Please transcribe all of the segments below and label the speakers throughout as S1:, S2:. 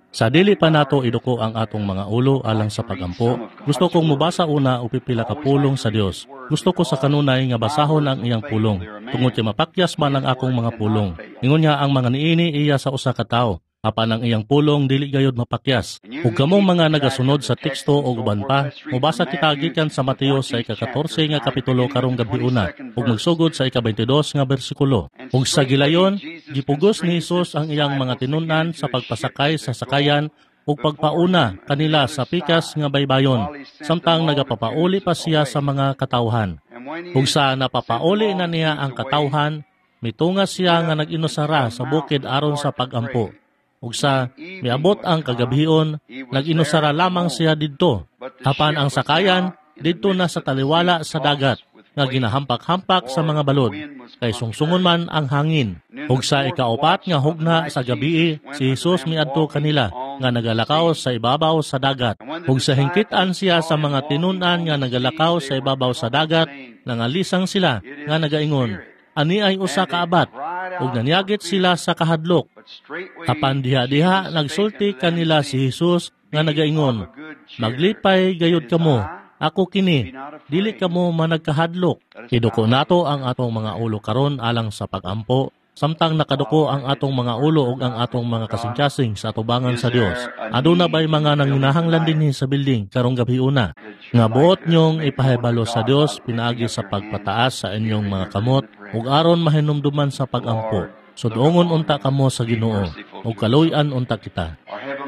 S1: Sa dili pa nato iduko ang atong mga ulo alang sa pagampo, gusto kong mubasa una o pipila ka pulong sa Dios. Gusto ko sa kanunay nga basahon ang iyang pulong, tungod kay mapakyas man ang akong mga pulong. Ingon niya ang mga niini iya sa usa ka tawo, apan ang iyang pulong dili gayud mapakyas. Ug kamong mga nagasunod sa teksto o uban pa, mubasa kita gikan sa Mateo sa ika-14 nga kapitulo karong gabi-una, ug magsugod sa ika-22 nga bersikulo. Ug sa gilayon, gipugos ni Hesus ang iyang mga tinun-an sa pagpasakay sa sakayan ug pagpauna kanila sa pikas nga baybayon, samtang nagapapauli pa siya sa mga katawhan. Ug sa napapauli na niya ang katawhan, mitungas siya nga nag-inusara sa bukid aron sa pagampo. Ug sa miabot ang kagabhion, nag-inusara lamang siya didto. Apan ang sakayan, didto na sa taliwala sa dagat, nga ginahampak-hampak sa mga balod, kay sungsungon man ang hangin. Ug sa ika-4 nga hugna sa gabii, si Hesus miadto kanila, nga nagalakaw sa ibabaw sa dagat. Ug sa hingkit-an siya sa mga tinun-an nga nagalakaw sa ibabaw sa dagat, nangalisang sila, nga nagaingon, ani ay usa ka abat, ug naniagit sila sa kahadlok. Apan diha-diha nagsulti kanila si Hesus, nga nagaingon, maglipay gayud kamo, ako kini, dili kamo managkahadlok. Iduko nato ang atong mga ulo karon alang sa pagampo, samtang nakaduko ang atong mga ulo ug ang atong mga kasing-kasing sa atubangan sa Dios. Aduna ba'y mga nanginahanglan dinhi sa building karong gabi-una? Nga buot nyong ipahibalo sa Dios pinaagi sa pagpataas sa inyong mga kamot ug aron mahinumduman sa pagampo. Sudongon unta kamo sa Ginoo ug kaluy-an unta kita.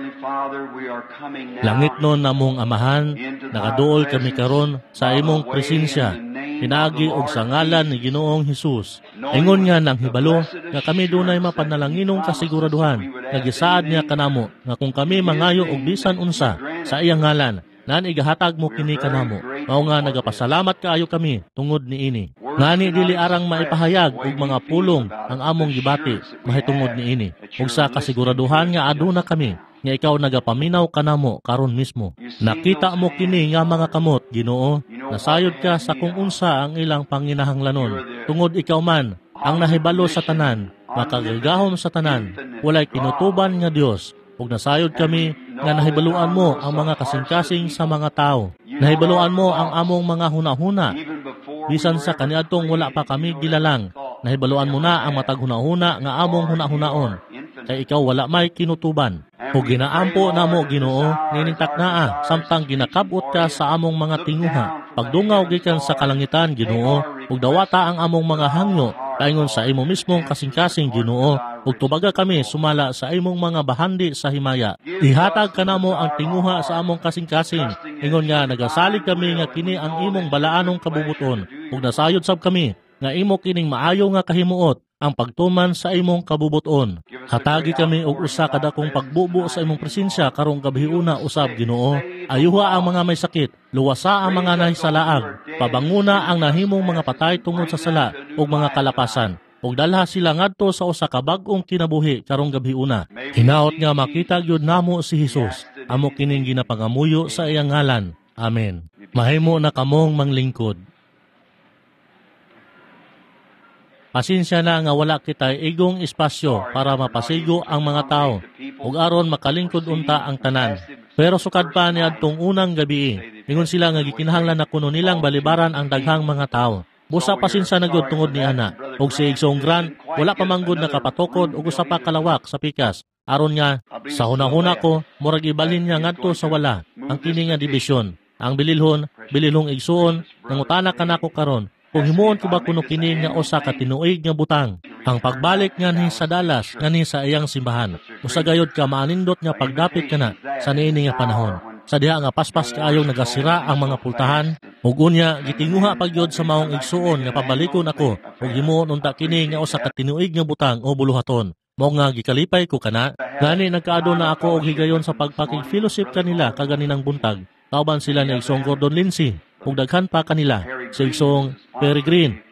S1: Langit nun namong Amahan, nakaduol kami karon sa imong presensya, pinaagi og sa ngalan ni Ginoong Hesus. Ingon nga nang hibalo nga kami dunay mapanalanginong kasiguraduhan, nga gisaad niya kanamo nga kung kami mangayo og bisan unsa sa iyang ngalan, nan igahatag mo kini kanamo. Mao nga nagapasalamat kaayo kami tungod niini. Ngani dili arang maipahayag og mga pulong ang among gibati mahitungod niini. Ug sa kasiguraduhan nga aduna kami nga ikaw nagapaminaw kanamo karon mismo. Nakita mo kini nga mga kamot, Ginoo, nasayod ka sa kung unsa ang ilang panginahanglanon. Tungod ikaw man ang nahibalo sa tanan, makagagahom sa tanan, walay kinutuban nga Dios. Ug nasayod kami nga nahibaluan mo ang mga kasing-kasing sa mga tao. Nahibaluan mo ang among mga hunahuna. Bisan sa kaniadtong wala pa kami gilalang, nahibaluan mo na ang matag hunahuna nga among hunahunaon. Kay ikaw wala may kinutuban. Ug ginaampo namo Ginoo, ninintak naa, samtang ginakabot ka sa among mga tinguha. Pagdungaw gikan sa kalangitan, Ginoo, ug dawata ang among mga hangyo, paingon sa imo mismong kasing-kasing, Ginoo, ug tubaga kami sumala sa imong mga bahandi sa himaya. Ihatag kanamo ang tinguha sa among kasing-kasing. Ingon nga nagasalig kami nga kini ang imong balaanong kabubuton, ug nasayod sab kami nga imo kining maayo nga kahimuot ang pagtuman sa imong kabubuton. Hatagi kami og usa ka dakong pagbubo sa imong presensya karong gabiuna usab, Ginoo. Ayuha ang mga may sakit, luwasa ang mga nahisalaag, pabanguna ang nahimong mga patay tungod sa sala ug mga kalapasan, ug dalha sila ngadto sa usa ka bag-ong kinabuhi karong gabiuna. Hinaot nga makita gyud namo si Hesus, amo kining ginapangamuyo sa iyang ngalan. Amen. Mahimo na kamong manglingkod. Pasensya na nga wala kitay igong espasyo para mapasigo ang mga tao ug aron makalingkod unta ang tanan. Pero sukad pa niadtong unang gabi, ingon sila nga gikinahanglan na kuno nilang balibaran ang daghang mga tao. Busa pasensya na gyud tungod ni ana. Ug si Igsong Grant wala pa manggod nakapatukod ug usa pa kalawak sa pikas. Aron nga sa hunahuna ko murag ibalhin niya ngadto sa wala ang kini nga dibisyon. Ang bililhong igsuon nangutana kanako karon. Kung himuon ko ba kuno kini nga usa ka tinuig nga butang, ang pagbalik nga ni sa Dallas nga ni sa iyang simbahan. Usa gayud ka maanindot nga pagdapit kana sa niini nga panahon. Sa diha nga paspas kaayong nagasira ang mga pultahan, ug unya gitinguha pagyod sa maong igsuon nga pabalikon ako ug himuon unta kini nga usa ka tinuig nga butang o buluhaton. Mao nga gikalipay ko kana, gani nagkaadto na ako og higayon sa pagpakig-fellowship kanila kaganinang buntag. Kauban sila ni Igsong Gordon Lindsay ug daghan pa kanila, si Igsong Peregrine,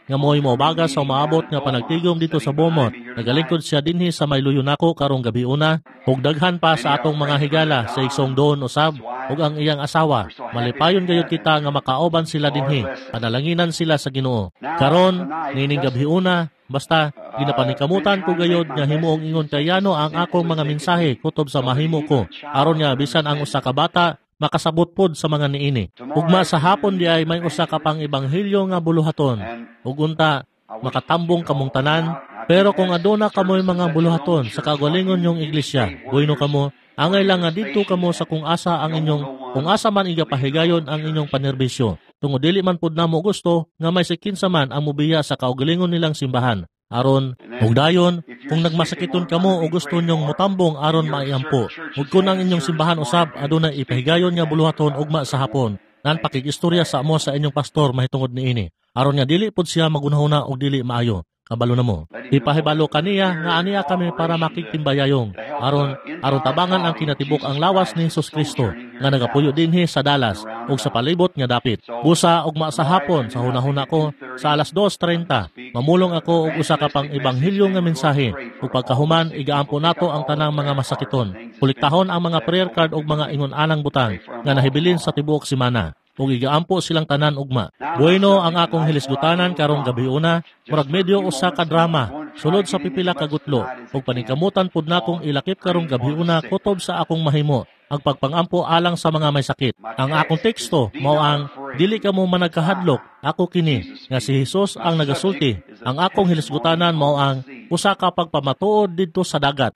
S1: nga mo'y mobaga sa umaabot nga panagtigom dito sa Beaumont. Nagalingkod siya dinhi sa may luyo nako karong gabi una, ug daghan pa sa atong mga higala sa iksong doon usab ug ang iyang asawa. Malipayon gayud kita nga makaoban sila dinhi. Panalanginan sila sa Ginoo. Karon nining gabi una, basta ginapanikamutan ko gayod nga himuong ingon kayano ang akong mga mensahe kutob sa mahimo ko. Aron nga bisan ang usa ka bata makasabot pod sa mga niini. Ugma sa hapon di ay may usa ka pang ebanghelyo nga buluhaton. Ug unta makatambong kamong tanan, pero kung aduna kamoy mga buluhaton sa kagalingon yung iglesia, bueno kamo, angay lang nga dito kamo sa kung asa man igapahigayon ang inyong panerbisyo. Tungod dili man pud namo gusto nga may sikinsa man ang mobiya sa kaugalingon nilang simbahan. Aron, ug dayon, kung nagmasakiton kamo o gusto nyong mutambong aron maiampo, ug kung ang inyong simbahan usab adunay ipahigayon nga buluhaton ugma sa hapon, nan pakikistorya sa amo sa inyong pastor mahitungod niini. Aron nga dili pud siya magunahuna og dili maayo. Kabalo na mo. Ipahibalo kaniya nga aniya kami para makiktimbayayong. Aron tabangan ang kinatibok ang lawas ni Jesus Kristo nga nagapuyo dinhi sa Dallas ug sa palibot nga dapit. Busa ugma sa hapon sa hunahuna ko sa alas 2:30 mamulong ako og usa ka pang ebanghelyo nga mensahe ug pagkahuman igaampo nato ang tanang mga masakiton. Kuliktahon ang mga prayer card ug mga ingon-anang butang nga nahibilin sa tibuok semana. Ug igaampo silang tanan ugma. Bueno ang akong hilisgutanan karong gabi una, murag medyo usa ka drama, sulod sa pipila ka gutlo, ug paningkamutan pud nakong ilakip karong gabi una kutob sa akong mahimo, ang pagpangampo alang sa mga may sakit. Ang akong teksto mao ang dili kamo managkahadlok, ako kini nga si Hesus ang nagasulti. Ang akong hilisgutanan mao ang usa ka pagpamatuod didto sa dagat.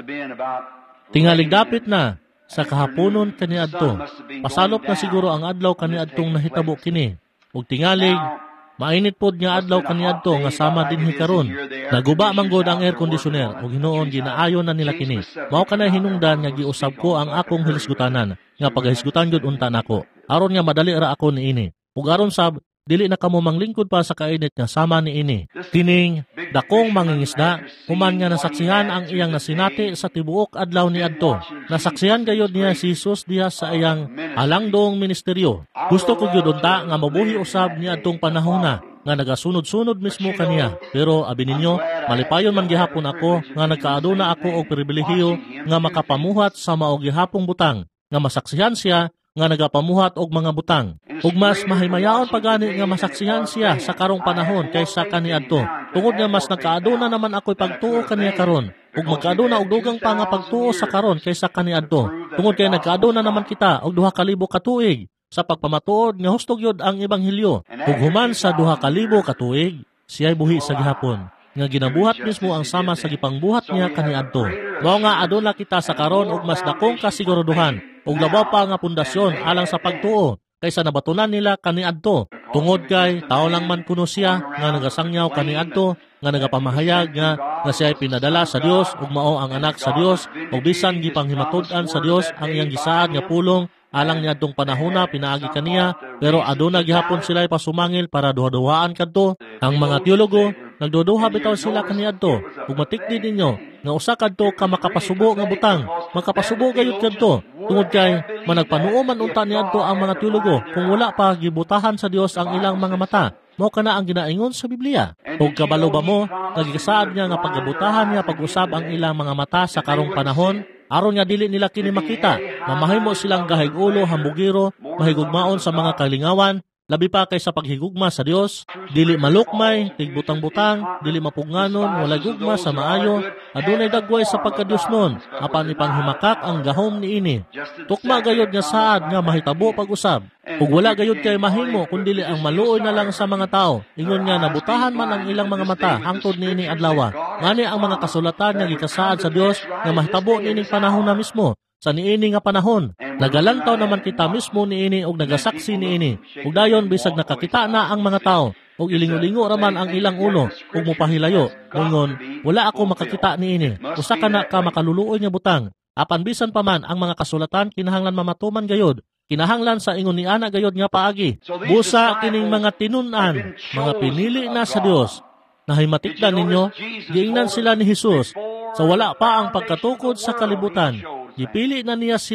S1: Tingalig dapit na sa kahaponon kaniadto. Pasalop na siguro ang adlaw kaniadtong nahitabo kini. Ug tingalig, mainit pod nga adlaw kaniadto nga sama dinhi karon. Naguba man gud ang air conditioner ug hinuon ginaayon na nila kini. Mao kanay hinungdan nga giusab ko ang akong hilisgutanan nga paghisgutan gud unta nako. Aron nga madali ra ako niini. Ug aron sab dili na kamo manglingkod pa sa kainit nga sama niini. Kining dakong mangingisda, human nga nasaksihan ang iyang nasinati sa tibuok adlaw niadto. Nasaksihan gayud niya si Jesus diha sa iyang halangdong ministeryo. Gusto ko gyud unta nga mabuhi usab niadtong panahona nga nagasunod-sunod mismo kaniya. Pero abi ninyo, malipayon man gihapon ako nga nagkaaduna ako og pribilehiyo nga makapamuhat sa mao gihapong butang nga masaksihan siya nga nagapamuhat og mga butang. Ug mas mahimayaon pagani nga masaksihan siya sa karong panahon kaysa kaniadto. Tungod nga mas nagkaaduna naman ako'y pagtuo kaniya karon. Ug magkaaduna og dugang pa nga pagtuo sa karon kaysa kaniadto. Tungod kay nagkaaduna naman kita og 2,000 ka tuig sa pagpamatuod nga hustog yod ang ebanghelyo. Ug human sa 2,000 ka tuig, siya'y buhi sa gihapon nga ginabuhat mismo ang sama sa gipangbuhat niya kaniadto. Mao nga aduna kita sa karon og mas dakong kasiguruduhan ug labaw pa nga pundasyon alang sa pagtuo kaysa nabatunan nila kaniadto. Tungod kay tao lang man kuno siya nga nagasangyaw kaniadto nga nagapamahayag nga siya ay pinadala sa Dios ug mao ang anak sa Dios ug bisan gipanghimatud-an sa Dios ang iyang gisaad nga pulong alang niadtong panahona pinaagi kaniya, pero aduna gihapon sila pasumangil para duha-duhaan kadto. Ang mga teologo nagduduha bitaw sila kaniadto ug matikdi ninyo nga usa kadto ka makapasubo nga butang, makapasubo gayud kadto. Tungod kay managpanuo man unta niadto ang mga teologo kung wala pa gibutahan sa Dios ang ilang mga mata. Mao kana ang ginaingon sa Biblia. Ug kabalo ba mo, nagisaad niya nga pagabutahan niya pag-usab ang ilang mga mata sa karong panahon, aron nga dili nila kini makita, nga mahimo silang gahig-ulo, hambugiro, mahigugmaon sa mga kalingawan, labi pa kaysa paghigugma sa Dios, dili malukmay, tigbutang-butang, dili mapugnanon, walay gugma sa maayo, adunay dagway sa pagka-Diosnon, apan ipanghimakak ang gahom niini. Tukma gayud nga saad nga mahitabo pag-usab. Ug wala gayud kay mahimo kundi ang maluoy na lang sa mga tao. Ingon nga nabutahan man ang ilang mga mata hangtod niini adlaw. Ngani ang mga kasulatan nga gikasaad sa Dios nga mahitabo niining panahon na mismo. Sa niini nga panahon, nagalantaw naman kita mismo niini og nagasaksi niini. Ug dayon bisag nakakita na ang mga tao ug ilingo-lingo raman ang ilang ulo ug mopahilayo. Ingon, wala ako makakita niini. Usa ka na ka makaluluoy nga butang. Apan bisan pa man ang mga kasulatan kinahanglan mamatuman gayud. Kinahanglan sa ingon ni ana gayod nga paagi. Busa kining mga tinun-an, mga pinili na sa Dios. Nahimatikdan ninyo, giingnan sila ni Jesus. Sa wala pa ang pagkatukod sa kalibutan, gipili na niya sila.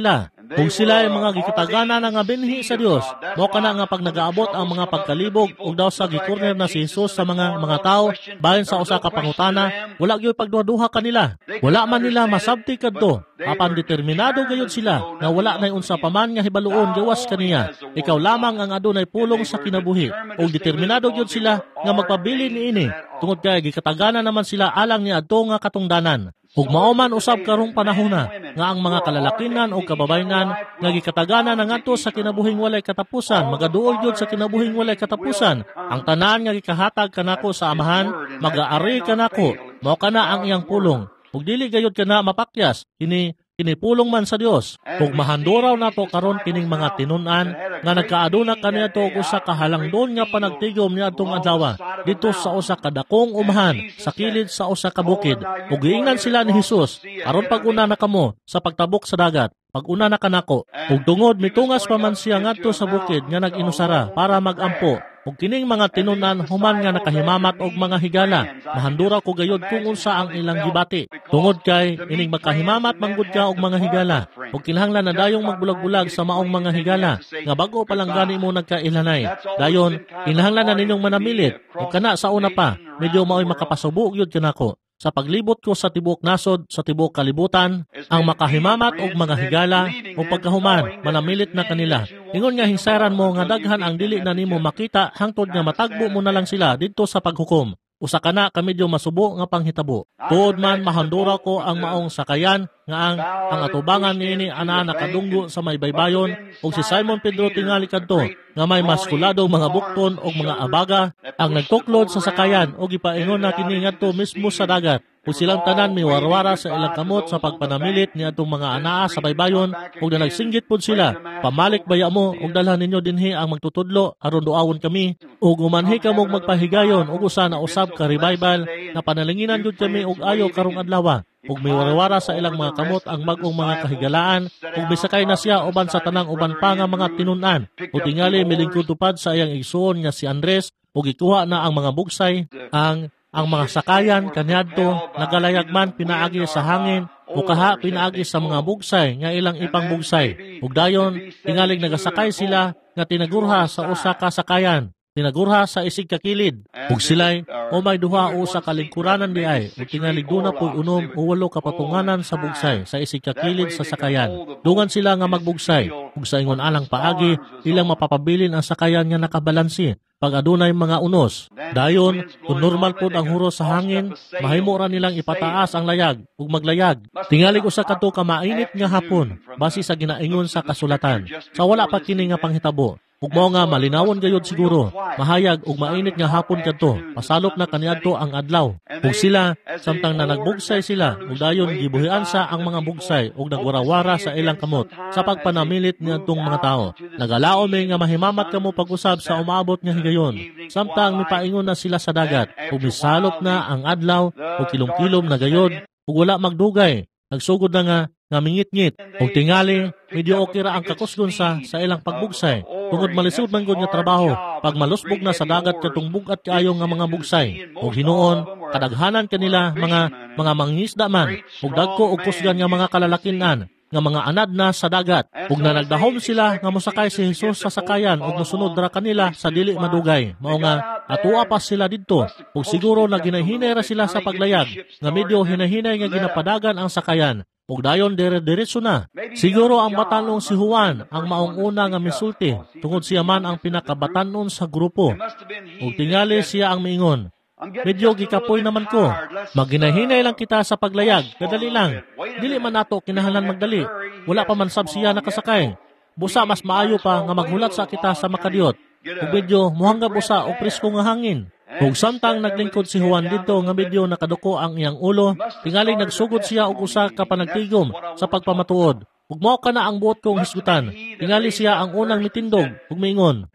S1: Kung sila ay mga gikatagana na nga binhi sa Dios, mo kana nga pag nagaabot ang mga pagkalibog ug daw sa gikorner na si Jesus sa mga tao bahin sa usa ka pangutana, wala gyud pagduha-duha kanila. Wala man nila masabti kadto, apan determinado gayud sila nga wala nay unsa pa man nga hibaluon gawas kaniya. Ikaw lamang ang adunay pulong sa kinabuhi, ug determinado gyud sila nga magpabili niini. Tungod kay gikatagana naman sila alang ni adto nga katungdanan. Ug mao man usab karong panahona nga ang mga kalalakinan o kababayenan nga gikatagana na ngadto sa kinabuhing walay katapusan, magaduol gyud sa kinabuhing walay katapusan. Ang tanan nga gikahatag kanako sa Amahan, mag-aari kanako, mao kana ang iyang pulong. Ug dili gayud kana mapakyas, kinipulong man sa Dios. Ug mahanduraw nato karon kining mga tinun-an nga nagkaaduna kaniadto og usa ka halangdon nga panagtigom niadtong adlaw dito sa usa ka dakong umahan sa kilid sa usa ka bukid. Ug giingnan sila ni Hesus aron pag-una na kamo sa pagtabok sa dagat. Pag-una na kanako, ug tungod mitungas pa man siya ngadto sa bukid nga nag-inusara para mag-ampo. Ug kining mga tinunan human nga nakahimamat og mga higala, mahandura ko gayud kung unsa ang ilang gibati. Tungod kay ining magkahimamat manggud ka og mga higala, ug kinahanglan na dayong magbulag-bulag sa maong mga higala, nga bago pa lang gani mo nagkailanay. Dayon, kinahanglan na ninyong manamilit, ug kana sa una pa, medyo mao'y makapasubo gyud kanako. Sa paglibot ko sa tibuok nasod, sa tibuok kalibutan, ang makahimamat og mga higala o pagkahuman, manamilit na kanila. Ingon nga hinsaran mo nga daghan ang dili na nimo makita hangtod nga matagbo mo na lang sila didto sa paghukom. Usa kana ka medyo masubo nga panghitabo. Tuod man mahandura ko ang maong sakayan nga ang atubangan niini ana nakadunggo sa may baybayon ug si Simon Pedro tingali kadto nga may maskulado mga bukton ug mga abaga ang nagtuklod sa sakayan ug ipaingon na kini ngadto mismo sa dagat. Ug silang tanan miwarwara sa ilang kamot sa pagpanamilit ni atong mga anaa sa baybayon ug na nagsinggit pud sila. Pamalik baya mo ug dalhan ninyo dinhi ang magtutudlo aron duawon kami ug umanhi kamog magpahigayon ug usa na usab ka revival na panalinginan jud kami ug ayo karong adlaw. Ug miwarwara sa ilang mga kamot ang mag-ong mga kahigalaan ug misakay na siya uban sa tanang uban pa nga mga tinun-an. Ug tingali milingkod tupad sa iyang igsuon nga si Andres ug ikuha na ang mga bugsay ang mga sakayan kaniadto nagalayag man pinaagi sa hangin o kaha pinaagi sa mga bugsay nga ilang ipang bugsay. Ug dayon tingalig nagasakay sila nga tinagurha sa usa ka sakayan. Tinagurha sa isig kakilid. Ug sila'y may duha o sa kalingkuranan di ay ug tingalig duna po'y unom o walo kapatunganan sa bugsay sa isig kakilid sa sakayan. Dungan sila nga magbugsay ug sa ingon alang paagi ilang mapapabilin ang sakayan nga nakabalansi pag adunay mga unos. Dayon, kung normal pod ang huros sa hangin, mahimo ra nilang ipataas ang layag ug maglayag. Tingalig usa kadto ka mainit nga hapon base sa ginaingon sa kasulatan. Sa wala pa kini nga panghitabo. Ug mao nga malinawon gayud siguro, mahayag ug mainit nga hapon kadto, pasalop na kaniadto ang adlaw. Ug sila samtang na nagbugsay sila, ug dayon gibuhian sa ang mga bugsay ug nagwarawara sa ilang kamot sa pagpanamilit niadtong mga tao. Nagalaom nga mahimamat kamo pag-usab sa umaabot nga higayon. Samtang mipaingon na sila sa dagat, ug misalop na ang adlaw ug kilom-kilom na gayod, ug wala magdugay. Nagsugod na nga mingit-ngit ug tingali medyo okay ra ang kakusgon sa ilang pagbugsay tungod malisod man gud nga trabaho pag malusbog na sa dagat katong bugat kaayo nga mga bugsay ug hinuon kadaghanan kanila mga mangingisda man ug dagko og kusgan nga mga kalalakinan nga mga anad na sa dagat ug na nagdahom sila nga mosakay si Jesus sa sakayan ug mosunod ra kanila sa dili madugay. Mao nga atua pa sila didto ug siguro na ginahinay ra sila sa paglayag nga medyo hinahinay nga ginapadagan ang sakayan ug dayon dire-diretso na. Siguro ang batanon si Juan ang maong una nga misulti tungod siya man ang pinakabatanon sa grupo ug tingali siya ang miingon, medyo gikapoy naman ko. Maginahinay lang kita sa paglayag. Kadali lang. Dili man nato kinahanglan magdali. Wala pa man sab siya nakasakay. Busa mas maayo pa nga maghulat sa kita sa makadiyot. Ug medyo muhanggab usa og presko nga hangin. Ug samtang naglingkod si Juan didto nga medyo nakaduko ang iyang ulo, tingali nagsugod siya og usa ka panagtigom sa pagpamatuod. Ug mao kana ang buot kong hisgutan. Tingali siya ang unang mitindog ug miingon,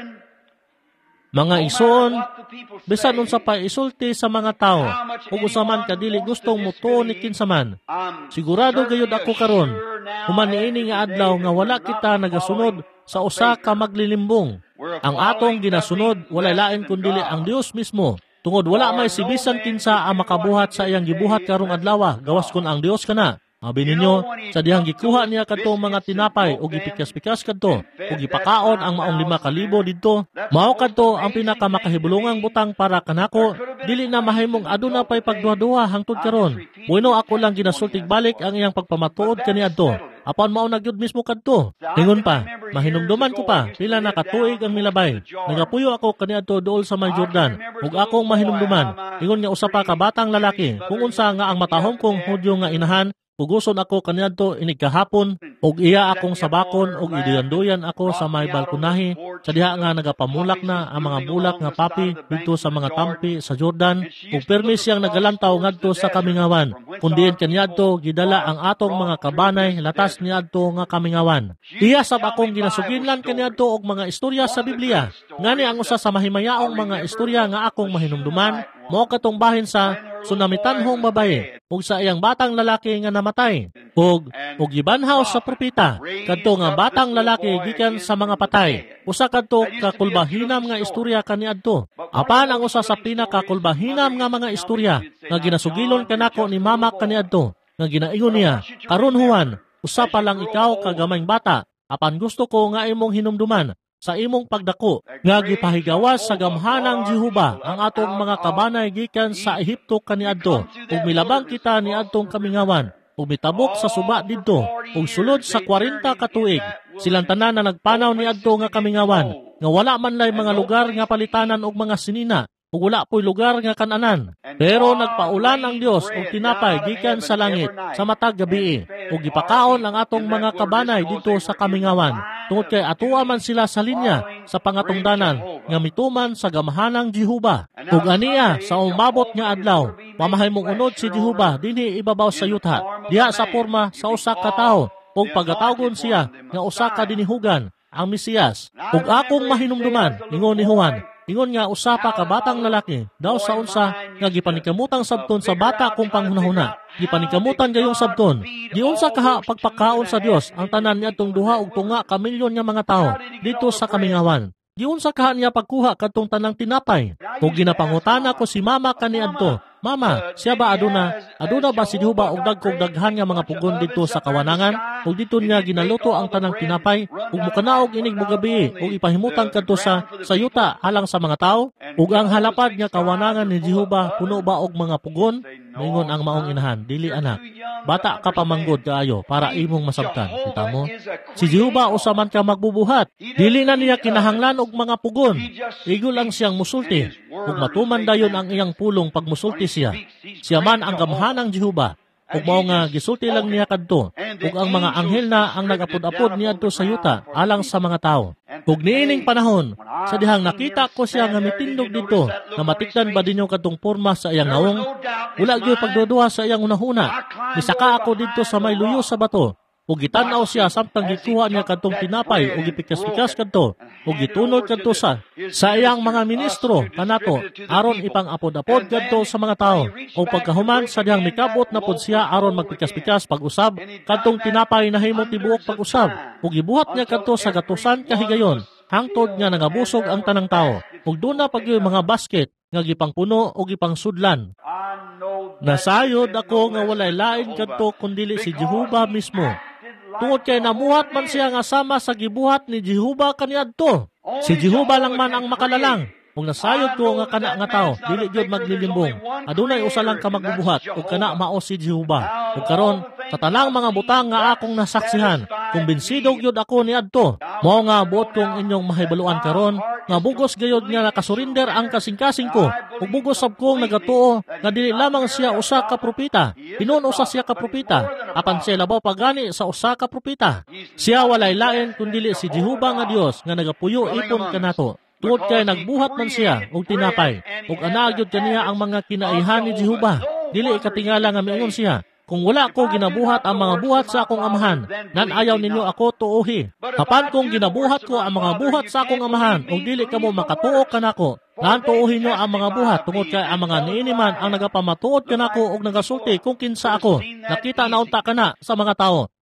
S1: mga igsoon, bisan unsa pa isulti sa mga tao, ug usaman kadili gustong mutuon ni kinsaman. Sigurado gayud ako karon, human niini nga adlaw nga wala kita nagasunod sa usa ka maglilimbong. Ang atong ginasunod walay lain kundi ang Dios mismo. Tungod wala may si bisan kinsa ang makabuhat sa iyang gibuhat karong adlaw, gawas kun ang Dios kana. Abi ninyo, sa dihang gikuha niya kadtong mga tinapay o gipikas-pikas kadto o gipakaon ang maong 5,000 didto, mao kadto ang pinakamakahibulungang butang para kanako. Dili na mahimong aduna pay pagduha-duha hangtod karon. Bueno ako lang ginasultig balik ang iyang pagpamatuod kaniadto. Apan mao na gyud mismo kadto. Ingon pa, mahinumduman ko pa pila na katuig ang milabay. Nagapuyo ako kaniadto duol sa may Jordan ug akong mahinumduman. Ingon nga usa pa ka batang lalaki kung unsa nga ang matahom kong Hudyo nga inahan. Puguson ako kaniadto inig kahapon ug iya akong sabakon ug iduyan-duyan ako sa may balkonahe sa diha nga nagapamulak na ang mga bulak nga papi dito sa mga tampi sa Jordan ug permi siyang nagalantaw ngadto sa kamingawan. Kundiin kaniadto gidala ang atong mga kabanay latas niadto nga kamingawan. Iya sab akong ginasuginlan kaniadto og mga istorya sa Biblia. Ngani ang usa sa mahimayaong mga istorya nga akong mahinumduman mao katong bahin sa sunamitanhong babae ug sa iyang batang lalaki nga namatay ug gibanhaw sa propeta kadto nga batang lalaki gikan sa mga patay. Usa kadto kakulbahinam nga istorya kaniadto. Apan ang usa sa pinakakulbahinam nga mga istorya nga ginasugilon kanako ni mama kaniadto nga ginaingon niya, karon Juan, usa pa lang ikaw kagamay bata, apan gusto ko nga imong hinumduman sa imong pagdako nga gipahigawas sa gamhanang Jehova ang atong mga kabanay gikan sa Ehipto kaniadto ug milabang kita niadtong kamingawan ug mitabok sa suba didto ug sulod sa 40 ka tuig silang tanan na nagpanaw niadto nga kamingawan nga wala man lay mga lugar nga palitanan og mga sinina ug wala po'y lugar nga kananan. Pero nagpaulan ang Dios og tinapay gikan sa langit sa matag gabii ug gipakaon ang atong mga kabanay dito sa kamingawan. Tungod kay atuwa man sila sa linya sa pangatungdanan nga mituman sa gamhanang Jehova. Ug aniya sa umabot nga adlaw, mamahimong unod si Jehova dinhi ibabaw sa yutha, diha sa porma sa usa ka tawo ug pagatawgon siya nga usa ka dinihugan, ang Mesiyas. Ug akong mahinumduman, ingon ni Juan, ingon nga usa pa ka batang lalaki daw sa unsa nga gipaningkamutang sabton sa bata kong panghunahuna. Gipaningkamutan gayong sabton. Giunsa kaha pagpakaon sa Dios ang tanan niadtong 2 ug 3 ka milyon nga mga tawo dito sa kamingawan. Giunsa kaha niya pagkuha kadtong tanang tinapay. Ug ginapangutana ko si mama kaniadto, Mama, siya ba aduna ba si Jehova og dagkog daghan nga mga pugon dito sa kawanangan? Ug dito niya ginaluto ang tanang tinapay ug mukanaog inig mo gabi ug ipahimutan kadto sa yuta alang sa mga tawo? Ug ang halapad nga kawanangan ni Jehova puno ba og mga pugon? Mingon ang maong inahan, dili anak. Bata ka pa manggod kaayo para imong masabtan. Kita mo? Si Jehova usa man ka magbubuhat. Dili na niya kinahanglan og mga pugon. Igo lang siyang musulti ug matuman dayon ang iyang pulong pag musulti siya. Siya man ang gamhanang Jehova. Ug mao nga gisulti lang niya kadto. Ug ang mga anghel na ang nagapod-apod niadto sa yuta alang sa mga tawo. Ug niining panahon, sa dihang nakita ko siya nga mitindog dito, na matikdan ba dinyo kadtong porma sa iyang nawong? Wala gyud pagduduha sa iyang unahuna. Misaka ako dito sa may luyo sa bato. Ug gitan-aw siya samtang gikuha niya kadtong tinapay ug gipikas-pikas kadto ug gitunod kadto sa iyang mga ministro kanato aron ipang-apod-apod kadto sa mga tawo. Ug pagkahuman sa dihang mikabot na pod siya aron magpikas-pikas pag-usab kadtong tinapay nahimong tibuok pag-usab ug gibuhat niya kadto sa gatusan kahigayon hangtod nga nangabusog ang tanang tawo. Ug duna pagyoy mga basket nga gipangpuno ug gipangsudlan. Nasayod ako nga walay lain kadto kundili si Jehova mismo. Tungod kay namuhat man siya nga sama sa gibuhat ni Jehova kaniadto. Si Jehova lang man ang makalalang. Kung nasayod ko nga kana nga tao, dili gyud maglilimbong. Adunay usa lang ka magbubuhat ug kana mao si Jehova. Ug karon sa tanang mga butang nga akong nasaksihan, kumbinsido gyud ako niadto. Mao nga buot kong inyong mahibaluan karon nga bugos gayud nga nakasurinder ang kasing-kasing ko. Ug bugos sab kong nagatuo nga dili lamang siya usa ka propeta. Pinuno usa siya ka propeta. Apan siya labaw pagani sa usa ka propeta. Siya walay lain kundi si Jehova nga Dios nga nagapuyo ipon kanato. Tungod kay nagbuhat man siya og tinapay ug anagyod kaniya ang mga kinaihan ni Jehova. Dili ikatingala nga miingon siya, kung wala ko ginabuhat ang mga buhat sa akong amahan, nan ayaw ninyo ako tuohi. Kapan kung ginabuhat ko ang mga buhat sa akong amahan ug dili kamo makatuo kanako, nan tuohin nyo ang mga buhat tungod kay ang mga niiniman ang nagapamatuod kanako ug nagasulti kung kinsa ako. Nakita na unta kana sa mga tawo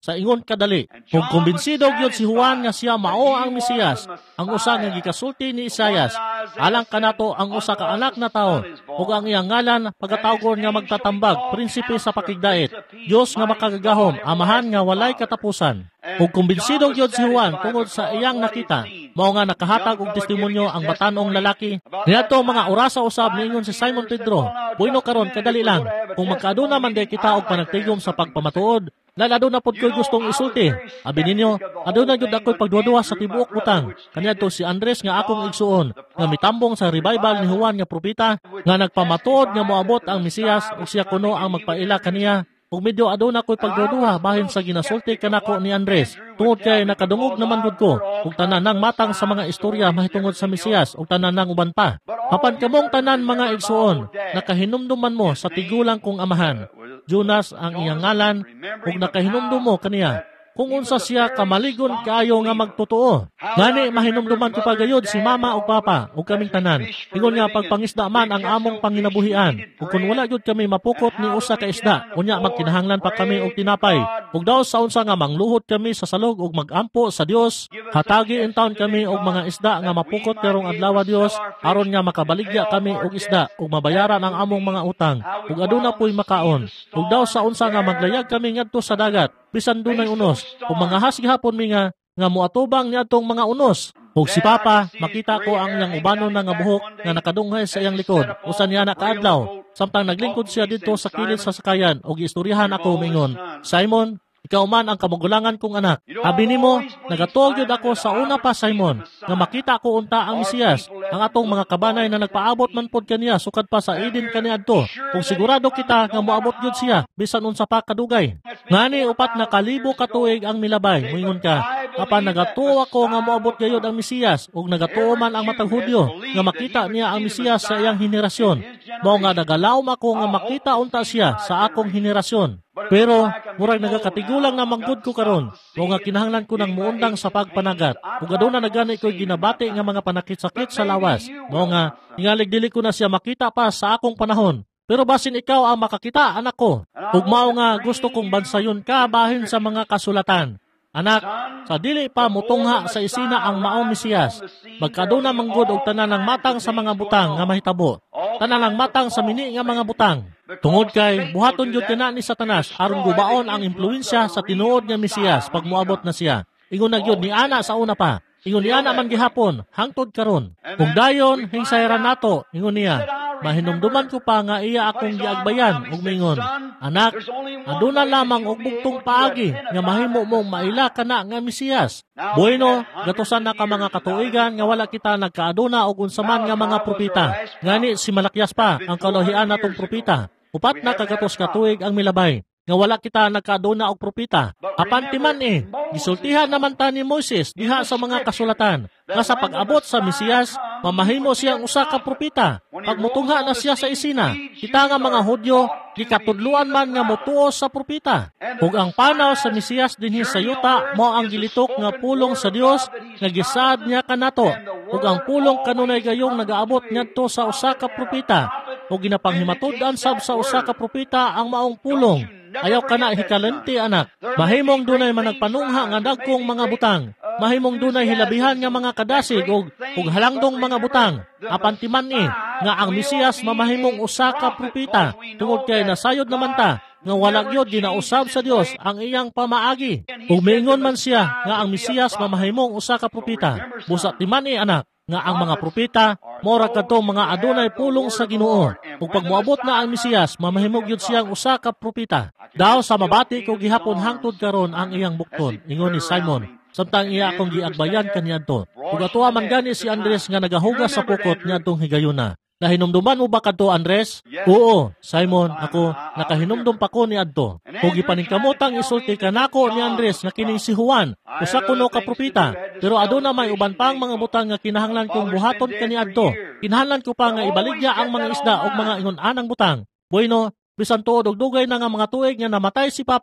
S1: sa ingon kadali. Ug kumbinsido gyud si Juan nga siya mao ang Mesiyas, ang usa nga gikasulti ni Isayas. Alang kanato ang usa ka anak na tawo, ug ang iyang ngalan pagatawgon nga magtatambag, prinsipe sa pakigdait, Dios nga makagagahom, amahan nga walay katapusan. Ug kumbinsido gyud si Juan tungod sa iyang nakita, mao nga nakahatag og testimonyo ang batanong lalaki. Niadto mga orasa usab niingon si Simon Pedro, "Bueno karon kadali lang, kung magkaaduna man day kita og panagtigom sa pagpamatuod, lalado na pod ko'y gustong isulti. Abi ninyo, aduna gyud ako'y pagduduwa sa tibuok butang." Kaniadto si Andres nga akong igsuon, nga mitambong sa revival ni Juan nga propeta, nga nagpamatuod nga moabot ang Mesiyas ug siya kuno ang magpaila kaniya. Ug medyo aduna ko'y pagduduha bahin sa ginasulti kanako ni Andres. Tungod kay nakadungog naman gud ko ug tanan nang matang sa mga istorya mahitungod sa Mesiyas ug tanan nang uban pa. Apan kamong tanan mga igsuon, nakahinumduman mo sa tigulang kong amahan. Jonas ang iyang ngalan ug nakahinumdum mo kaniya kung unsa siya kamaligon kaayo nga magtotoo. Ngani mahinumduman ko pagayod si mama ug papa ug kaming tanan. Ingon nga pagpangisda man ang among panginabuhian. Ug kun wala gyud kami mapukot ni usa ka isda, unya magkinahanglan pa kami og tinapay. Ug daw sa unsa nga mangluhod kami sa salog ug magampo sa Dios, hatagi in taon kami og mga isda nga mapukot karong adlaw Dios, aron nga makabaligya kami og isda ug mabayaran ang among mga utang. Ug aduna po'y makaon. Ug daw sa unsa nga maglayag kami ngadto sa dagat, bisan dunay unos, ug mga hasgihapon mi nga muatubang niadtong mga unos. Ug si Papa, makita ko ang iyang ubanon na nga buhok nga nakadunghay sa iyang likod, usa niya na kaadlaw. Samtang naglingkod siya dito sa kilid sa sakayan, ug istoryahan ako mingon, "Simon, ikaw man ang kamugulangan kong anak. Abi nimo, nagatuog yun ako sa una pa, Simon, nga makita ko unta ang Mesiyas, ang atong mga kabanay na nagpaabot man pod kaniya sukad pa sa Eden kaniadto. Kung sigurado kita nga moabot yun siya, bisan unsa pa kadugay. Ngani upat na kalibo katuig ang milabay, moingon ka, apan nagatuo ako nga moabot gayud ang Mesiyas, ug nagatuo man ang matang Hudyo nga makita niya ang Mesiyas sa iyang henerasyon. Mao nga nagalaom ako nga makita unta siya sa akong henerasyon. Pero murag nagakatigulang na manggod ko karon, o nga kinahanglan ko ng muundang sa pagpanagat. Ug aduna na gani ko'y ginabati nga mga panakit-sakit sa lawas. Mao nga tingalig dili ko na siya makita pa sa akong panahon. Pero basin ikaw ang makakita, anak ko. Ug mao nga gusto kong bansayon ka bahin sa mga kasulatan. Anak, sa dili pa mutungha sa isina ang maong Mesiyas, magkaduna manggod og tanan ng matang sa mga butang nga mahitabo, tanan ng matang sa mini nga mga butang. Tungod kay buhaton gyud kana ni Satanas aron gubaon ang impluwensya sa tinuod nga Mesiyas pag moabot na siya. Ingon na gyud ni ana sa una pa. Ingon ni ana man gihapon hangtod karon. Kung dayon hingsayran nato, ingon niya, mahinumduman ko pa nga iya akong giagbayan ug mingon, anak, aduna lamang og bugtong paagi nga mahimo mong maila kana nga Mesiyas. Bueno, gatusan na ka mga katuigan nga wala kita nagkaaduna og unsaman nga mga propeta. Ngani si Malakias pa ang kaulahian natong propeta. Upat na kagatos katuig ang milabay nga wala kita nagkaaduna og propeta. Apan timan gisultihan naman ta ni Moises diha sa mga kasulatan nga sa pag-abot sa Mesiyas, mamahimo siyang usa ka propeta. Pag mutungha na siya sa isina, kita nga mga Hudyo, gikatudluan man nga motuo sa propeta. Ug ang panaw sa Mesiyas dinhi sa yuta mao ang gilitok nga pulong sa Dios nga gisaad niya kanato. Ug ang pulong kanunay gayong nagaabot ngadto sa usa ka propeta. Ug ginapanghimatud-an sab sa usa ka propeta ang maong pulong. Ayaw ka na hikalenti, anak. Mahimong dunay managpanungha nga dagkong mga butang. Mahimong dunay hilabihan nga mga kadasig ug halangdong mga butang. Apan timan nga ang Mesiyas mamahimong usa ka propeta. Tungod kay nasayod naman ta nga wala gyud ginausab sa Dios ang iyang pamaagi. Ug miingon man siya nga ang Mesiyas mamahimong usa ka propeta. Busa timan anak, nga ang mga propeta mora kadtong mga adunay pulong sa Ginoo. Ug pag moabot na ang Mesiyas, mamahimog gyud siyang usa ka propeta. Daw sa mabati ko gihapon hangtod karon ang iyang bukton, ingon ni Simon. Samtang iya akong giagbayan kaniadto. Ug atuwa man gani si Andres nga nagahugas sa pukot niadtong higayuna. Nahinumduman mo ba kadto, Andres? Oo, Simon, ako nakahinumdum pa ko ni adto. Ug ipaningkamotang isulti kanako ni Andres nga kining si Juan, usa kuno ka propeta. Pero aduna may uban pang mga butang nga kinahanglan kong buhaton kaniadto. Kinahanglan ko pa nga ibaligya ang mga isda ug mga ingon-anang butang. Bueno, bisan tuod og dugay na nga mga tuig nga namatay si Papa.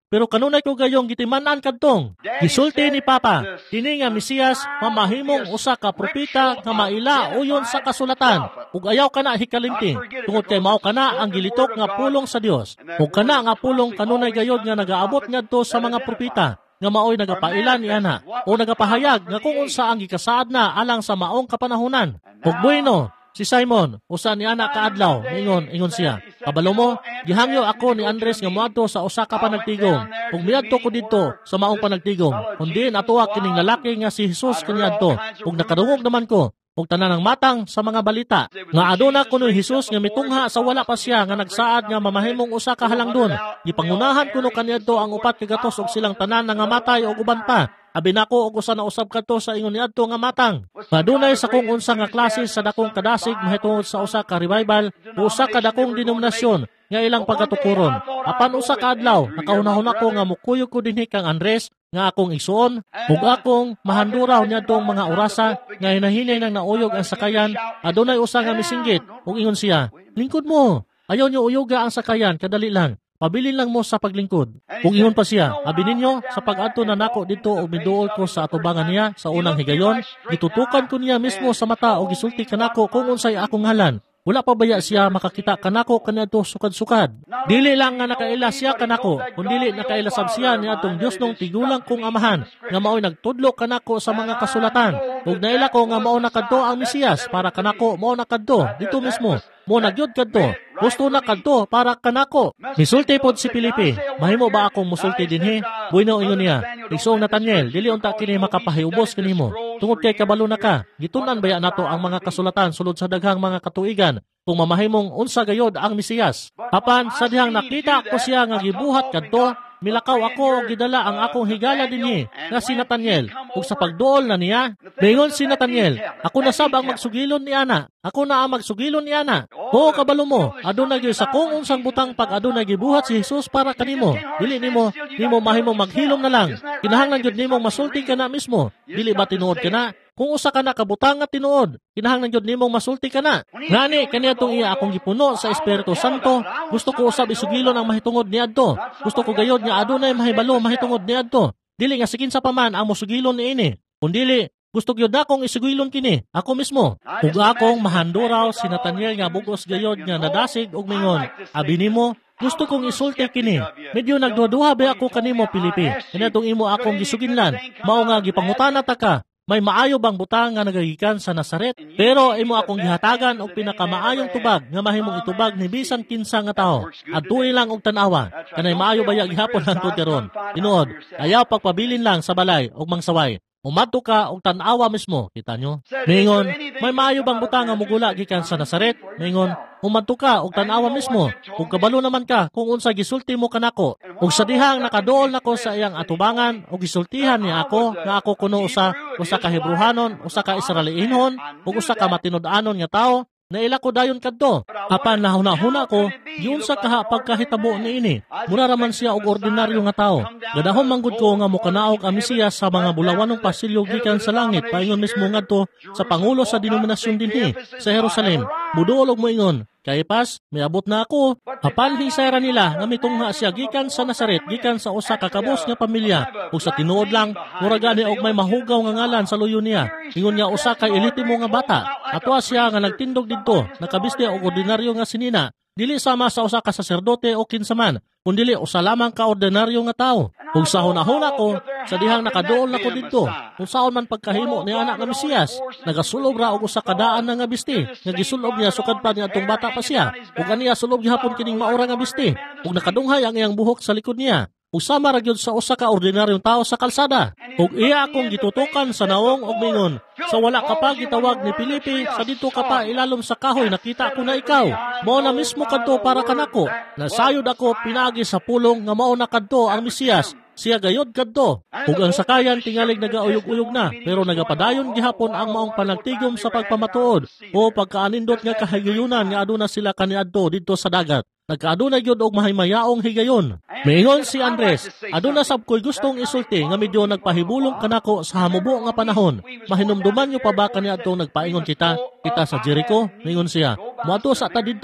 S1: pero kanunay ko gayong gitiman-an kadtong. Gisulti ni Papa, kini nga Mesiyas mamahimong usa ka propeta nga maila uyon sa kasulatan, ug ayaw kana hikalimti, tungod kay mao kana ang gilitok nga pulong sa Dios. Ug kana nga pulong kanunay gayod nga nagaabot ngadto sa mga propeta, nga maoy nagapailan ni ana o nagapahayag nga kung unsa ang gikasaad na alang sa maong kapanahunan. Ug bueno, si Simon, usa ni ana kaadlaw, ingon siya, kabalo mo, gihangyo ako ni Andres nga moadto sa usa ka panagtigom. Ug miadto ko didto sa maong panagtigom. Kundi natuwa kining lalaki nga si Jesus kaniadto. Ug nakadungog naman ko ug tanan ng matang sa mga balita nga aduna kuno Jesus nga mitungha sa wala pa siya nga nagsaad nga mamahimong usa ka halangdon. Gipangunahan kuno kaniadto ang upat ka gatos ug silang tanan nga matay ug uban pa. Abi nako og usa na usab kadto sa ingon niadto nga matang. Padunay sa kung unsa nga klase sa dakong kadasig mahitungod sa usa ka revival o usa ka dakong denominasyon nga ilang pagkatukuron. Apan usa ka adlaw nakahunahon ako nga mukuyog ko dinhi kang Andres nga akong igsuon ug akong mahanduraw niadtong mga orasa nga hinahinay nang nauyog ang sakayan. Adunay usa nga misinggit ug ingon siya, "Lingkod mo, ayaw niyo uyoga ang sakayan, kadali lang. Pabilin lang mo sa paglingkod." Ug ingon pa siya, "Abi ninyo, sa pag-adto na nako dito ug miduol ko sa atubangan niya sa unang higayon, gitutukan ko niya mismo sa mata ug gisulti kanako kung unsay akong ngalan. Wala pa baya siya makakita kanako kaniadto sukad-sukad. Dili lang nga nakaila siya kanako, kundi nakailasab siya ni atong Dios nung tigulang kong amahan, nga mao'y nagtudlo kanako sa mga kasulatan. Ug naila ko nga mao na kadto ang Mesiyas para kanako, mao na kadto dito mismo. Mo nagyud kadto. Gusto na kadto para kanako." Misulti pod si Felipe, "Mahimo ba akong musulti dinhi?" Bueno ingon niya, "Igsoong Nathaniel, dili unta kini makapahiubos kanimo. Tungod kay kabalo na ka, gitun-an baya nato ang mga kasulatan sulod sa daghang mga katuigan kung mamahimong unsa gayod ang Mesiyas. Apan sa dihang nakita ko siya nga gibuhat kadto, milakaw ako o gidala ang akong higala dinhi nga si Nathaniel ug sa pagduol na niya, dayon si Nathaniel, "Ako na sab ang magsugilon ni ana. Ako na ang magsugilon ni ana." "Oo, kabalo mo, adunay gyud sa kung unsang butang pag adunay gibuhat si Jesus para kanimo. Dili nimo mahimong maghilom na lang. Kinahanglan gyud nimong masulti ka na mismo. Dili ba tinuod ka na? Kung usa ka na kabutang nga tinuod, kinahanglan gyud nimong masulti ka na." Ngani kaniadtong iya akong gipuno sa Espiritu Santo, gusto ko usab isugilon ang mahitungod niadto. Gusto ko gayod nga adunay mahibalo mahitungod niadto. Dili nga sikin sa paman ang mosugilon niini. Kundili gusto gyud akong isugilon kini ako mismo. Ug akong mahanduraw si Nathaniel nga bugos gayod nga nadasig og mingon, "Abi nimo, gusto kong isulti kini. Medyo nagduha-duha ba ako kanimo, Felipe. Kaniadtong imo akong gisuginlan. Mao nga gipangutana ta ka, may maayo bang butang nga nagagikan sa Nazaret? Pero imo akong gihatagan og pinakamaayong tubag nga mahimong itubag ni bisan kinsa nga tawo. Adtuy lang og tan-awa. Kanay maayo baya gihapon hangtod karon. Tinuod, ayaw pagpabilin lang sa balay og mangsaway. Umadto ka og tan-awa mismo, kita nyo? Mingon, may maayo bang butang nga mugula gikan sa Nazaret? Mingon, umadto ka og tan-awa mismo. Ug kabalo naman ka kung unsa gisulti mo kanako. Ug sa dihang nakaduol nako sa iyang atubangan ug gisultihan niya ako nga ako kuno usa ka Hebrehanon, usa ka Israelinon, ug usa ka matinud-anon nga tawo, naila ko dayon kadto. Apan nahuna-huna ko, giunsa ka pagkahitabo niini. Mura raman siya og ordinaryo nga tawo. Gadahon manggod ko nga mokanaog ang Mesiyas sa mga bulawanong pasilyo gikan sa langit, paingon mismo ngadto sa pangulo sa denominasyon dinhi sa Jerusalem. Muduol og moingon, "Kaypas, miabot na ako." Apan hisayra nila nga mitungha siya gikan sa Nazaret, gikan sa usa ka kabus nga pamilya. Ug sa tinuod lang, mura gani og may mahugaw nga ngalan sa luyo niya. Ingon niya usa ka elitimo nga bata. Atwa siya nga nagtindog didto, nakabisde og ordinaryo nga sinina. Dili sama sa usa ka saserdote o kinsaman, kundi usa lamang ka ordinaryo nga tawo. Ug sa hunahuna ko, sa dihang nakaduol na ko didto, kung saon man pagkahimo ni anak nga Mesiyas, nagasulob ra og usa ka daan nga bisti, nga gisulob niya sukad pa niya atong bata pa siya. Ug aniya sulob gihapon kining maura nga bisti, ug nakadunghay ang iyang buhok sa likod niya. Usama ra gyud sa usa ka ordinaryong tawo sa kalsada. Ug iya akong gitutukan sa nawong og mingon, "Sa wala ka pa gitawag ni Felipe, sa dito ka pa ilalom sa kahoy nakita ko na ikaw. Mao na mismo kadto para kanako. Nasayod ako pinagi sa pulong nga mao na kadto ang Mesiyas. Siya gayod kadto." Ug ang sakayan tingalig nagauyog-uyog na, pero nagapadayon gihapon ang maong panagtigom sa pagpamatuod o pagkaanindot nga kahigayunan nga aduna sila kaniadto didto sa dagat. Nagkaaduna gyud og mahimayaong higayon. Miingon si Andres, "Aduna sab ko'y gustong isulti nga medyo nagpahibulong kanako sa hamubo nga panahon. Mahinumduman niyo pa ba kaniadto nagpaingon kita sa Jericho?" Miingon siya, "Moadto sa ta didto."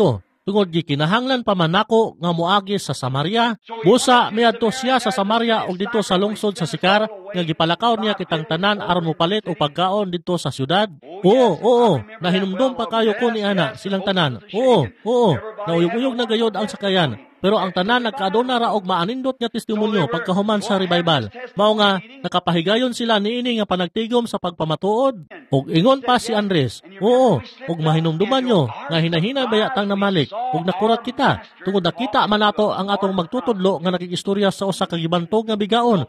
S1: tungod gikinahanglan pa man nako nga moagi sa Samaria. Busa miadto siya sa Samaria ug dito sa lungsod sa Sikar nga gipalakaw niya kitang tanan aron mopalit og pagkaon dito sa syudad. Oo, nahinumdom pa kayo ko ni ana silang tanan. Oo, nauyog-uyog na gayod ang sakayan. Pero ang tanan nagkaaduna ra og maanindot nga testimonyo pagkahuman sa revival. Mao nga nakapahigayon sila niini nga panagtigom sa pagpamatuod. Ug ingon pa si Andres, oo, ug mahinumduman nyo nga hinahinay bayatang namalik ug nakurat kita. Tungod nakita man nato ang atong magtutudlo nga nakigistorya sa usa ka gibantog nga bigaon.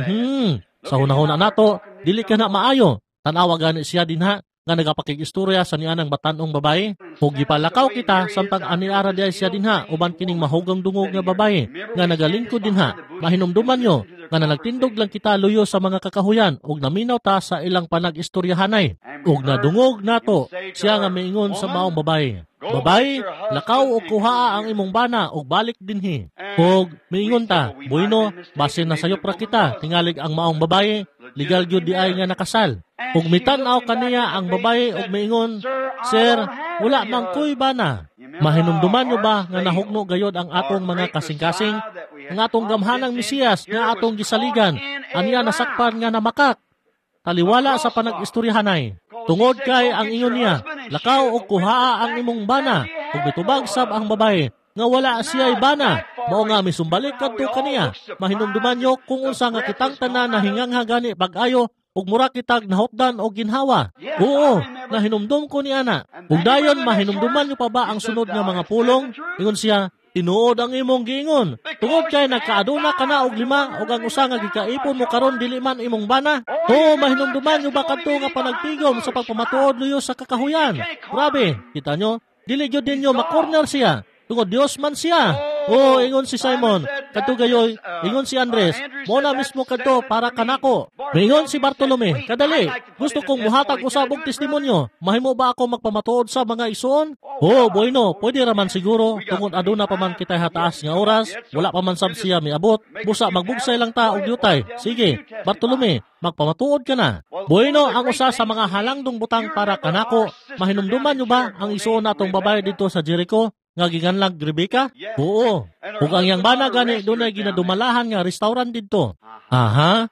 S1: Sa hunahuna nato, dili ka na maayo. Tanawa gani siya dinha nga nagapakig-istorya sa nianang batanong babae. Ug gipalakaw kita samtang aniara diay siya dinha uban kining mahugang dungog nga babae nga nagalingkod dinha. Mahinumduman nyo nga nagtindog lang kita luyo sa mga kakahuyan ug naminaw ta sa ilang panag-istoryahanay. Ug nadungog nato siya nga miingon sa maong babae. Babae, lakaw o kuhaa ang imong bana o balik dinhi. Ug miingon ta, bueno, base na sayop ra kita, tingalig ang maong babae, legal gyud di ay nga nakasal. Ug mitanaw kaniya ang babae ug miingon, Sir, wala man koy bana. Mahinumduman nyo ba nga nahugno gayod ang atong mga kasing-kasing, ang atong gamhanang Mesiyas nga atong gisaligan, aniya nasakpan nga namakak. Taliwala sa panag-istoryahanay. Tungod kay ang ingon niya, lakaw o kuhaa ang imong bana, ug mitubag sab ang babae, nga wala siya'y bana. Mao nga misumbalik kadto kaniya. Mahinumduman nyo kung unsa nga kitang tanan na hingangha gani pag-ayo, ug mura kitag nahutdan o ginhawa. Oo, nahinumdum ko ni ana. Ug dayon mahinumduman nyo pa ba ang sunod nga mga pulong? Ingon siya, tinuod ang imong giingon. Tungod kay nagkaaduna ka na og 5 ug ang usa nga gikaipon mo karon dili man imong bana. Oo, mahinumduman nyo ba kadto nga panagtigom sa pagpamatuod luyo sa kakahuyan? Grabe, kita nyo, dili gyud ninyo makorner siya. Tungod Dios man siya. Oo, ingon si Simon. Kadto gayoy, ingon si Andres. Mo na mismo kadto para kanako. Ingon si Bartolome. Kadali, gusto kong muhatag usab og testimonyo. Mahimo ba ako magpamatuod sa mga isuon? Oo, bueno, pwede raman siguro. Tungod aduna pa man kitay hataas nga oras, wala pa man sab siya miabot. Busa magbugsay lang ta og yutay. Sige, Bartolome, magpamatuod ka na. Bueno, ang usa sa mga halangdong butang para kanako. Mahinumduman nyo ba ang isuon natong babae dito sa Jericho? Nga giganlag Rebecca? Oo. Ug ang yang bana gani dunay ginadumalahan nga restaurant didto. Aha.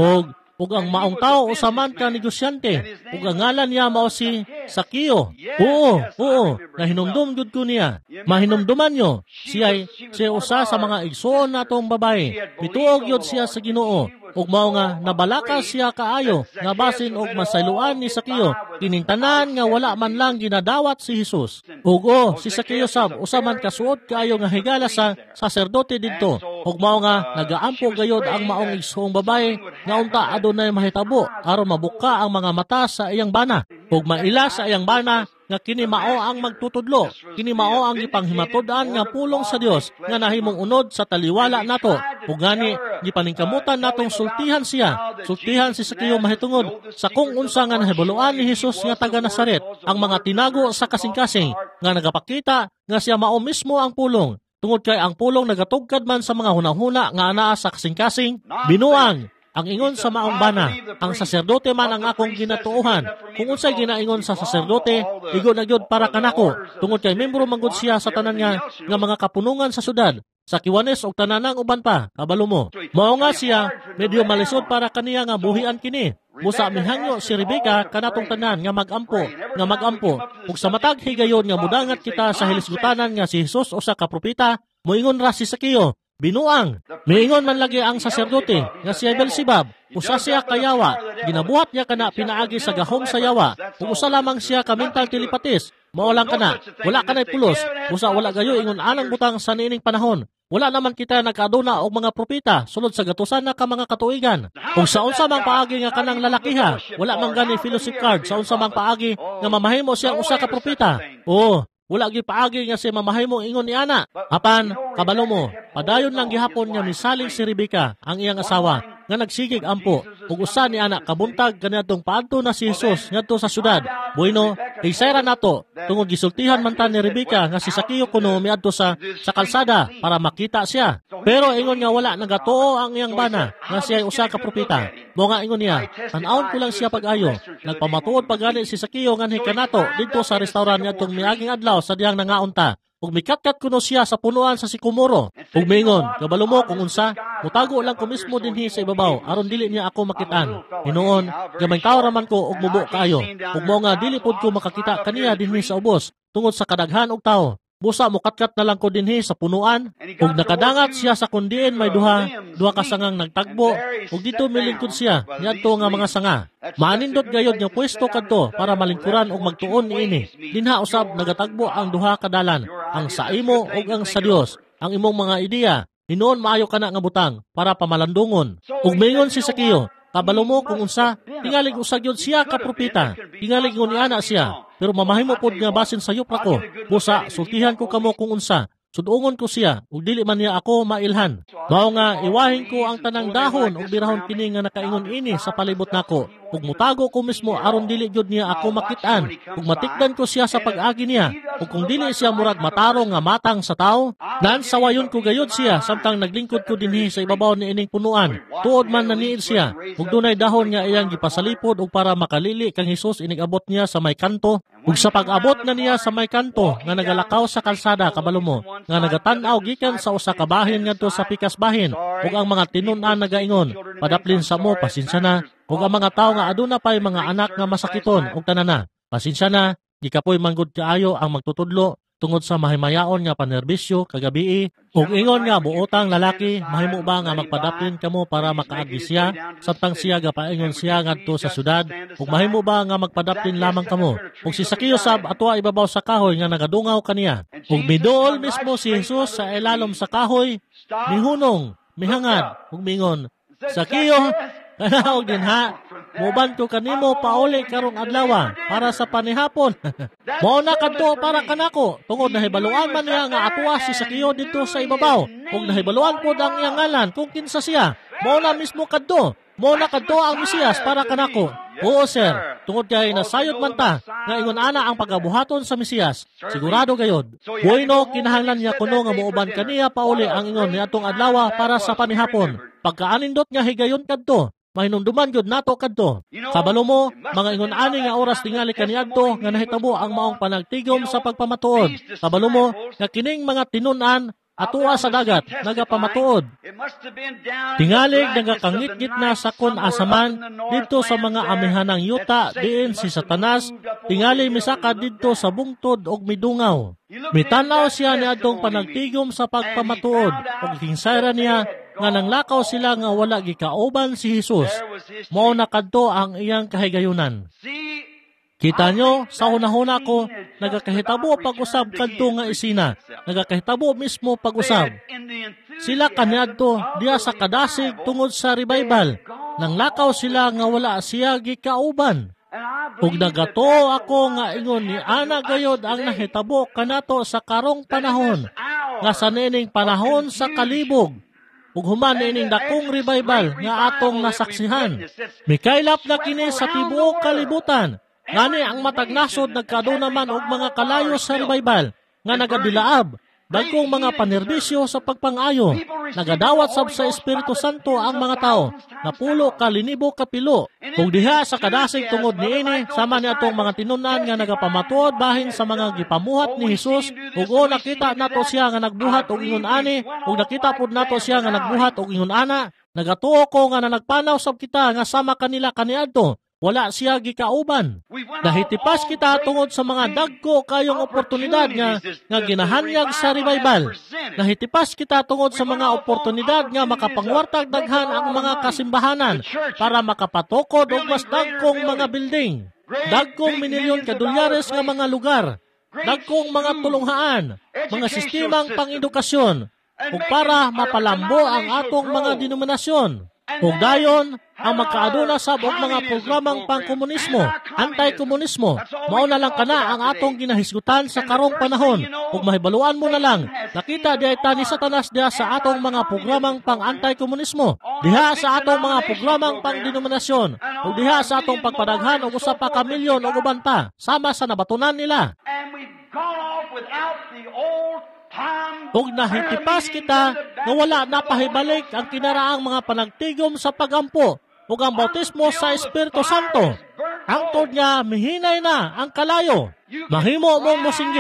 S1: Ug ang maong tao usaman ka negosyante. Ug ang ngalan niya mao si Sakio. Oo. Nahinumdum gud ko niya. Mahinumduman nyo. Siya usa sa mga igsoon natong babae. Mituog yun siya sa Ginoo. Ug mao nga nabalaka siya kaayo nga basin og masayloan ni Sakio kining tanan nga wala man lang ginadawat si Jesus. Ug si Sakio sab usa man kasuod kaayo nga higala sa saserdote didto. Ug mao nga nagaampo gayod ang maong igsoong babae nga unta adunay mahitabo aron mabuka ang mga mata sa iyang bana ug maila sa iyang bana nga kini mao ang magtutudlo, kini mao ang ipanghimatod-an nga pulong sa Dios nga nahimong unod sa taliwala nato. Ug gani gipaningkamutan natong sultihan siya. Sultihan si Sakio mahitungod sa kung unsa nga nahibuluan ni Jesus nga taga Nazaret, ang mga tinago sa kasing-kasing nga nagapakita nga siya mao mismo ang pulong. Tungod kay ang pulong nagatugkad man sa mga hunahuna nga anaa sa kasing-kasing, binuang ang ingon sa maong bana, ang saserdote man ang akong ginatuuhan. Kung unsay ginaingon sa saserdote, igo na gyud para kanako. Tungod kay membro manggod siya sa tanan nga mga kapunungan sa syudad, sa Kiwanes og tananang uban pa, kabalo mo. Mao nga siya, medyo malisod para kaniya nga buhian kini. Musa mihangyo si Rebecca kanatong tanan nga magampo. Ug sa matag higayon nga mudangat kita sa hilisgutanan nga si Jesus usa ka propeta, moingon ra si Sakio, binuang. Miingon man lagi ang saserdote nga si Beelzebub, usa siya kayawa. Ginabuhat niya kana pinaagi sa gahom sa yawa. Kung usa lamang siya ka mental telepatis, mao lang kana. Wala kanay pulos. Usa wala gayo ingon anang butang sa niining panahon. Wala naman kita nagkaaduna og mga propeta sulod sa gatusan na ka mga katuigan. Kung sa unsa mang paagi nga kanang lalakiha, wala man gani fellowship card sa unsa mang paagi nga mamahimo siyang usa ka propeta. Wala gi paagi nga si mamahimo ingon ni ana. Apan kabalo mo, padayon lang gihapon nga misalig si Rebecca, ang iyang asawa, nga nagsigig ampo ug usa ni ana kabuntag kaniadtong paadto na si Jesus ngadto sa syudad. Bueno, isayra nato tungod gisultihan man ta ni Rebecca nga si Sakio kuno miadto sa kalsada para makita siya. Pero ingon nga wala nagatuo ang iyang bana nga siya ay usa ka propeta. Mo nga ingon niya, tan-awon ko lang siya pag-ayo. Nagpamatuod pagani si Sakio nganhi kanato didto sa restaurant niadtong miaging adlaw sa diyang nangaon ta. ug mikatkat kuno siya sa punuan sa sikomoro. Ug mingon, kabalo mo kung unsa, mutago lang ko mismo dinhi sa ibabaw aron dili niya ako makitaan. Hinuon, gamay tawo raman ko ug mubo kayo. Ug mo nga dili pud ko makakita kaniya dinhi sa ubos tungod sa kadaghan og tawo. Busa mo katkat na lang ko dinhi sa punuan, ug nakadangat siya sa kundiin may duha ka sangang nagtagbo, ug dito milingkod siya niadto nga mga sanga. Maanindot gayod nga pwesto kadto para malingkuran ug magtuon niini. Dinha usab nagatagbo ang duha ka dalan, ang sa imo ug ang sa Dios. Ang imong mga ideya, hinuon maayo kana nga butang para pamalandungon. Ug mingon si Sakeo, kabalo mo kung unsa, tingalig usag yun siya ka propeta, tingalig ngun ana siya. Pero mamahimo pod nga basin sa yupra ko. Busa, sultihan ko kamo kung unsa. Sudungon ko siya, ug dili man niya ako mailhan. Mao nga iwahin ko ang tanang dahon ug birahon kini nga nakaingon ini sa palibot nako. Ug mutago ko mismo aron dili gyud niya ako makitaan. Ug matikdan ko siya sa pag-agi niya. Ug kung dili siya murag matarong nga matang sa tao, nansawayon ko gayud siya samtang naglingkod ko dinhi sa ibabaw ni ining punuan. Tuod man naniid siya, ug dunay dahon nga iyang gipasalipod ug para makalili kang Hesus inigabot niya sa may kanto. Ug sa pag-abot na niya sa may kanto nga nagalakaw sa kalsada, kabalo mo, nga nagatan-aw gikan sa usa ka bahin ngadto sa pikas bahin, ug ang mga tinun-an nagaingon, padaplin sa mo, pasensya na, ug ang mga tawo nga aduna pay mga anak nga masakiton ug tanana, pasensya na, gikapoy manggod kaayo ang magtutudlo tungod sa mahimayaon nga panerbisyo kagabii, ug ingon nga buotang lalaki, mahimo ba nga magpadaplin kamo para makaagi siya, samtang siya gapaingon siya ngadto sa syudad, ug mahimo ba nga magpadaplin lamang kamo. Ug si Sakeo sab atua ibabaw sa kahoy nga nagadungaw kaniya. Ug miduol mismo si Jesus sa ilalom sa kahoy, mihunong, mihangad, ug mingon, Sakeo, kanaog din ha, muban ko kanimo pauli karong adlaw para sa panihapon. Mao na kadto para kanako, tungod nahibaluan man niya nga atuwa si Sakeo dito sa ibabaw, ug nahibaluan pod ang iyang ngalan kung kinsa siya. Mao na mismo kadto, mao na kadto ang Mesiyas para kanako. Oo sir, tungod kay nasayod man ta nga ingon ana ang pagabuhaton sa Mesiyas. Sigurado gayod. Bueno kinahanglan niya kuno nga muuban kaniya pauli ang ingon niadtong adlaw para sa panihapon. Pagkaanindot nga higayon kadto, mahinumduman gyud nato kadto. Kabalo mo, mga ingon ani nga oras tingali kaniadto nga nahitabo ang maong panagtigom sa pagpamatuod. Kabalo mo, nga kining mga tinun-an atua sa dagat nagapamatuod. Tingalig nagakangit-git na sa kun asaman dito sa mga amihanang yuta diin si Satanas, tingali misaka dito sa bungtod og midungaw. Mitanaw siya niadtong panagtigom sa pagpamatuod ug hinsayra niya nga nanglakaw sila nga wala gikauban si Jesus. Mao na kadto ang iyang kahigayunan. Kita nyo, sa hunahuna ko, nagakahitabo pag-usab kadto nga isina. Nagakahitabo mismo pag-usab. Sila kaniadto diya sa kadasig tungod sa revival. Nanglakaw sila nga wala siya gikauban. Ug nagato ako nga ingon ni ana gayod ang nahitabo kanato sa karong panahon. Nga sa nining panahon sa kalibog. Ug human ining dakong revival nga atong nasaksihan. Mikaylap na kini sa tibuok kalibutan. Ngani ang matag nasod nagkaduna man og mga kalayo sa revival nga nagabilaab, dagkong mga panerbisyo sa pagpangayo, nagadawat sab sa Espiritu Santo ang mga tao, napulo ka linibo kapilo. Ug diha sa kadasig tungod niini sama niadtong mga tinunan nga nagapamatuod bahin sa mga gipamuhat ni Hesus, ug nakita nato siya nga nagbuhat og ingon ani, ug nakita pud nato siya nga nagbuhat og ingon ana, nagatuo ko nga nagpanaw sab kita nga sama kanila kaniadto. Wala siya gikauban. Nahitipas kita tungod sa mga dagko kayong oportunidad nga ginahanyag sa revival. Nahitipas kita tungod sa mga oportunidad nga makapangwartag daghan ang mga kasimbahanan para makapatukod og mas dagkong mga building. Dagkong minilyon ka dolyares nga mga lugar. Dagkong mga tulunghaan, mga sistemang pang-edukasyon, ug para mapalambo ang atong mga denominasyon. Ug dayon, ang magkaaduna sab og mga programang pangkomunismo, anti-komunismo, mao na lang kana ang atong ginahisgutan sa karong panahon. Ug mahibaluan mo na lang, nakita diay ta ni Satanas diha sa atong mga programang pang-anti-komunismo, diha sa atong mga programang pang-denominasyon, ug diha sa atong pagpadaghan og usa pa ka milyon og uban pa, sama sa nabatunan nila. Ug nahitipas kita nga wala napahibalik ang kinaraang mga panagtigom sa pagampo ug ang bautismo sa Espiritu Santo. Hangtod nga mihinay na ang kalayo. Mahimo mong mosinggit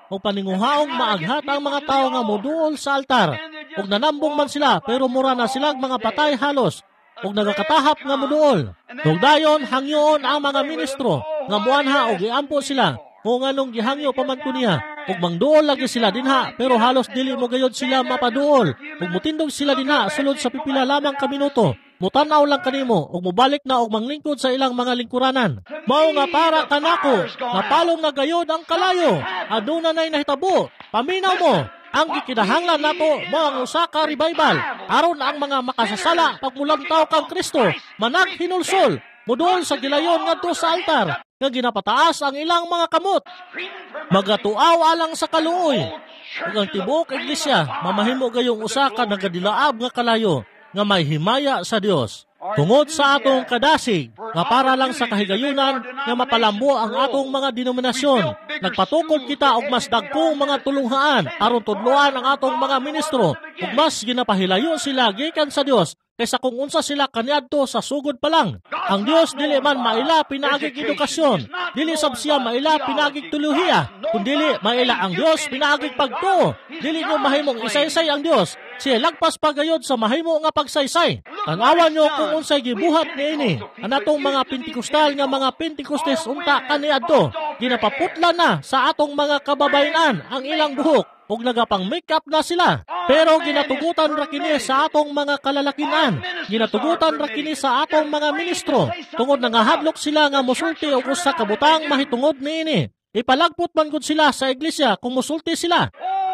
S1: o paninguhaong maaghat ang mga tao nga moduol sa altar. Ug nanambong man sila, pero mura na silang mga patay halos, ug nagakatahap nga moduol. Ug dayon hangyoon ang mga ministro nga muanha og giampo sila, o nganong gihangyo pa man ko niya. Ug mangduol lagi sila dinha, pero halos dili mo gayud sila mapaduol. Ug mutindog sila dinha sulod sa pipila lamang ka minuto. Mutanaw lang kanimo ug mobalik na og manglingkod sa ilang mga lingkuranan. Mao nga para kanako, napalong na gayod ang kalayo. Aduna nay nahitabo. Paminaw mo, ang gikinahanglan nato mao ang usa ka revival aron ang mga makasasala pagmulantaw kang Kristo manag hinulsol, muduol sa gilayon ngadto sa altar nga ginapataas ang ilang mga kamot. Magatuaw alang sa kaluoy. Ug ang tibuok iglesia mamahimo gayong usa ka nagadilaab nga kalayo nga may himaya sa Dios. Tungod sa atong kadasig, nga para lang sa kahigayunan nga mapalambo ang atong mga denominasyon, nagpatukod kita og mas dagkong mga tulunghaan aron tudloan ang atong mga ministro ug mas ginapahilayo sila gikan sa Dios kaysa kung unsa sila kaniadto sa sugod pa lang. Ang Dios dili man maila pinaagig edukasyon, dili sab siya maila pinagig teolohiya, kundi maila ang Dios pinagig pagtuo. Dili nyo mahimong isaysay ang Dios, siya lagpas pagayod sa mahimo nga pagsaysay. Tanawan nyo kung unsay gibuhat niini. Anatong mga Pentekostal nga mga Pentekostes unta kaniadto, ginapaputla na sa atong mga kababayan ang ilang buhok ug nagapang makeup na sila. Pero ginatugutan ra kini sa atong mga kalalakinan, ginatugutan ra kini sa atong mga ministro tungod nangahadlok sila nga mosulti og usa ka butang mahitungod niini. Ipalagpot man gud sila sa iglesia kung mosulti sila.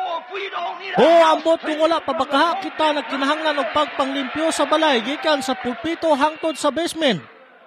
S1: Ambot kung wala pa baka kita nagkinahanglan og pagpanglimpyo sa balay gikan sa pulpito hangtod sa basement.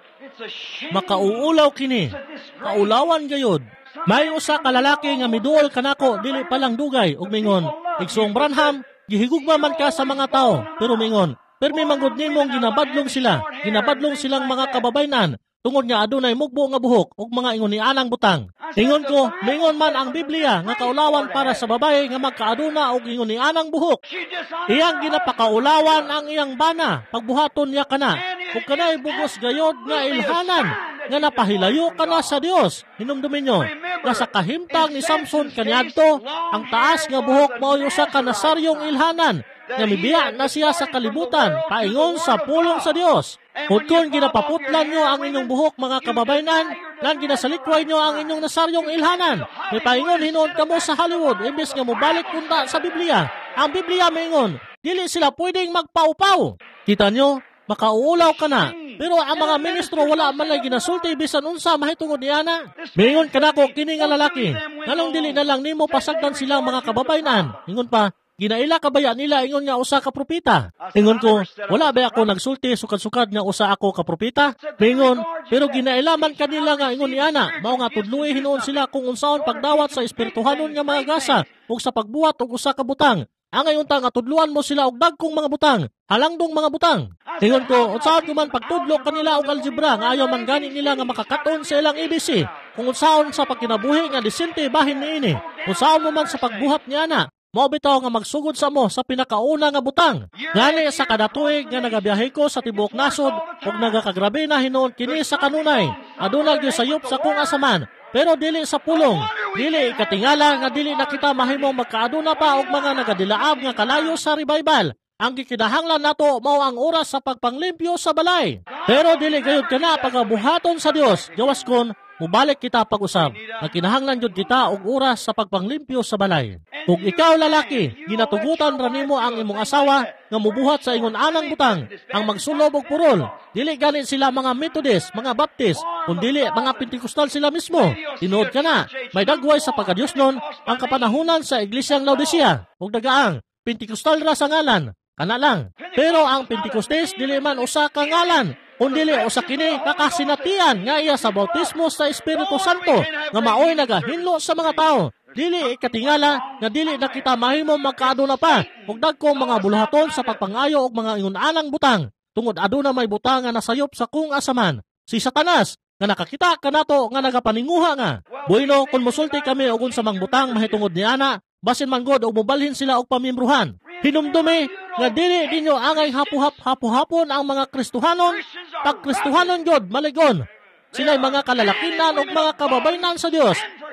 S1: Makauulaw kini, kaulawan gayod. May usa ka lalaki nga miduol kanako dili pa lang dugay ug mingon, "Igsoong Branham, gihigugma man ka sa mga tao." Pero mingon, "Permi manggod nimong ginabadlong sila, ginabadlong silang mga kababayan tungod nga adunay mugbo nga buhok ug mga ingon ni anang butang." Ingon ko, mingon man ang Biblia nga kaulawan para sa babae nga magkaaduna og ingon ni anang buhok. Iyang ginapakaulawan ang iyang bana, pagbuhaton niya kana. Ug kanay bugos gayod nga ilhanan nga napahilayo kana sa Dios. Hinumdumin nyo, nga sa kahimtang ni Samson kaniadto, ang taas nga buhok mao usa ka nasaryong ilhanan nga mibiya na siya sa kalibutan paingon sa pulong sa Dios. Kung ginapaputlan nyo ang inyong buhok mga kababayan, lan ginasalikway nyo ang inyong nasaryong ilhanan. May paingon hinoon kamo sa Hollywood imbes nga mobalik punta sa Biblia. Ang Biblia maingon, dili sila pwedeng magpaupaw. Kita nyo, makauulaw ka na. Pero ang mga ministro wala man lang ginasulti bisan unsa mahitungod niana. Maingon kanako kini nga lalaki, nganong dili na lang nimo pasagdan silang mga kababayan. Ingon pa, ginaila kabaya nila ingon nga usa ka propeta. Ingon ko, wala ba ako nagsulti sukad-sukad nga usa ako ka propeta? Ingon, pero ginailaman kanila nga ingon niana, mao nga tudloy hinuon sila kung unsaon pagdawat sa espirituhanon nga mga gasa ug sa pagbuhat og usa ka butang. Ang ayon ta nga tudluan mo sila og dagkong mga butang, halangdong mga butang. Ingon ko, unsaon ko man pagtudlo kanila og algebra nga ayaw man gani nila nga makakaton sa ilang ABC. Kung unsaon sa pagkinabuhi nga disente bahin niini. Unsaon mo man sa pagbuhat niana, mao bitaw nga magsugod sa mo sa pinakauna nga butang. Ngani sa kada tuig nga nagabiyahe ko sa tibuok nasod ug nagakagrabe na hinuon kini sa kanunay. Aduna gyud sayop sa kung asaman, pero dili sa pulong. Dili ikatingala nga dili na kita mahimong magkaaduna pa og mga nagadilaab nga kalayo sa revival. Ang gikinahanglan nato mao ang oras sa pagpanglimpyo sa balay. Pero dili gayud kana pagabuhaton sa Dios. Gawas kon mubalik kita pag-usab. Nagkinahanglan jud kita og oras sa pagpanglimpyo sa balay. Kung ikaw lalaki, ginatugutan ra nimo ang imong asawa nga mubuhat sa ingon anang butang, ang magsulob og purol. Dili gani sila mga Methodist, mga Baptist, kun dili mga Pentekostal sila mismo. Tinuod kana, may dagway sa pagkadiosnon ang kapanahunan sa Iglesyang Laodicea. Ug dagaang Pentekostal ra sa ngalan, kana lang. Pero ang Pentekostes dili man usa ka ngalan, kundili usa kini kakasinatian nga iya sa bautismo sa Espiritu Santo nga maoy nagahinlo sa mga tao. Dili ikatingala nga dili na kita mahimong magkaaduna pa ug dagkong mga buluhaton sa pagpangayo og mga ingon-anang butang. Tungod aduna may butang nga nasayop sa kung asaman. Si Satanas nga nakakita kanato nga nagapaninguha nga. Bueno kun mosulti kami og unsa mang butang mahitungod niana, basin man god og mobalhin sila og pamiyembrohan. Hinumdumi nga dili ninyo angay hapu-hapon ang mga Kristohanon, pag Kristohanon jud maligon. Sila'y mga kalalakinan ug mga kababayan sa Dios.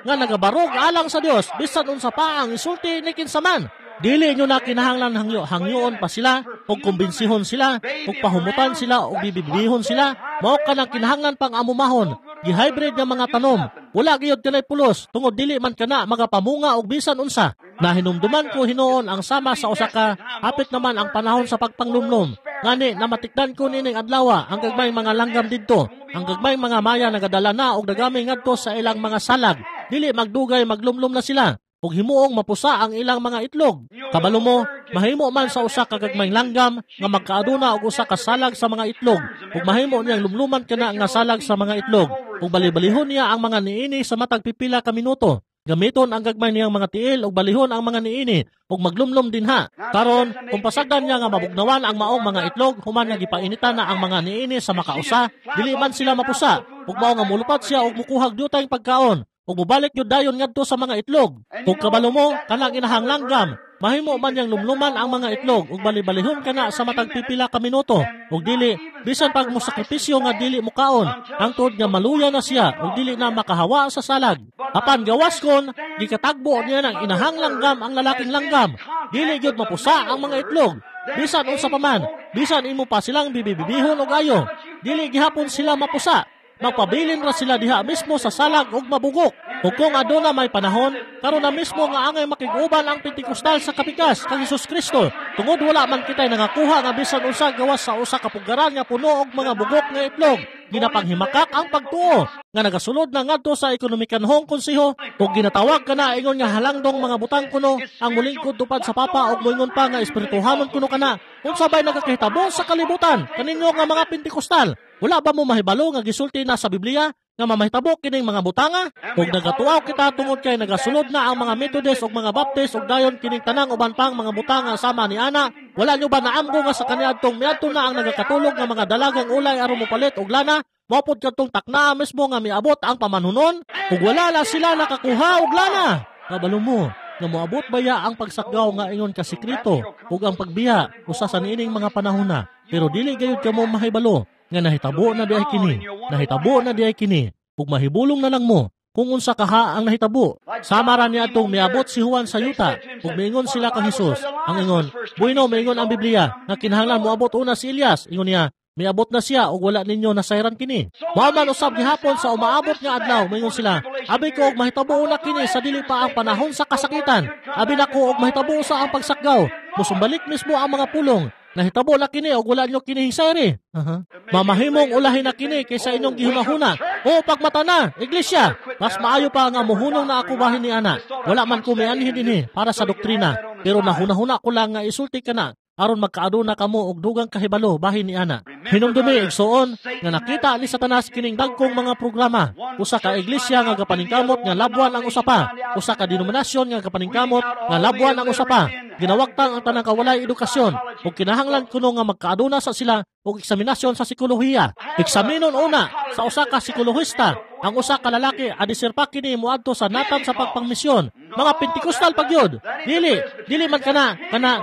S1: nga nagabarog alang sa Dios bisan unsa pa ang isulti ni kinsaman. Dili nyo na kinahanglan hangyoon pa sila o kumbinsihon sila o pahumutan sila o bibibihon sila. Mao ka nang kinahanglan pang amumahon. Gi-hybrid nga mga tanom. Wala gayud kanay pulos tungod dili man kana magapamunga og bisan unsa. Nahinumduman ko hinuon ang sama sa usa ka hapit naman ang panahon sa pagpanglumlom. Ngani namatikdan ko nining adlaw ang gagmay mga langgam didto. Ang gagmay mga maya nagadala na og dagami ngadto sa ilang mga salag. Dili magdugay maglumlom na sila. Ug himuong mapusa ang ilang mga itlog. Kabalo mo, mahimo man sa usa ka gagmayng langgam nga magkaaduna og usa ka salag sa mga itlog. Ug mahimo niyang lumluman kana nga salag sa mga itlog. Ug balibalihon niya ang mga niini sa matag pipila ka minuto. Gamiton ang gagmay niyang mga tiil ug balihon ang mga niini ug maglumlom dinha. Karon, kung pasagdan niya nga mabugnawan ang maong mga itlog, human nga gipainitan na ang mga niini sa makausa, dili man sila mapusa. Ug mao nga mulupat siya ug mukuhag diutay pagkaon. Ug mubalik yun dayon ngadto sa mga itlog. Kung kabalo mo, kanang inahang langgam, mahimo man yang lumluman ang mga itlog ug balibalihon kana sa matag pipila ka minuto. Ug dili, bisan pag mo sakripisyo nga dili mo kaon, ang tuod nga maluya na siya ug dili na makahawa sa salag. Apan gawas kon, gikatagbo niya ng inahang langgam ang lalaking langgam. Dili gyud mapusa ang mga itlog. Bisan unsa pa man, bisan imo pa silang bibibihon og ayo, dili gihapon sila mapusa. Magpabilin ra sila diha mismo sa salag ug mabugok. Ug kung aduna may panahon, karon na mismo nga angay makig-uban ang Pentekostal sa kapikas kang Hesus Kristo. Tungod wala man kitay nangakuha nga bisan unsa gawas sa usa ka pugaran nga puno og mga bugok nga itlog. Ginapanghimakak ang pagtuo nga nagasulod na ngadto sa ekonomikanhong konseho ug ginatawag kana ingon nga halangdong mga butang kuno ang mulingkod tupad sa papa ug moingon pa nga espirituhanon kuno kana. Unsa bay nagakahitabo sa kalibutan kaninyo nga mga Pentekostal? Wala ba mo mahibalo nga gisulti na sa Biblia nga mamahitabo kining mga butanga? Ug nagatuaw kita tungod kay nagasulod na ang mga Methodist ug mga Baptist ug dayon kining tanang uban pang mga butanga sama ni ana. Wala nyo ba naamgo nga sa kaniadtong miadto na ang nagakatulog nga mga dalagang ulay aron mopalit og lana? Mopod kadtong takna mismo nga miabot ang pamanunon ug wala la sila nakakuha og lana. Kabalo mo nga moabot baya ang pagsakgaw nga ingon ka sekreto ug ang pagbiya usa sa niining mga panahon na. Pero dili gayud kamo mahibalo nga nahitabo na diay kini. Nahitabo na diay kini. Ug mahibulong na lang mo kung unsa kaha ang nahitabo. Sama ra niya atong miabot si Juan sa yuta ug miingon sila kang Hesus. Ang ingon, "Bueno, miingon ang Biblia nga kinahanglan moabot una si Elias." Ingon niya, miabot na siya ug wala ninyo nasayran kini. Mao man usab gihapon sa umaabot nga adlaw, miingon sila, "Abi ko og mahitabo una kini sa dili pa ang panahon sa kasakitan. Abi nako og mahitabo sa ang pagsakgaw. Musumbalik mismo ang mga pulong. Nahitabo na kini og wala nyo kini hisayri. Mamahimong ulahin na kini kaysa inyong gihunahuna. O pagmata na, iglesia, mas maayo pa nga muhunong na ako bahin ni ana. Wala man ko mianhin dinhi para sa doktrina, pero nahunahuna ko lang nga isulti ka na aron magkaaduna kamo og dugang kahibalo bahin ni ana. Hinumdumi igsuon nga nakita ni Satanas kining dagkong mga programa. Usa ka iglesia nga gapaningkamot nga labuan ang usa pa. Usa ka denominasyon nga gapaningkamot nga labuan ang usa pa. Ginawagtang ang tanang kawalay edukasyon ug kinahanglan kuno nga magkaaduna sa sila og eksaminasyon sa psikolohiya. Eksaminon una sa usa ka psikolohista ang usa ka lalaki adisir pa kini moadto sa natad sa pagpangmisyon. Mga Pentekostal pagyud. Dili man kana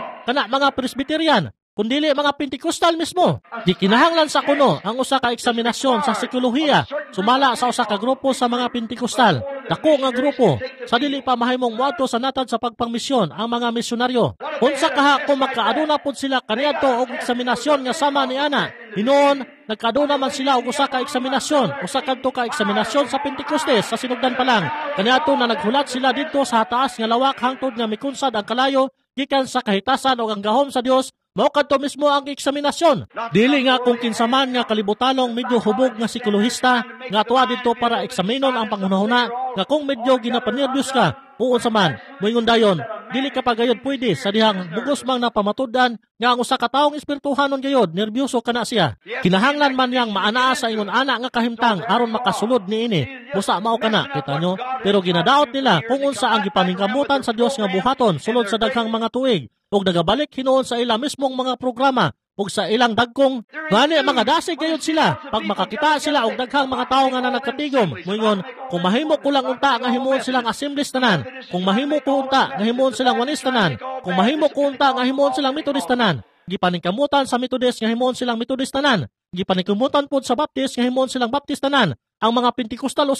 S1: mga Presbyterian, kundili mga Pentekostal mismo. Di kinahanglan sa kuno ang usa ka eksaminasyon sa psikolohiya sumala sa usa ka grupo sa mga Pentekostal. Dako nga grupo sa dili pa mahimong moadto sa natad sa pagpangmisyon ang mga misyonaryo. Unsa kaha kung magkaaduna pod sila kaniadto og eksaminasyon nga sama ni ana. Hinuon nagkaaduna man sila og usa ka eksaminasyon, usa kadto ka eksaminasyon sa Pentekostes sa sinugdan pa lang. Kaniadto na naghulat sila didto sa taas nga lawak hangtod nga mikunsad ang kalayo gikan sa kahitasan o ang gahom sa Dios. Mao kadto mismo ang eksaminasyon. Dili nga kung kinsaman nga kalibutanong medyo hubog nga psikolohista nga tuwa dito para eksaminon ang panghunahuna nga kung medyo ginapanerbyos ka uon sa man moingon dayon dili ka pa gayud pwede sa dihang bugos mang napamatud-an nga ang usa ka taong espirituhanon gayud nerbyoso kana siya. Kinahanglan man yang maanaa sa ingon ana nga kahimtang aron makasulod niini. Busa mao kana kita nyo, pero ginadaot nila kung unsa ang gipaningkamutan sa Dios nga buhaton sulod sa daghang mga tuig ug nagabalik hinuon sa ila mismong mga programa ug sa ilang dagkong gani mga dasig gayud sila pag makakita sila og daghang mga tawo nga nagkatigom moingon kung mahimo ko lang unta nga himuon silang Assemblies tanan, kung mahimo ko unta nga himuon silang Oneness tanan, kung mahimo ko unta nga himuon silang Methodist tanan. Gipaningkamutan sa Methodist nga himuon silang Methodist tanan, gipaningkamutan pod sa Baptist nga himuon silang Baptist tanan. Ang mga Pentekostal usab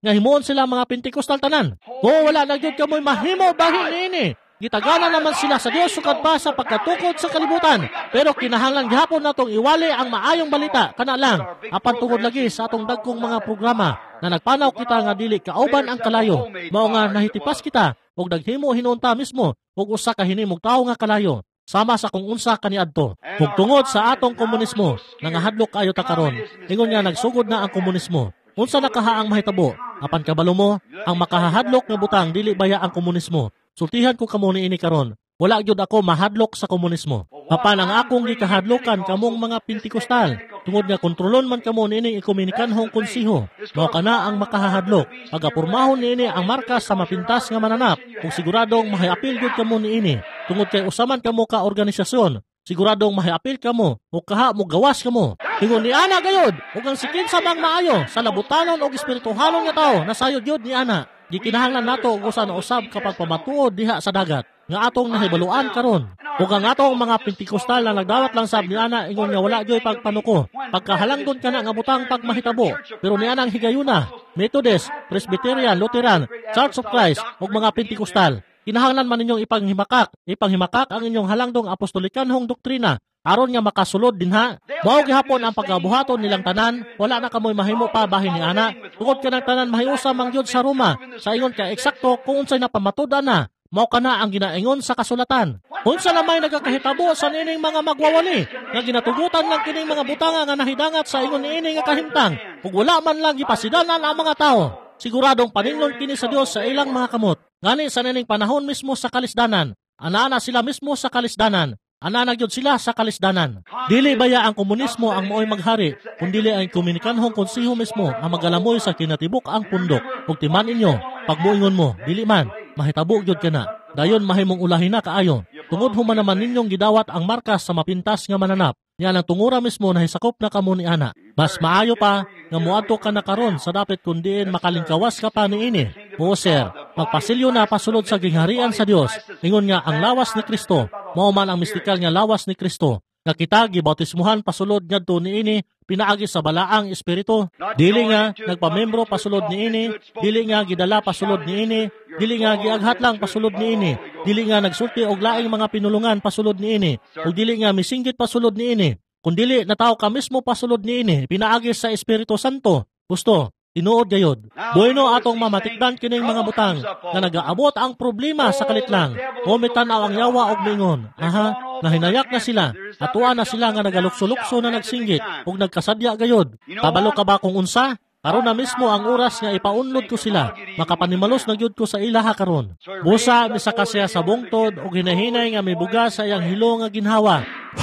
S1: nga himuon sila mga Pentekostal tanan. O wala na gyud kamoy mahimo bahin niini. Gitagana naman sila sa Dios sukad pa sa pagkatukod sa kalibutan. Pero kinahanglan gihapon natong iwali ang maayong balita kana lang apan tungod lagi sa atong dagkong mga programa na nagpanaw kita nga dili kauban ang kalayo. Mao nga nahitipas kita og naghimo hinunta mismo og usa ka hinimog tawo nga kalayo sama sa kung unsa kaniadto. Ug tungod sa atong komunismo nangahadlok kayo ta karon. Ingon nga nagsugod na ang komunismo. Unsa nakahaang mahitabo? Apan kabalo mo, ang makahahadlok nga butang dili baya ang komunismo. Sultihan ko kamo niini karon. Wala gyud ako mahadlok sa komunismo. Apan ang akong gikahadlokan kamong mga Pentekostal. Tungod nga kontrolon man kamo niining ikomunikanhong konsiho. Mao kana ang makahahadlok. Pagapurmahon niini ang marka sa mapintas nga mananap. Kung siguradong mahiapil gyud kamo niini. Tungod kay usaman kamo ka organisasyon. Siguradong mahiapil kamo o kaha mo gawas kamo. Ingon ni ana gayud ug ang sikin sa bang maayo sa labutanon og espirituhanon nga tawo nasayod gyud ni ana. Gikinahanglan nato og usa na usab kapag pamatuod diha sa dagat nga atong nahibaluan karon. Ug ang atong mga Pentekostal na nagdawat lang sab ni ana ingon nga wala gyoy pagpanuko. Pagkahalangdon kana nga butang pagmahitabo. Pero ni anang higayuna, Methodist, Presbyterian, Lutheran, Church of Christ ug mga Pentekostal. Kinahanglan man ninyong ipanghimakak ang inyong halangdong apostolikanhong doktrina aron nga makasulod dinha. Mao gihapon ang pagkabuhaton nilang tanan, wala na kamoy mahimo pa bahin ni ana. Tungod kanang tanan mahiusa mang gyud sa Roma. Sa ingon ka eksakto kung unsay napamatud-an na, mao kana ang ginaingon sa kasulatan. Unsa na may nagakahitabo sa nining mga magwawali nga ginatugutan lang kining mga butanga nga nahidangat sa ingon niini nga kahimtang ug wala man lang gipasidanan ang mga tawo. Siguradong paninlon kini sa Dios sa ilang mga kamot. Ngani sa nining panahon mismo sa kalisdanan, ana sila mismo sa kalisdanan. Ana gyud sila sa kalisdanan. Dili baya ang komunismo ang mo'y maghari, kundi ang komunikanhong konsiho mismo ang magalamoy sa kinatibuk ang pundok. Ug timan inyo, pagmuingon mo, dili man mahitabo gyud kana. Dayon mahimong ulahin na kaayo. Tungod human naman ninyong gidawat ang markas sa mapintas nga mananap. Yan ang tungura mismo na hisakop na kamo ni ana. Mas maayo pa nga muadto ka na karon sa dapit kundiin makalingkawas ka pa niini. Oo sir, magpasilyo na pasulod sa gingharian sa Dios. Ingon nga ang lawas ni Kristo, mao man ang mistikal nga lawas ni Kristo. Nga kita gibautismuhan pasulod ngadto niini pinaagi sa balaang espiritu. Dili nga nagpamembro pasulod niini, dili nga gidala pasulod niini, dili nga giaghat lang pasulod niini, dili nga nagsulti og laing mga pinulungan pasulod niini, ug dili nga misinggit pasulod niini, kundili nataw ka mismo pasulod niini pinaagi sa Espiritu Santo. Gusto tinuod gayod. Bueno atong mamatikdan kining mga butang nga nagaabot ang problema sa kalitlang. O mitanaw ang yawa og mingon. Aha, nahinayak na sila. Atuan na sila nga nagalukso-lukso na nagsinggit ug nagkasadya gayod. Kabalo ka ba kung unsa? Karon na mismo ang oras nga ipaunlod ko sila. Makapanimalos na gyud ko sa ilaha karon. Busa misaka siya sa bungtod ug hinahinay nga mibuga sa iyang hilo nga ginhawa.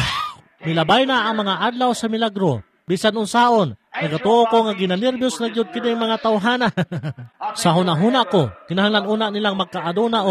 S1: Milabay na ang mga adlaw sa milagro. Bisan unsaon, nagatuo ko nga ginanirbyos na gyud kini mga tawhana. Sa hunahuna ko, kinahanglan una nilang magkaaduna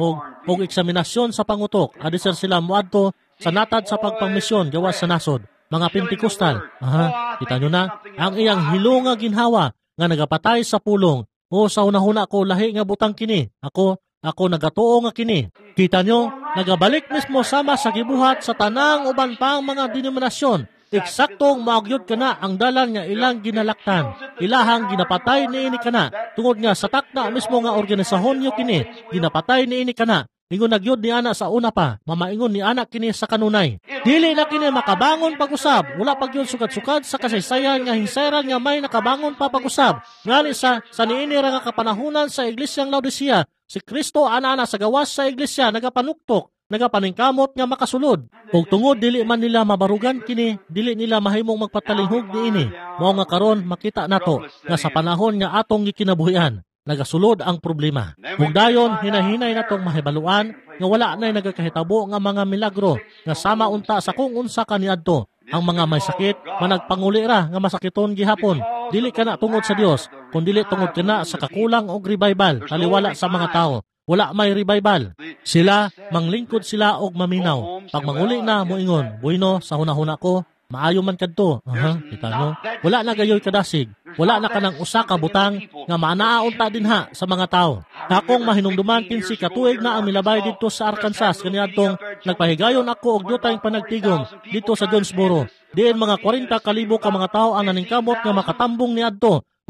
S1: og eksaminasyon sa pangutok. Adisir sila muadto sa natad sa pagpangmisyon gawas sa nasod. Mga Pentekostal. Aha, kita nyo na, ang iyang hilo nga ginhawa nga nagapatay sa pulong. O sa hunahuna ko lahi nga butang kini. Ako nagatuo nga kini. Kita nyo, nagabalik mismo sama sa gibuhat sa tanang uban pang mga denominasyon. Eksaktong maagyod kana ang dalan nga ilang ginalaktan. Ilahang ginapatay niini kana. Tungod nga sa takna mismo nga organisasyon nyo kini, ginapatay niini kana. Ingon nagyod ni ana sa una pa, mamaingon ni anak kini sa kanunay. Dili na kini makabangon pag-usab, wala pagyud sukad-sukad sa kasaysayan nga hinsayran nga may nakabangon pa pag-usab. Ngani sa niini ra nga kapanahunan sa iglesyang Laodicea, si Kristo ana sa gawas sa iglesia nagapanuktok, nagapaningkamot nga makasulod. Ug tungod dili man nila mabarugan kini, dili nila mahimong magpatalihog niini. Mao nga karon makita nato nga sa panahon nga atong gikinabuhian, nagasulod ang problema. Ug dayon hinahinay natong mahibaluan nga wala nay nagakahitabo nga mga milagro nga sama unta sa kung unsa kaniadto. Ang mga may sakit managpanguli ra nga masakiton gihapon. Dili kana tungod sa Dios, kundi tungod kana sa kakulang og revival taliwala sa mga tao. Wala may revival. Sila manglingkod sila og maminaw. Pag manguli na moingon, bueno sa hunahuna ko, maayo man kadto. Kita no? Wala na gayoy kadasig. Wala na kanang usa ka butang nga maanaaunta dinha sa mga tao. Akong mahinumduman kinsi katuig na ang milabay dito sa Arkansas kaniadtong nagpahigayon ako og dutang panagtigom dito sa Jonesboro. Diin mga 40,000 ka mga tao ang naningkamot nga makatambong niadto.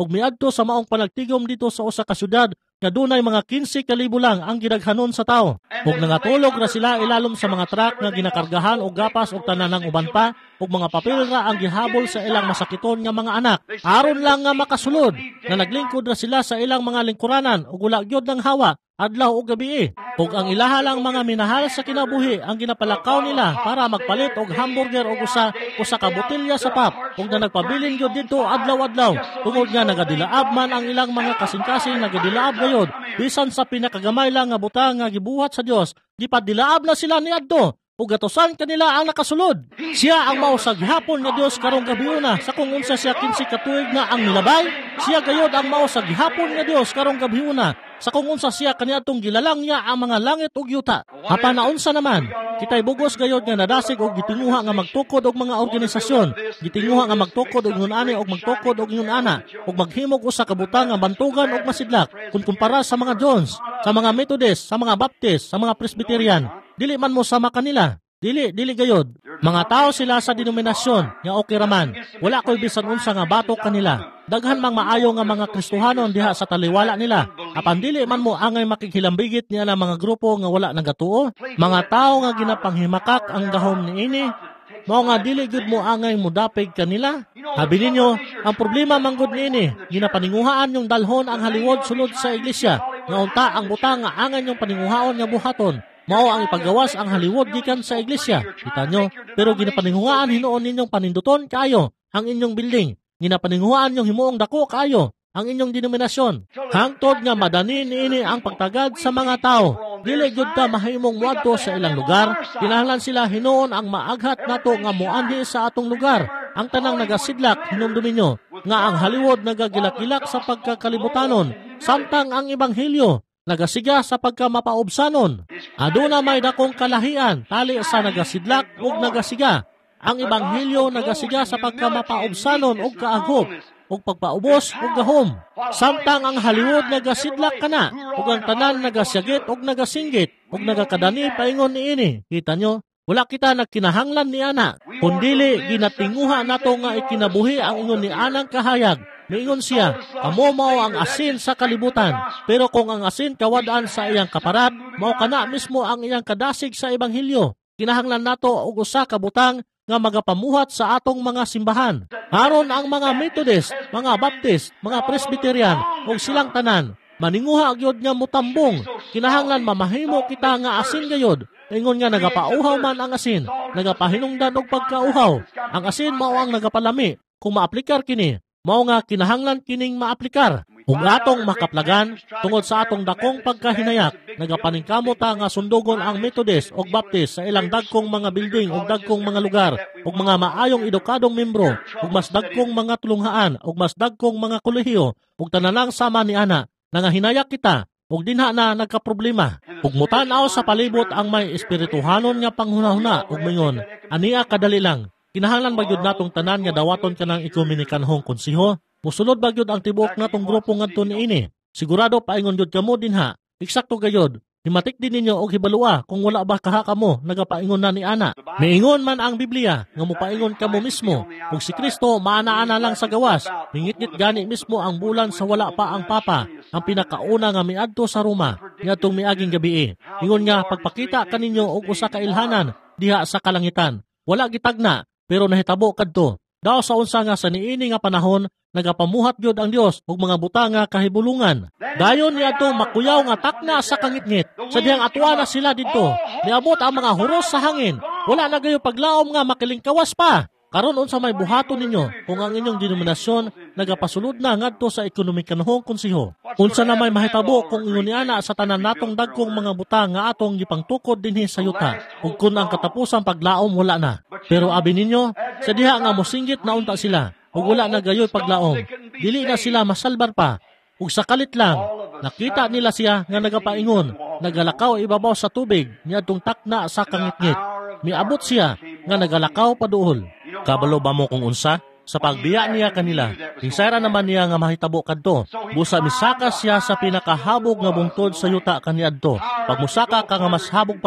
S1: ug miadto sa maong panagtigom dito sa usa ka syudad nga dunay mga 15,000 lang ang gidaghanon sa tao. Ug nangatulog ra sila ilalom sa mga truck nga ginakargahan og gapas ug tanan ng uban pa, ug mga papel ra ang gihabol sa ilang masakiton nga mga anak. Aron lang nga makasulod, na naglingkod ra sila sa ilang mga lingkuranan ug wala gyud ng hawa adlaw ug gabi. Ug ang ilaha lang mga minahal sa kinabuhi ang ginapalakaw nila para magpalit og hamburger og usa ka botelya sa pap ug na nagpabilin gyud dito adlaw-adlaw. Tungod nga nagadilaab man ang ilang mga kasing-kasing nagadilaab gayud bisan sa pinakagamay lang nga butang nga gibuhat sa Dios, gipadilaab na sila niadto ug gatusan kanila ang nakasulod. Siya ang mao sa gihapon nga Dios karong gabiuna sa kung unsa siya 15 ka tuig na ang nilabay. Siya gayud ang mao sa gihapon nga Dios karong gabiuna sa kung unsa siya kaniadtong gilalang niya ang mga langit ug yuta. Apan naunsa naman, kitay bugos gayod nga nadasig og gitinguha nga magtukod og mga organisasyon, gitinguha nga magtukod og ngunani og magtukod og ngunana ug maghimog usa ka butang nga bantugan og masidlak kung kumpara sa mga Jones, sa mga Methodist, sa mga Baptist, sa mga Presbyterian. Dili man mo sama kanila. Dili gayod. Mga tao sila sa denominasyon nga okay raman. Wala ko'y bisan unsa nga batok kanila. Daghan mang maayo nga mga Kristohanon diha sa taliwala nila. Apan dili man mo angay makikhilambigit niya na mga grupo nga wala nagatuo. Mga tao nga ginapanghimakak ang gahom niini. Mao nga dili gud mo angay mudapig kanila. Habi ninyo, ang problema manggod niini, ginapaninguhaan yung dalhon ang haliwod sulod sa iglesia. Nga unta ang butang nga angan yung paninguhaon nga buhaton. Mao ang ipagawas ang haliwod gikan sa iglesia. Kita nyo, pero ginapaninguhaan hinuon ninyong paninduton kayo ang inyong building. Ginapaninguhaan yung himuong dako kayo ang inyong denominasyon. Hangtod nga madani niini ang pagtagad sa mga tao. Dili gyud ta mahimong muadto sa ilang lugar. Kinahanglan sila hinuon ang maaghat nato nga moanhi sa atong lugar. Ang tanang nagasidlak hinumdumin nyo nga ang haliwod nagagilak-gilak sa pagkakalibutanon samtang ang ebanghelyo nagasiga sa pagkamapaobsanon. Aduna may dakong kalahian tali sa nagasidlak ug nagasiga. Ang ebanghelyo nagasiga sa pagkamapaobsanon ug kaagop ug pagpaubos ug gahom. Samtang ang haliwod nagasidlak kana ug ang tanan nagasyagit ug nagasinggit ug nagakadani paingon niini. Kita nyo, wala kita nagkinahanglan ni ana, kundili ginatinguha nato nga ikinabuhi ang ingon ni anang kahayag. Miingon siya, kamo mao ang asin sa kalibutan. Pero kung ang asin kawadaan sa iyang kaparat, mao kana mismo ang iyang kadasig sa ebanghelyo. Kinahanglan nato og usa ka butang nga magapamuhat sa atong mga simbahan. Aron ang mga Methodist, mga Baptist, mga Presbyterian ug silang tanan maninguha gyud nga mutambong. Kinahanglan mamahimo kita nga asin gayud. Ingon nga nagapauhaw man ang asin, nagapahinungdan og pagkauhaw. Ang asin mao ang nagapalami kung maaplikar kini. Mao nga kinahanglan kining maaplikar. Ug atong makaplagan tungod sa atong dakong pagkahinayak, nagapaningkamot ta nga sundugon ang Methodist ug Baptist sa ilang dagkong mga building ug dagkong mga lugar ug mga maayong edukadong membro ug mas dagkong mga tulunghaan ug mas dagkong mga kolehiyo ug tananang sama ni ana. Nangahinayak kita ug dinha na nagkaproblema. Ug mutanaw sa palibot ang may espirituhanon nga panghunahuna ug mingon, ania kadali lang. Kinahanglan ba gyud natong tanan nga dawaton kanang ikumunikanhong konseho? Musulod ba gyud ang tibuok natong grupo ngadto niini? Sigurado paingon gyud kamo dinha. Eksakto gayud. Himatik din ninyo og hibalua kung wala ba kaha kamo nagapaingon na ni ana. Miingon man ang Biblia nga mopaingon kamo mismo ug si Kristo maana-ana lang sa gawas. Mingit-ngit gani mismo ang bulan sa wala pa ang papa. Ang pinakauna nga miadto sa Roma ngadtong miaging gabii. Ingon nga pagpakita kaninyo og usa ka ilhanan diha sa kalangitan. Wala gitagna pero nahitabo kadto. Daw sa unsa nga sa niini nga panahon nagapamuhat gyud ang Dios og mga butang nga kahibulungan. Dayon niadto makuyaw nga takna sa kangitngit. Sa dihang atuwa na sila didto. Niabot ang mga huros sa hangin. Wala na gayo paglaom nga makilingkawas pa. Karon unsa may buhaton ninyo kung ang inyong denominasyon nagapasulod na ngadto sa ekonomikanhong konseho. Unsa na may mahitabo kung ingon niana sa tanan natong dagkong mga butang nga atong gipangtukod dinhi sa yuta ug kun ang katapusang paglaom wala na. Pero abi ninyo, sa diha nga mosinggit na unta sila ug wala na gayoy paglaom. Dili na sila masalbar pa. Ug sakalit lang, nakita nila siya nga nagapaingon, nagalakaw ibabaw sa tubig niadtong takna sa kangitngit. Miabot siya nga nagalakaw paduol. Kabalo ba mo kung unsa? Sa pagbiya niya kanila, insayra naman niya nga mahitabo kadto. Busa misaka siya sa pinakahabog nga bungtod sa yuta kaniadto. Pag musaka ka nga mas habog pa,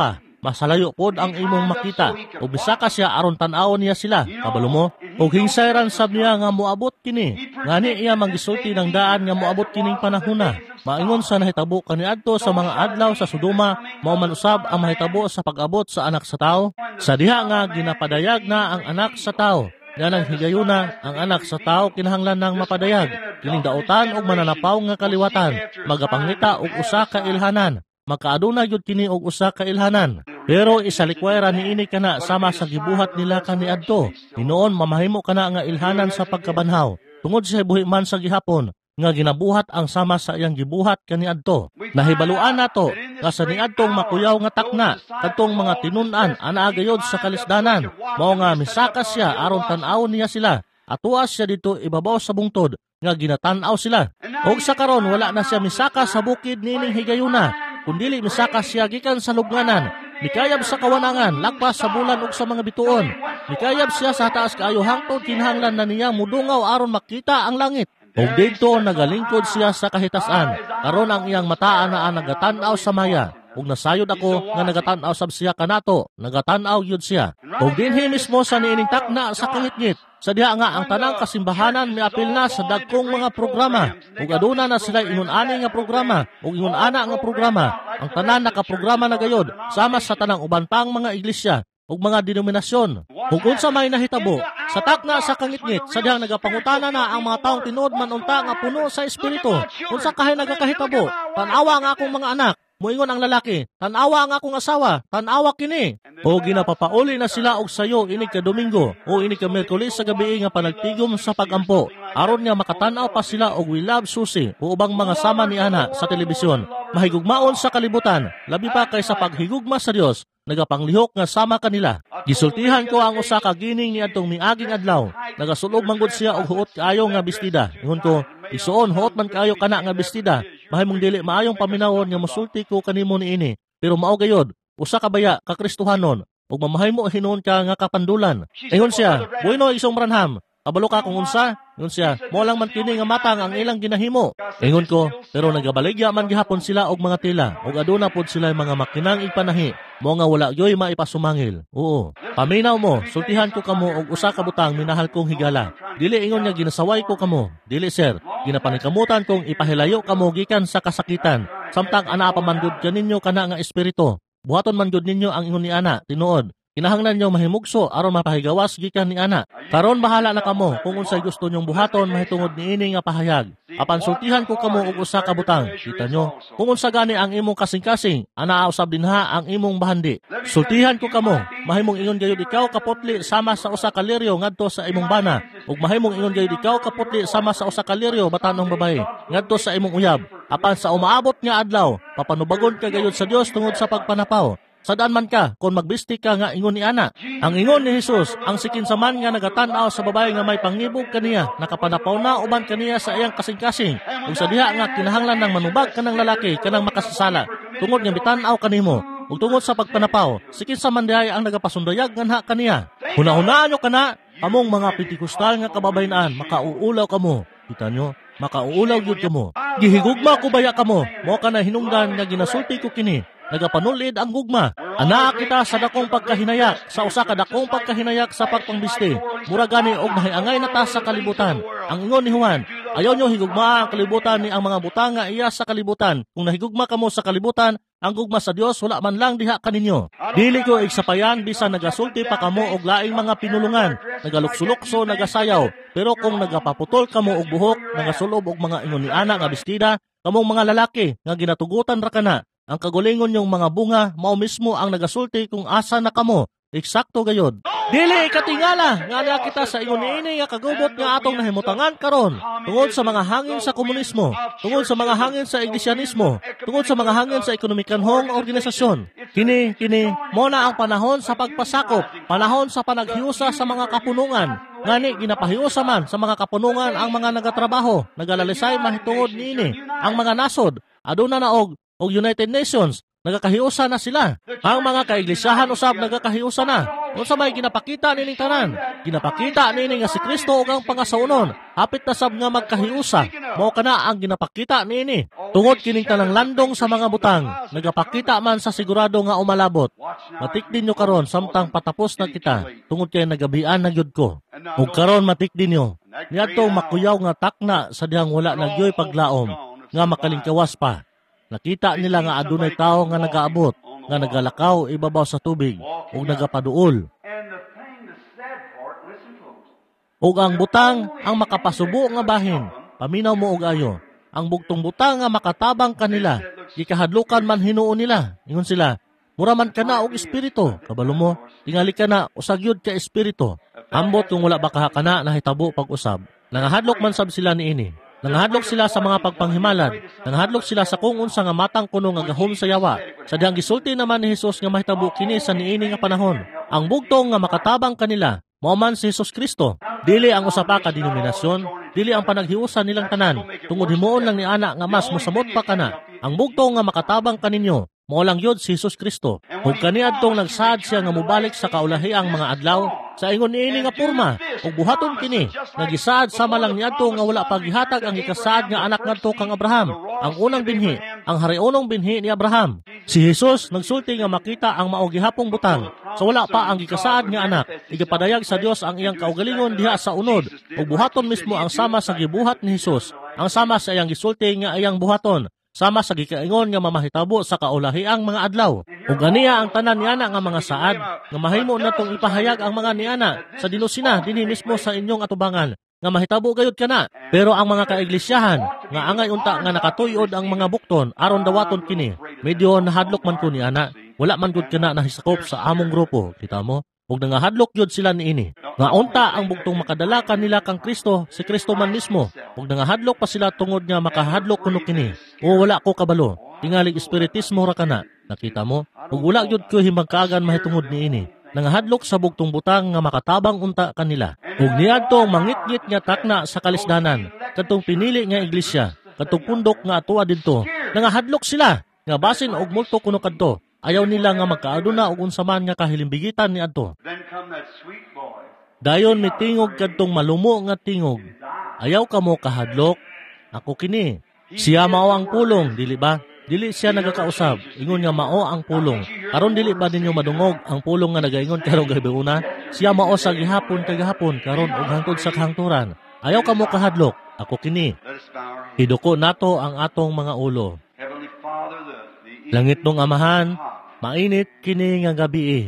S1: masalayo pod ang imong makita. Ug misaka siya aron tan-awon niya sila. Kabalo mo? Ug hingsayran sab niya nga moabot kini. Ngani iya manggisulti ng daan nga moabot kining panahona. Maingon sa nahitabo kaniadto sa mga adlaw sa Sodoma, mao man usab ang mahitabo sa pag-abot sa anak sa tao. Sa diha nga ginapadayag na ang anak sa tao. Ganang higayuna ang anak sa tao kinahanglan ng mapadayag. Kining daotan og mananapaw nga kaliwatan, magapangita og usa ka ilhanan. Makaaduna gyud kini og usa ka ilhanan. Pero isalikwera niini kana sama sa gibuhat nila kaniadto. Tinuon mamahimo kana nga ilhanan sa pagkabanhaw. Tungod sa buhi man sa gihapon nga ginabuhat ang sama sa iyang gibuhat kaniadto. Nahibaluan nato nga sa niadtong makuyaw nga takna kadtong mga tinun-an anaa gayod sa kalisdanan. Mao nga misaka siya aron tan-awon niya sila. Atuas siya dito ibabaw sa bungtod nga ginatan-aw sila. Og sa karon wala na siya misaka sa bukid nining higayuna, kundili misaka siya gikan sa lubnganan. Mikayab sa kawanangan, lakpas sa bulan ug sa mga bituon. Mikayab siya sa taas kaayo hangtod kinahanglan na niya mudungaw aron makita ang langit. Ug didto nagalingkod siya sa kahitasan. Karon ang iyang mata anaa nagatan-aw sa maya. Ug nasayod ako nga nagatan-aw sab siya kanato, nagatan-aw gyud siya. Ug dinhi mismo sa niining takna sa kahitngit, sa diha nga ang tanang kasimbahanan miapil na sa dagkong mga programa. Ug aduna na sila ingon ani nga programa, ug ingon ana nga programa. Ang tanan nakaprograma na gayod sama sa tanang uban pang mga iglesia ug mga denominasyon. Ug unsa may nahitabo sa takna sa kangitngit, sa dihang nagapangutana na ang mga taong tinuod man unta nga puno sa espiritu. Unsa kahay nagakahitabo? Tan-awa nga akong mga anak. Moingon ang lalaki, tan-awa ang akong asawa, tan-awa kini. O ginapapauli na sila og sayo inig ka Domingo o inig ka Miyerkules sa gabi nga panagtigom sa pagampo. Aron nga makatan-aw pa sila og We Love Susi o ubang mga sama ni ana sa telebisyon. Mahigugmaon sa kalibutan, labi pa kaysa paghigugma sa Dios. Nagapanglihok nga sama kanila. Gisultihan ko ang usa ka gining niadtong miaging adlaw. Nagasulob manggod siya og huot kaayo nga bestida. Ingon ko, isuon huot man kaayo kana nga bestida. Mahimong dili maayong paminawon nga mosulti ko kanimo niini. Pero mao gayod, usa ka baya ka Kristohanon ug mamahimo hinuon ka nga kapandulan. Ingon siya, "Bueno isong Branham, kabalo ka kung unsa?" Ingon siya, "Mo lang man kini nga matang ang ilang ginahimo." Ingon ko, pero nagabaligya man gihapon sila og mga tela ug aduna pod sila mga makinang ipanahi. Mo nga wala gyoy maipasumangil. Oo. Paminaw mo, sultihan ko kamo og usa ka butang minahal kong higala. Dili ingon nga ginasaway ko kamo. Dili sir, ginapanikamutan kong ipahilayo kamo gikan sa kasakitan. Samtang ana pa man gud kaninyo kana nga espiritu. Buhaton man gud ninyo ang ingon ni ana, tinuod. Kinahanglan nyo mahimugso aron mapahigawas gikan ni ana. Karon bahala na kamo kung unsay gusto nyong buhaton mahitungod niini nga pahayag. Apan sultihan ko kamo og usa ka butang. Kita nyo, kung unsa gani ang imong kasing-kasing, ana usab dinha ang imong bahandi. Sultihan ko kamo, mahimong ingon gayud ikaw kaputli sama sa usa ka liryo ngadto sa imong bana, ug mahimong ingon gayud ikaw kaputli sama sa usa ka liryo batanong babae ngadto sa imong uyab. Apan sa umaabot nga adlaw, papanubagon ka gayud sa Dios tungod sa pagpanapaw. Sadaan man ka kung magbesti ka nga ingon ni ana. Ang ingon ni Jesus, ang sikinsaman nga nagatan-aw sa babae nga may pangibog kaniya, nakapanapaw na uban kaniya sa iyang kasing-kasing. Ug sa diha nga kinahanglan ng manubag kanang lalaki kanang makasasala. Tungod nga bitan-aw kanimo. Ug tungod sa pagpanapaw, sikinsaman dihay ang nagapasundayag nganha kaniya. Hunahunaan nyo kana, among mga Pentekostal nga kababayan, makauulaw kamo. Kita nyo? Makauulaw gyud kamo. Gihigugma ko baya kamo. Mo kana hinungdan nga ginasulti ko kini. Nagapanulid ang gugma. Anaa kita sa dakong pagkahinayak, sa usa ka dakong pagkahinayak sa pagpangbisti. Mura gani og mahiangay na ta sa kalibutan. Ang ingon ni Juan, ayaw nyo higugma ang kalibutan ni ang mga butang nga iya sa kalibutan. Kung nahigugma kamo sa kalibutan, ang gugma sa Dios wala man lang diha kaninyo. Dili ko igsapayan bisan nagasulti pa kamo og laing mga pinulungan, nagaluksulokso, nagasayaw. Pero kung nagapaputol kamo og buhok, nagasulob og mga ingon ni ana nga bestida, kamong mga lalaki nga ginatugutan ra kana, ang kagulingon yung mga bunga, mao mismo ang nagasulti kung asa na kamo. Eksakto gayod. Dili katingala nga na kita sa ingon niini nga kagubot nga atong nahimutangan karon tungod sa mga hangin sa komunismo, tungod sa mga hangin sa iglesianismo, tungod sa mga hangin sa ekonomikanhong organisasyon. Kini mo na ang panahon sa pagpasakop, panahon sa panaghiusa sa mga kapunungan. Ngani ginapahiusa man sa mga kapunungan ang mga nagatrabaho, nagalalisay mahitungod niini ang mga nasod. Aduna na og United Nations, nagakahiusa na sila. Ang mga kaiglesiyahan usab nagakahiusa na. Unsa may ginapakita nining tanan? Ginapakita nini nga si Kristo ug ang pangasaunon. Hapit na sab nga magkahiusa. Mao kana ang ginapakita nini. Tungod kining tanang landong sa mga butang, nagapakita man sa sigurado nga umalabot. Matikdin nyo karon samtang patapos na kita. Tungod kay nagabian na gyud ko. Ug karon matikdin nyo. Niadtong makuyaw nga takna sa dihang wala nagyoy paglaom nga makalingkawas pa. Nakita nila nga adunay tawo nga nagaabot, nga nagalakaw ibabaw sa tubig ug nagapaduol. Ug ang butang ang makapasubo nga bahin, paminaw mo og ayo. Ang bugtong butang nga makatabang kanila, gikahadlukan man hinuon nila. Ingon sila, mura man kana og espiritu. Kabalo mo, tingali kana usag yun ka espiritu. Ambot kung wala baka kana nahitabo pag-usab. Nangahadlok man sab sila niini. Nangahadlok sila sa mga pagpanghimalad. Nangahadlok sila sa kung unsa nga matang kuno nga gahom sa yawa. Sa dihang gisulti naman ni Hesus nga mahitabo kini sa niini nga panahon. Ang bugtong nga makatabang kanila, mao man si Hesus Kristo. Dili ang usapa ka denominasyon, dili ang panaghiusan nilang tanan. Tungod himuon lang ni ana nga mas mosamot pa kana. Ang bugtong nga makatabang kaninyo, mao lang yod si Hesus Kristo. Ug kaniadtong nagsaad siya nga mobalik sa kaulahiang mga adlaw, sa ingon niini nga porma, ug buhaton kini, nagisaad sama lang niadto nga wala paghihatag ang ikasaad nga anak ngadto kang Abraham, ang unang binhi, ang hariunong binhi ni Abraham. Si Hesus nagsulti nga makita ang mao gihapong butang, so wala pa ang gikasaad nga anak, igapadayag sa Dios ang iyang kaugalingon diha sa unod, ug buhaton mismo ang sama sa gibuhat ni Hesus, ang sama sa iyang gisulti nga iyang buhaton, sama sa gikaingon nga mamahitabo sa kaulahiang mga adlaw. Ug ganiya ang tanan niana nga mga saad, nga mahimo natong ipahayag ang mga niana sa dinusina dinhi mismo sa inyong atubangan, nga mahitabo gayud kana. Pero ang mga kaiglesiyahan, nga angay unta nga nakatuyod ang mga bukton, aron dawaton kini, medyo nahadlok man ko niana, wala man gud kana nahisakop sa among grupo, kita mo? Ug nangahadlok yun sila niini. Nga unta ang bugtong makadala kanila kang Kristo, si Kristo man mismo. Ug nangahadlok pa sila tungod nga makahadlok kuno kini. O wala ko kabalo, tingalig espiritismo ra kana. Nakita mo? Ug wala gyud ko himagkaagan mahitungod niini. Nangahadlok sa bugtong butang nga makatabang unta kanila. Ug niadtong mangitngit nga takna sa kalisdanan, kadtong pinili nga iglesia, kadtong pundok nga atoa didto. Nangahadlok sila nga basin og multo kuno kadto. Ayaw nila nga magkaaduna og unsa man nga kahilimbigitan ni adto. Dayon mitingog kadtong malumo nga tingog. Ayaw ka mo kahadlok? Ako kini. Siya mao ang pulong, dili ba? Dili siya nagakausab. Ingon nga mao ang pulong. Aron dili ba ninyo madungog ang pulong nga nagaingon karong gabi una? Siya mao sa gihapon kay gahapon karon ug hangtod sa kahangturan. Ayaw ka mo kahadlok? Ako kini. Hiduko nato ang atong mga ulo. Langit nung Amahan, mainit kini nga gabi.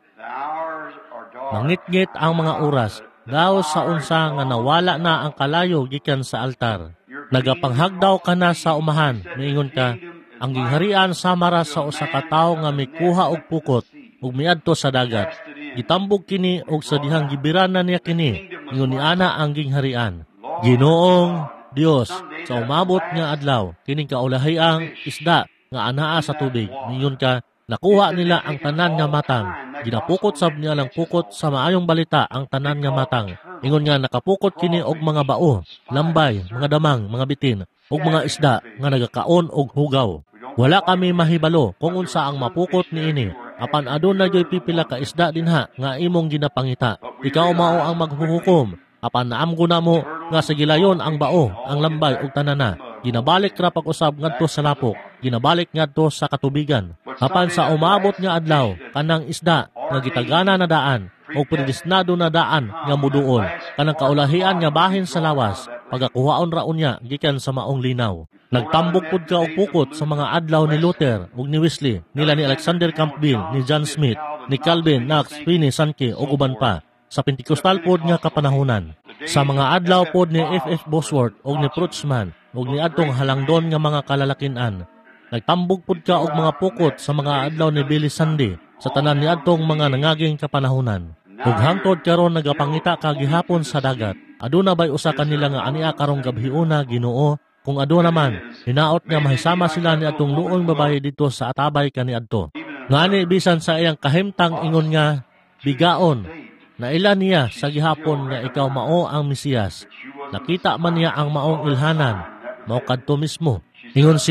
S1: Mangitngit ang mga oras, daw sa unsa nga nawala na ang kalayo gikan sa altar. Nagapanghagdaw ka na sa umahan, miingon ka, ang gingharian samara sa usa ka tawo nga mikuha og pukot ug miadto sa dagat. Gitambog kini og sa dihang gibiran na niya kini, ingon ni ana ang gingharian. Ginoong Dios, sa umabot nga adlaw, kining kaulahiang isda nga anaa sa tubig, miingon ka, nakuha nila ang tanan nga matang. Ginapukot sab niya lang pukot sa maayong balita ang tanan nga matang. Ingon nga nakapukot kini og mga bao, lambay, mga damang, mga bitin, og mga isda nga nagakaon og hugaw. Wala kami mahibalo kung unsa ang mapukot niini. Apan aduna joy pipila ka isda dinha nga imong ginapangita. Ikaw mao ang maghuhukom. Apan naamgo na mo nga sa gilayon ang bao, ang lambay ug tanana. Ginabalik ra pag-usab ngadto sa lapok, ginabalik ngadto sa katubigan. Apan sa umabot nga adlaw, kanang isda nga gitagana na daan o predestinado na daan nga muduol, kanang kaulahian nga bahin sa lawas, pagakuhaon ra unya gikan sa maong linaw. Nagtambok pud ka og pukot sa mga adlaw ni Luther ug ni Wesley, nila ni Alexander Campbell, ni John Smith, ni Calvin, Knox, Finney, Sankey ug uban pa. Sa Pentecostal pod nga kapanahunan. Sa mga adlaw pod ni F.F. Bosworth ug ni Prutzman ug ni adtong halangdon nga mga kalalakinan. Nagtambog pud ka og mga pukot sa mga adlaw ni Billy Sunday sa tanan ni adtong mga nangaging kapanahunan. Ug hangtod karon nagapangita ka gihapon sa dagat. Aduna bay usa kanila nga ania karong gabhiuna Ginoo? Kung aduna man, hinaot nga mahisama sila ni atong luoy babaye dito sa atabay kaniadto. Ngani bisan sa iyang kahimtang ingon nga bigaon na ilan niya sa gihapon nga ikaw mao ang Mesiyas. Nakita man niya ang maong ilhanan, mao kadto mismo. Ingon siya,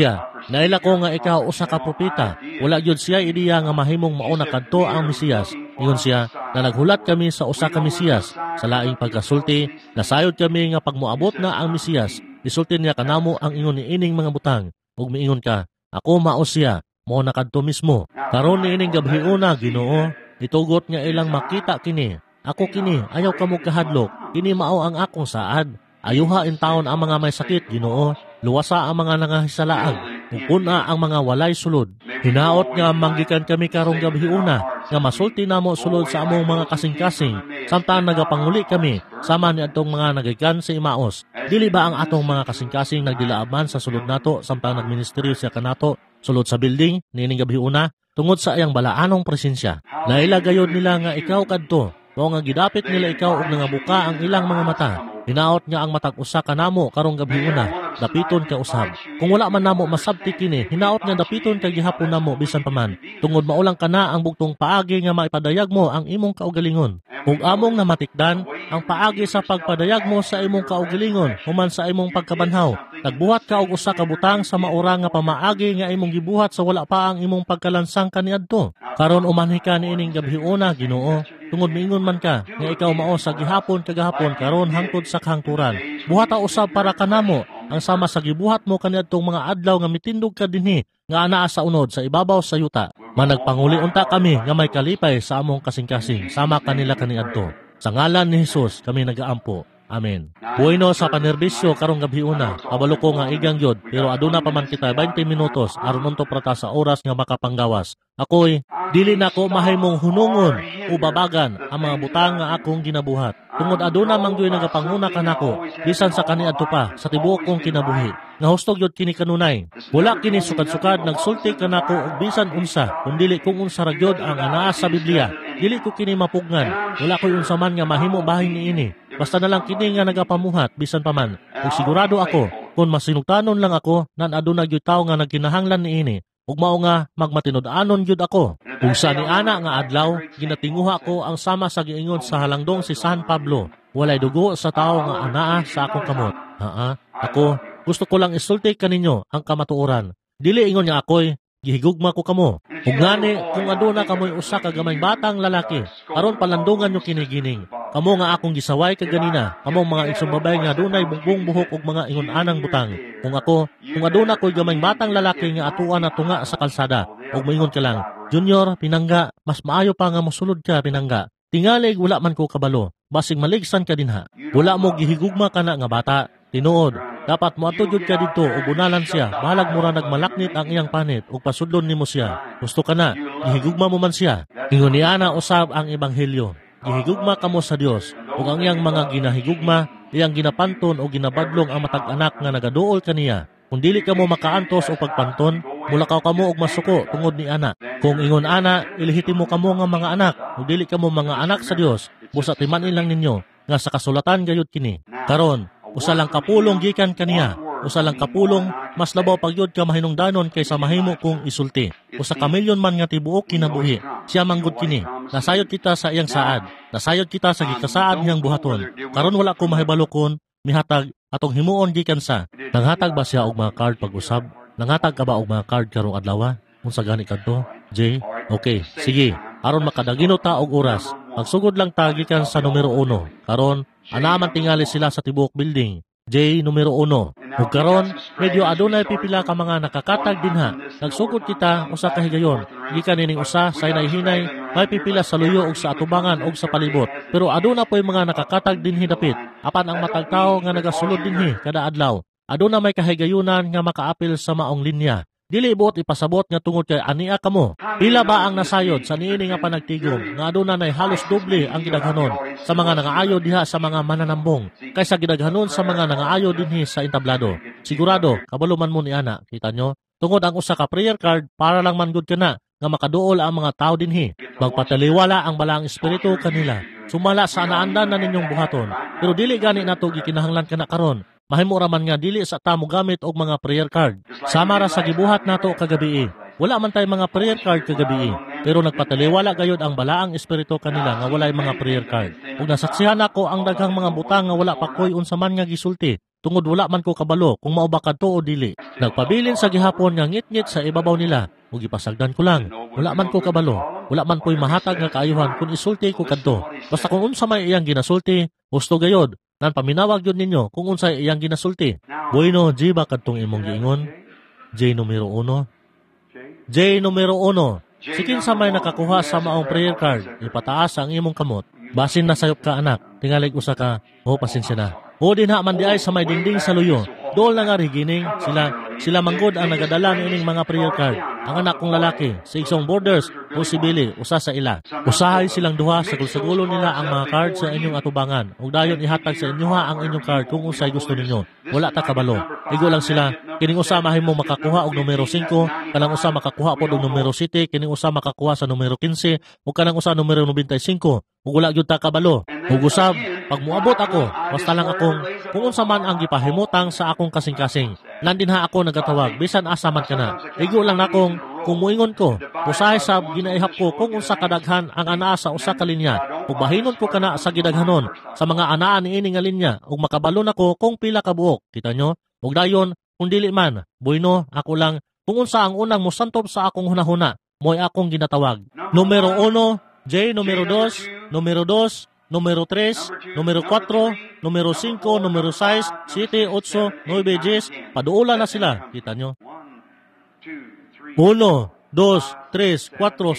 S1: Naila ko nga ikaw usa ka propeta. Wala gyud siya ideya nga mahimong mauna kadto ang Mesiyas. Ingon siya na naghulat kami sa usa ka Mesiyas. Sa laing pagkasulti, nasayod kami nga pag moabot na ang Mesiyas, isulti niya kanamo ang ingon niining mga butang. Ug miingon ka, ako mao siya, mao na kadto mismo. Karon niining gabhiuna, Ginoo, itugot nga ilang makita kini. Ako kini, ayaw kamo kahadlok. Kini mao ang akong saad. Ayuha in taon ang mga may sakit, Ginoo. Luwasa ang mga nangahisalaang. Pupuna ang mga walay sulod. Hinaot nga manggikan kami karong gabhiuna nga masulti namo sulod sa among mga kasing-kasing samtang nagapanguli kami sama ni adtong mga nagikan sa Imaos. Dili ba ang atong mga kasing-kasing nagdilaaban sa sulod nato samtang nagministeryo siya kanato sulod sa building nining gabhiuna tungod sa iyang balaanong presensya. Nailagayod nila nga ikaw kadto. Mao nga gidapit nila ikaw og nangabuka ang ilang mga mata. Hinaot nga ang matag usa kanamo karong gabhiuna, dapiton ka usab. Kung wala man namo masabti kini, hinaot nga dapiton kay gihapon namo bisan pa man. Tungod maulang kana ang bugtong paagi nga maipadayag mo ang imong kaugalingon. Ug among namatikdan ang paagi sa pagpadayag mo sa imong kaugalingon human sa imong pagkabanhaw. Nagbuhat ka og usa ka butang sa maura nga pamaagi nga imong gibuhat sa wala pa ang imong pagkalansang kaniadto. Karon umanhi ka niining gabhiuna, Ginoo. Tungod miingon man ka nga ikaw mao sa gihapon kagahapon karon hangtod sa kahangturan. Buhata usab para kanamo ang sama sa gibuhat mo kaniadtong mga adlaw nga mitindog ka dinhi nga anaa sa unod sa ibabaw sa yuta. Managpanguli unta kami nga may kalipay sa among kasing-kasing sama kanila kaniadto. Sa ngalan ni Hesus kami nagaampo. Amen. Bueno sa panerbisyo karong gabhiuna, kabalo ko nga igang yod, pero aduna pa man kita 20 minutos aron unto prata sa oras nga makapanggawas. Ako'y dili na ko mahimong hunungon o babagan ang mga butang nga akong ginabuhat. Tungod aduna mangyoy nagapanguna kanako, bisan sa kaniadto pa sa tibuok kong kinabuhi. Nga hustog yod kini kanunay. Wala kini sukad-sukad nagsulti kanako og bisan unsa, kun dili kung unsa ra gyud ang anaa sa Biblia. Dili ko kini mapugnan. Wala koy unsa man nga mahimo bahin niini. Basta na lang kini nga nagapamuhat bisan pa man. Ug sigurado ako kung masinugtanon lang ako nan aduna gyud tawo nga nagkinahanglan niini. Ug mao nga magmatinud-anon gyud ako. Kung sa ni ana nga adlaw ginatinguha ko ang sama sa giingon sa halangdong si San Pablo. Walay dugo sa tawo nga anaa sa akong kamot. Ako gusto ko lang isulti kaninyo ang kamatuoran. Dili ingon nga ako'y gihigugma ko kamo. Ug ngani kung aduna kamoy usa ka gamay batang lalaki, aron palandungan nyo kinigining. Kamo nga akong gisaway kaganina, kamo mga isumbabay nga adunay bugbong buhok ug mga ingon anang butang. Kung aduna ko'y gamay batang lalaki nga atuan na tunga sa kalsada, ug moingon ka lang, Junior, pinangga, mas maayo pa nga mosulod ka pinangga. Tingalig wala man ko kabalo, basig maligsan ka dinha. Wala mo gihigugma kana nga bata. Tinuod, dapat mo atugod ka dito ug unalan siya, balag mura nagmalaknit ang iyang panit ug pasudlon nimo siya. Gusto ka na, gihigugma mo man siya. Ingon niya na usab ang ebanghelyo. Gihigugma kamo sa Dios ug ang iyang mga ginahigugma, iyang ginapanton o ginabadlong ang matag anak nga nagaduol kaniya. Kung dili kamo makaantos o pagpanton, mulakaw kamo og masuko tungod ni ana. Kung ingon ana, ilihitimo kamo nga mga anak, ug dili kamo mga anak sa Dios, busa timanin lang ninyo nga sa kasulatan gayud kini. Karon, usa lang kapulong gikan kaniya. Usa lang kapulong mas labaw pagyud ka mahinungdanon kaysa mahimo kong isulti. Usa ka milyon man nga tibuok kinabuhi. Siya manggod kini. Nasayod kita sa iyang saad. Nasayod kita sa gikasaad niyang buhaton. Karon wala ko mahibalo kon mihatag atong himuon gikan sa. Nanghatag ba siya og mga card pag-usab? Nanghatag ka ba og mga card karong adlaw? Unsa gani kadto? Jay? Okay, sige. Aron makadagino ta og oras. Magsugod lang ta gikan sa numero 1. Karon ana man tingali sila sa tibuok building. J numero 1. Ug karon medyo adunay pipila ka mga nakakatag dinha. Nagsugod kita usa ka higayon. Gikan nining usa sa hinay-hinay may pipila sa luyo ug sa atubangan ug sa palibot. Pero aduna po'y mga nakakatag dinhi dapit. Apan ang matag tawo nga nagasulod dinhi kada adlaw. Aduna may kahigayunan nga makaapil sa maong linya. Dili buot ipasabot nga tungod kay ania kamo. Pila ba ang nasayod sa niini nga panagtigom nga aduna nay halos doble ang gidaghanon sa mga nangaayo diha sa mga mananambong kaysa gidaghanon sa mga nangaayo dinhi sa entablado. Sigurado kabalo man mo ni ana, kita nyo? Tungod ang usa ka prayer card para lang man gud kana nga makaduol ang mga tao dinhi. Magpataliwala ang balaang espiritu kanila. Sumala sa anaandan na ninyong buhaton. Pero dili gani nato gikinahanglan kana karon. Mahimo ra man nga dili sa tamo gamit og mga prayer card. Sama ra sa gibuhat nato kagabi. Wala man tay mga prayer card kagabi. Pero nagpataliwala gayud ang balaang espiritu kanila nga walay mga prayer card. Ug nasaksihan ako ang daghang mga butang nga wala pa koy unsa man nga gisulti. tungod wala man ko kabalo kung mao ba kadto o dili. Nagpabilin sa gihapon nga ngit-ngit sa ibabaw nila, ug gipasagdan ko lang. Wala man ko kabalo, wala man ko'y mahatag nga kaayuhan kung isulti ko kadto. Basta kung unsa may iyang ginasulti, gusto gayod. Nan paminawag yun ninyo kung unsay iyang ginasulti. Bueno, J ba kadtong imong giingon? J numero 1. J numero 1. Sikin sa may nakakuha sa maong prayer card, ipataas ang imong kamot. Basin na sayop ka anak, tingalig usa ka, pasensya na. O dinha man di ay sa may dingding sa luyo. Dool na nga rigining, sila manggod ang nagadala nining mga prayer card. Ang anak kong lalaki, si Igsong Borders o si Billy, usa sa ila. Usahay silang duha, sagul-sagulo nila ang mga card sa inyong atubangan. Ug dayon ihatag sa inyo ang inyong card kung unsay gusto ninyo. Wala ta kabalo. Igo lang sila, kining usa mahimo makakuha og numero 5, kanang usa makakuha pod og numero 7, kining usa makakuha sa numero 15, ug kanang usa numero 95. Ug wala gyud ta kabalo. Ug usab, pag muabot ako, basta lang akong kung unsa man ang gipahimutang sa akong kasing-kasing. Nandinha ako nagatawag, bisan asa man kana. Igo lang akong kung muingon ko, usahay sa ginaihap ko kung unsa kadaghan ang anaa sa usa ka linya. Ug bahinon ko kana sa gidaghanon sa mga anaa niini nga linya ug makabalo nako kung pila ka buok. Kita nyo? Ug dayon, kung dili man, bueno, ako lang kung unsa ang unang mosantob sa akong hunahuna, mo'y akong ginatawag. Numero 1, J, numero 2, numero 2, numero 3, numero 4, numero 5, numero 6, 7, 8, 9, 10. Paduula na sila. Kita nyo? 1, 2, 3, 4, 5,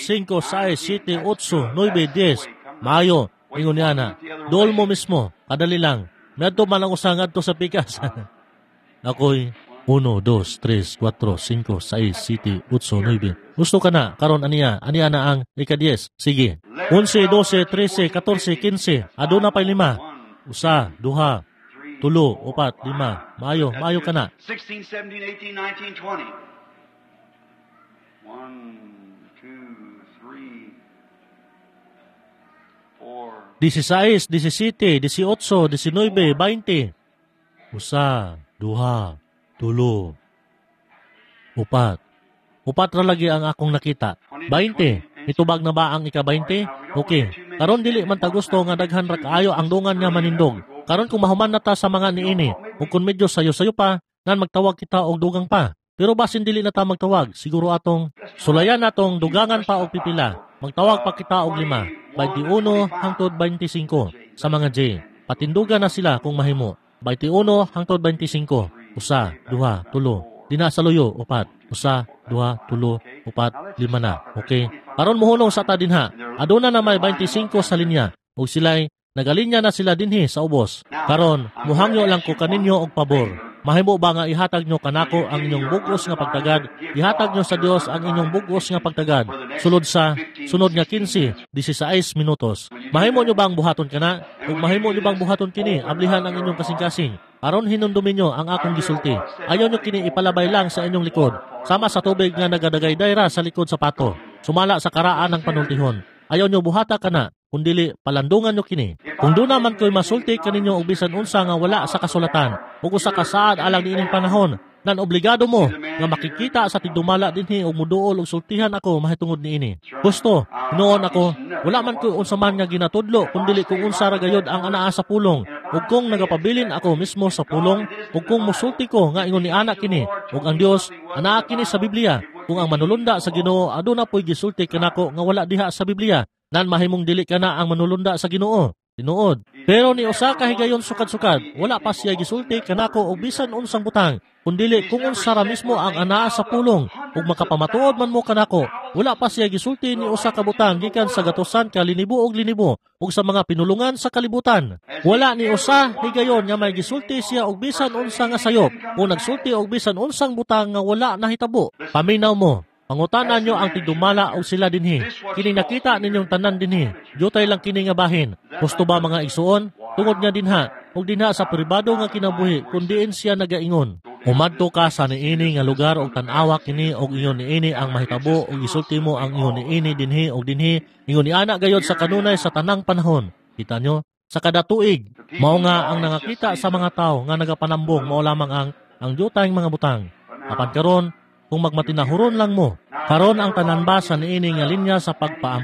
S1: 6, 7, 8, 9, 10. Maayo, ingon niya na. Dool mo mismo. Kadali lang. Medto man ang usangad to sa pikas. Ako'y 1, 2, 3, 4, 5, 6, 7, 8, 9. Gusto ka na, karon aniya na ang ika-10. Sige. 11, 12, 13, 14, 15. Aduna pa'y 5. Usa, duha, tulo, upat, 5. Maayo ka na.
S2: 16, 17, 18, 19, 20. 1, 2, 3, 4.
S1: 16, 17, 18, 19, 20. Usa, duha, tulo, upat. Upat ra lagi ang akong nakita. 20. Itubag na ba ang ika-20? Okay. Karon dili man ta gusto nga daghan ra kaayo ang dungan nga manindog. Karon kung mahuman na ta sa mga niini, ug kung medyo sayo-sayo pa, nan magtawag kita og dugang pa. Pero basin dili na ta magtawag, siguro atong sulayan natong dugangan pa og pipila. Magtawag pa kita og 5. 21 hangtod 25 sa mga J. Patindugan na sila kung mahimo. 21 hangtod 25. Usa, duha, tulo. Dina sa luyo, upat. Usa, duha, tulo, upat, 5 na. Okay? Karon mohunong sa ta dinha. Aduna na may 25 sa linya. Ug sila'y nagalinya na sila dinhi sa ubos. Karon, muhangyo lang ko kaninyo og pabor. Mahimo ba nga ihatag nyo kanako ang inyong bugos nga pagtagad? Ihatag nyo sa Dios ang inyong bugos nga pagtagad. Sunod nga 15, 16 minutos. Mahimo nyo bang buhaton kana? Ug mahimo nyo bang buhaton kini? Ablihan ang inyong kasing-kasing. Aron hinumdumi nyo ang akong gisulti. Ayaw nyo kini ipalabay lang sa inyong likod. Sama sa tubig nga nagadagay dayra sa likod sa pato. Sumala sa karaan ng panultihon. Ayaw nyo buhata kana, kundili palandungan nyo kini. Kung doon naman ko'y masulti kaninyo og bisan unsa nga wala sa kasulatan, ug usa ka saad alang diining panahon, nan obligado mo nga makikita sa tigdumala dinhi og muduol og sultihan ako mahitungod niini. Gusto, noon ako, wala man ko unsa man nga ginatudlo, kundili kung unsa ra gayud ang anaa sa pulong, ug kung nagapabilin ako mismo sa pulong, ug kung musulti ko nga ingon ni anak kini, ug ang Dios anaa kini sa Biblia. Kung ang manulunda sa Ginoo aduna po'y gisulti kanako nga wala diha sa Biblia, nan mahimong dili kana ang manulunda sa Ginoo. Tinuod. Pero ni usa ka higayon sukad-sukad, wala pa siya gisulti kanako og bisan unsang butang, kundili kung unsa ra mismo ang anaa sa pulong, ug makapamatuod man mo kanako, wala pa siya gisulti ni usa ka butang gikan sa gatusan ka linibo og linibo ug sa mga pinulungan sa kalibutan. Wala ni usa higayon nga may gisulti siya og bisan unsa nga sayop, o nagsulti og bisan unsang butang nga wala nahitabo. Paminaw mo. Pangutanan nyo ang tigdumala o sila dinhi. Kini nakita ninyong tanan dinhi. Jutay lang kini nga bahin. Gusto ba mga igsuon? Tungod nga dinha. O dinha sa pribado nga kinabuhi, kundiin siya nagaingon. Umadto ka sa niini nga lugar o tanawa kini o ingon niini ang mahitabo o isulti mo ang ingon niini dinhi o dinhi. Ingon ni anak gayod sa kanunay sa tanang panahon. Kita nyo? Sa kada tuig, mao nga ang nangakita sa mga tao nga nagapanambong mao lamang ang jutay mga butang. Apan karon, kung magmatinahuron lang mo, karon ang tanan ba sa niini nga linya sa pagpaampo,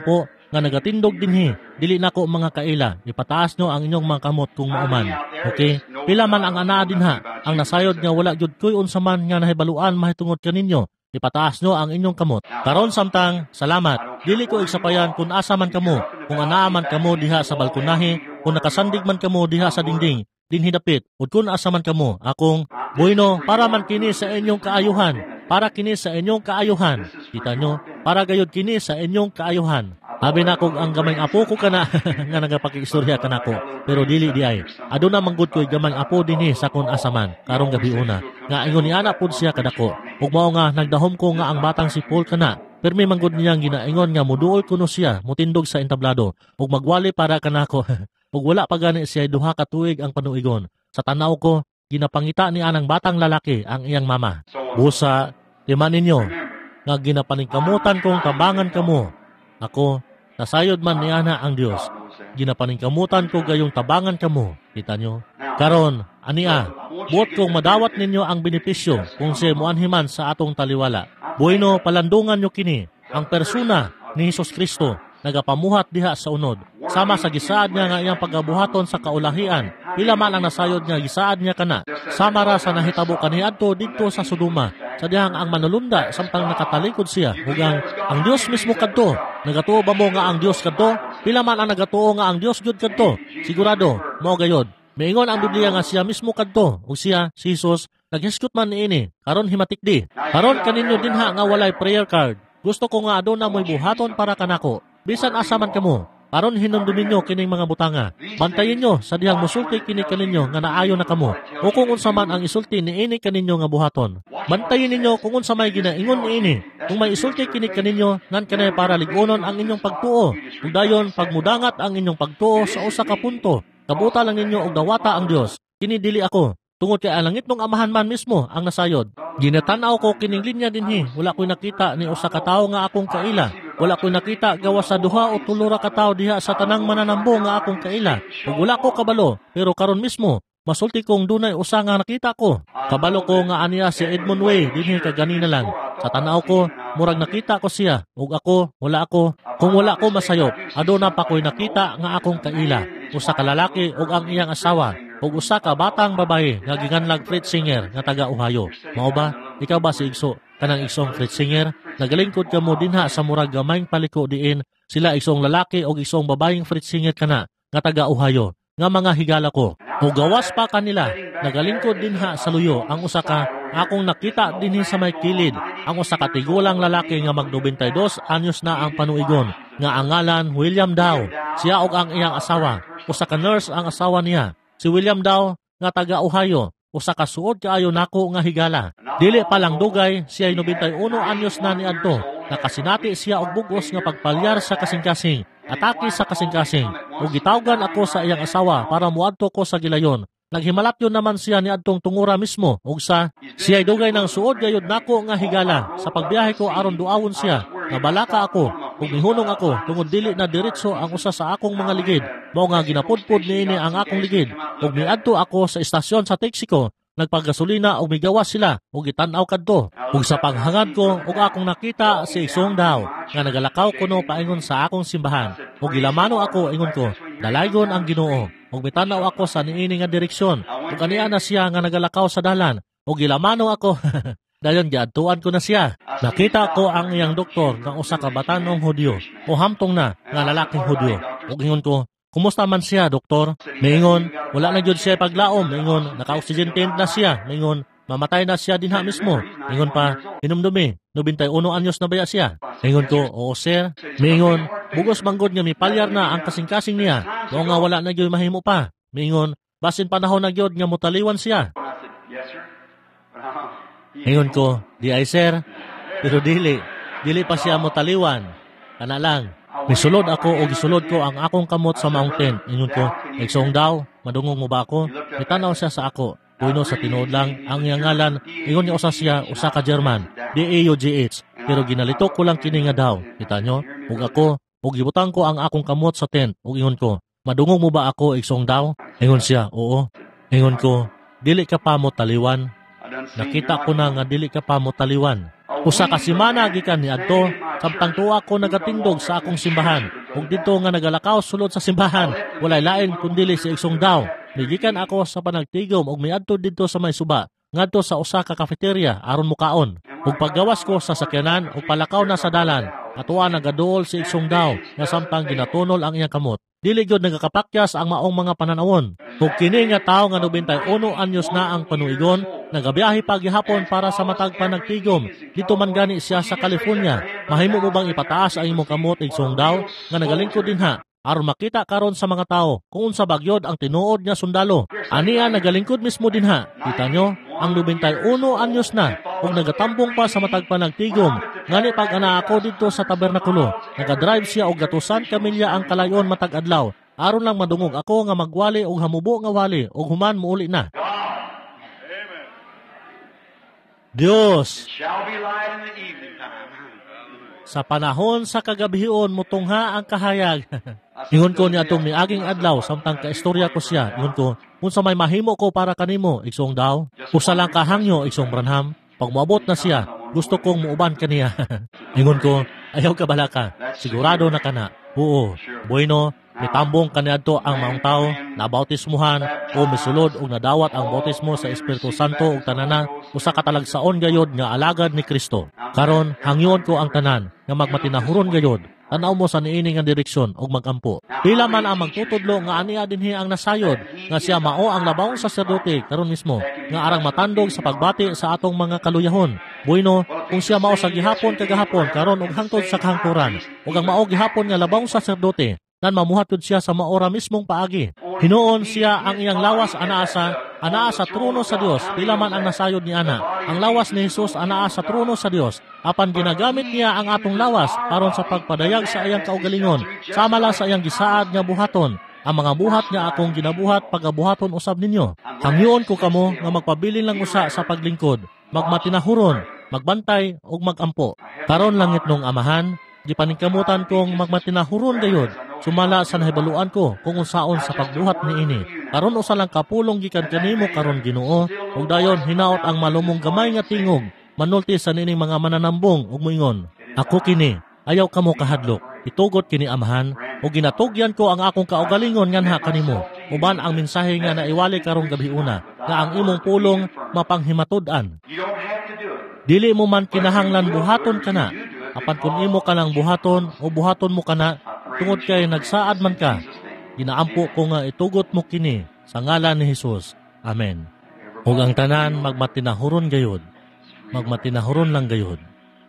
S1: nga nagatindog dinhi, dili nako mga kaila, ipataas nyo ang inyong mga kamot kung mauman. Okay? Pila man ang anaa dinha, ang nasayod nga wala jud koy unsa man nga nahibaluan mahitungod kaninyo, ipataas nyo ang inyong kamot. Karon samtang, salamat. Dili ko igsapayan kung asa man kamo, kung anaa man kamo diha sa balkonahe, kung nakasandig man kamo diha sa dingding, dinhi dapit, ug kung asa man kamo, akong bueno para man kini sa inyong kaayuhan, para kini sa inyong kaayuhan. Kita nyo, para gayud kini sa inyong kaayuhan. Habi na kong ang gamay apo ko kana nga nagapakistorya kanako, pero dili di ay. Aduna manggod ko'y gamay apo dinhi sa kun asaman, karong gabi una. Nga ingon ni anak pud siya kadako. Ug mao nga nagdahom ko nga ang batang si Paul kana. Permi manggod niyang ginaingon nga muduol kuno siya, mutindog sa entablado, ug magwali para kanako. Ug wala pa gani siya duha ka tuig ang panuigon. Sa tanaw ko, ginapangita ni anang batang lalaki ang iyang mama. Busa, timan ninyo, nga ginapaningkamutan kong tabangan kamo. Ako, nasayod man ni ana ang Dios. Ginapaningkamutan ko gayong tabangan kamo. Kita nyo? Karon, ania, buot kong madawat ninyo ang benepisyo kung siya muanhiman sa atong taliwala. Bueno, palandungan nyo kini, ang persona ni Hesus Kristo, nagapamuhat diha sa unod. Sama sa gisaad niya nga iyang pagabuhaton sa kaulahian, pila man ang nasayod nga gisaad niya kana. Sama ra sa nahitabo kaniadto didto sa Sodoma, sa dihang ang manulunda samtang nakatalikod siya. Ug ang Dios mismo kadto, nagatuo ba mo nga ang Dios kadto? Pila man ang nagatuo nga ang Dios jud kadto? Sigurado, mao gayod. Miingon ang Biblia nga siya mismo kadto, ug siya, si Jesus, naghiskot man niini, karon himatikdi. Karon kaninyo dinha nga walay prayer card. Gusto ko nga aduna mo'y buhaton para kanako. Bisan asa man kamo, aron hinumdumin nyo kining mga butanga. Bantayin nyo sa dihang musulti kini kaninyo nga naayo na kamo. O kung unsa man ang isulti ni ini kaninyo nga buhaton. Bantayin ninyo kung unsa may ginaingon ni ini. Kung may isulti kini kaninyo, nan kanay para ligonon ang inyong pagtuo. Ug dayon pagmudangat ang inyong pagtuo sa usa ka punto. Kabuta lang ninyo og dawata ang Dios. Kini dili ako. Tungod kay ang langit mong amahan man mismo ang nasayod. Ginatanaw ko kining linya dinhi, wala ko'y nakita ni usa ka tawo nga akong kaila. Wala ko'y nakita gawas sa duha o tulura ka tawo diha sa tanang mananambo nga akong kaila. Ug wala ko kabalo, pero karon mismo masulti kong dunay usa nga nakita ko. Kabalo ko nga aniya si Edmund Way dinhi kaganina lang. Sa tanaw ko, murag nakita ko siya. Ug ako, wala ako. Kung wala ko masayop, aduna pa ko'y nakita nga akong kaila. Usa ka lalaki ug ang iyang asawa. Ug usa ka batang babae nga giganlag Fritz Singer nga taga Ohio. Mao ba? Ikaw ba si Igso? Kanang Igsong Fritz Singer? Nagalingkod ka mo dinha sa murag gamayng paliko diin. Sila Igsong lalaki o Igsong babaeng Fritz Singer kana nga taga Ohio. Nga mga higala ko. O gawas pa kanila. Nagalingkod dinha sa luyo ang usa ka akong nakita dinhi sa may kilid. Ang usa ka tigulang lalaki nga mag-92 anyos na ang panuigon. Nga ang ngalan William Dow. Siya og ang iyang asawa. Usa ka nurse ang asawa niya. Si William Dow nga taga Ohio, usa ka suod kaayo nako nga higala. Dili pa lang dugay, siya ay 91 anyos na niadto. Nakasinati siya og bugos nga pagpalyar sa kasing-kasing, atake sa kasing-kasing. Ug gitawgan ako sa iyang asawa para muadto ko sa gilayon. Naghimalatyon naman siya niadtong tungura mismo ug siya ay dugay ng suod gayud nako nga higala. Sa pagbiyahe ko aron duawon siya, nabalaka ako ug mihunong ako tungod dili na diretso ang usa sa akong mga ligid. Mao nga ginapudpod niini ang akong ligid ug miadto ako sa estasyon sa Texaco. Nagpagasolina ug migawas sila ug gitan-aw kadto. Ug sa paghangad ko ug akong nakita si Igsong Dow nga nagalakaw kuno paingon sa akong simbahan. Ug gilamano ako ingon ko, dalaygon ang Ginoo. Ug mitanaw ako sa niini nga direksyon. Ug aniya na siya nga nagalakaw sa dalan. Ug gilamano ako. Dayon giadtuan ko na siya. Nakita ko ang iyang doktor nga usa ka batanong Hudyo o hamtong na nga lalaking Hudyo. Ug ingon ko, kumusta man siya, doktor? Maingon, wala na gyud siya paglaom. Maingon, naka-oxygen tent na siya. Maingon, mamatay na siya dinha mismo. Maingon pa, inumdumi, 91 anyos na baya siya. Maingon ko, oo sir. Maingon, bugos manggod nga mipalyar na ang kasing-kasing niya. Mao nga wala na gyud mahimo pa. Maingon, basin panahon na gyud nga motaliwan siya. Maingon ko, di ay sir, pero dili pa siya motaliwan. Kana lang. Misulod ako o gisulod ko ang akong kamot sa mountain. Ingon ko, Igsong Dow, madungog mo ba ako? Mitanaw siya sa ako. Puno sa tinuod lang, ang iyang ngalan, ingon niya usa siya, usa ka German, D-A-U-G-H. Pero ginalito ko lang kini nga daw. Kita nyo? Ug ako, ug gibutang ko ang akong kamot sa tent. Ug ingon ko, madungog mo ba ako, Igsong Dow? Ingon siya, oo. Ingon ko, dili ka pa mo taliwan. Nakita ko na nga dili ka pa mo taliwan. Usa ka semana gikan niadto, samtang tuwa ko nagatindog sa akong simbahan. ug dito nga nagalakaw sulod sa simbahan, walay lain kundili si Igsong daw. Nigikan ako sa panagtigom ug miadto didto sa may suba, ngadto sa usa ka cafeteria aron mukaon. Ug paggawas ko sa sakyanan ug palakaw na sa dalan, atuwa nagaduol si Igsong daw nga samtang ginatunol ang iyang kamot. Dili gyud nagakapakyas ang maong mga pananawon. Ug kini nga tawo nga 91 anyos na ang panuigon, nagabiyahe pa gihapon para sa matag panagtigom. Dito man gani siya sa California. Mahimo mo bang ipataas ang imong kamot, Igsong daw, nga nagalingkod dinha aron makita karon sa mga tao kung unsa bagyod ang tinuod nga sundalo. Aniya nagalingkod mismo dinha. Kita nyo, ang 91 anyos na ug nagatambong pa sa matag panagtigom. Ngani pag ana ako dito sa tabernakulo, nagadrive siya og gatusan kamilya ang kalayon matag adlaw aron lang madungog ako nga magwali og hamubo nga wali ug human muuli na. Dios,
S2: Shall be light in the evening time.
S1: sa panahon sa kagabihion mutungha ang kahayag. Ingon ko niya itong niaging adlaw, samtang kaistorya ko siya. Ingon ko, kung sa may mahimo ko para kanimo, Igsong daw, usa lang kahangyo, Igsong Branham. Pag moabot na siya, gusto kong muuban kaniya. Ingon ko, ayaw ka bala ka. Sigurado na kana. Oo, bueno, mitambong kaniadto ang maong tao, nabautismuhan, o misulod o nadawat ang bautismo sa Espiritu Santo o tanana, usa katalagsaon gayod nga alagad ni Kristo. Karon, hangyon ko ang tanan, nga magmatinahuron gayod, tanaw mo sa niini nga direksyon og magampo. Pila man ang magtutudlo nga aniya dinhi ang nasayod, nga siya mao ang labawong saserdote karon mismo, nga arang matandog sa pagbati sa atong mga kaluyahon. Bueno, kung siya mao sa gihapon kagahapon karon og hangtod sa kahangkuran, ug ang mao gihapon nga labawong saserdote, nan mamuhatod siya sa maora mismong paagi. Hinuon siya ang iyang lawas anaa sa trono sa Dios, pila man ang nasayod ni ana. Ang lawas ni Jesus anaa sa trono sa Dios. Apan ginagamit niya ang atong lawas aron sa pagpadayag sa iyang kaugalingon, sama lang sa iyang gisaad nga buhaton. Ang mga buhat nga akong ginabuhat pagabuhaton usab ninyo. Hangyoon ko kamo nga magpabilin lang usa sa paglingkod, magmatinahuron, magbantay ug magampo. Karon langit nung amahan, gipaningkamutan kong magmatinahuron gayod. Sumala sa nahibaluan ko kung unsaon sa pagbuhat niini. Karon usa lang kapulong gikan kanimo karon Ginoo, ug dayon hinaot ang malumong gamay nga tingog, manulti sa nining mga mananambong ug moingon, ako kini, ayaw kamo kahadlok. Itugot kini amahan, ug ginatugyan ko ang akong kaugalingon nganha kanimo. Uban ang mensahe nga naiwali karong gabiuna, nga ang imong pulong mapanghimatud-an.
S2: You don't have to do it.
S1: Dili mo man kinahanglan buhaton kana. Apan kung imo ka lang buhaton o buhaton mo kana, tungod kay nagsaad man ka, ginaampo ko nga itugot mo kini sa ngalan ni Jesus. Amen. Ug ang tanan magmatinahuron gayod. Magmatinahuron lang gayod.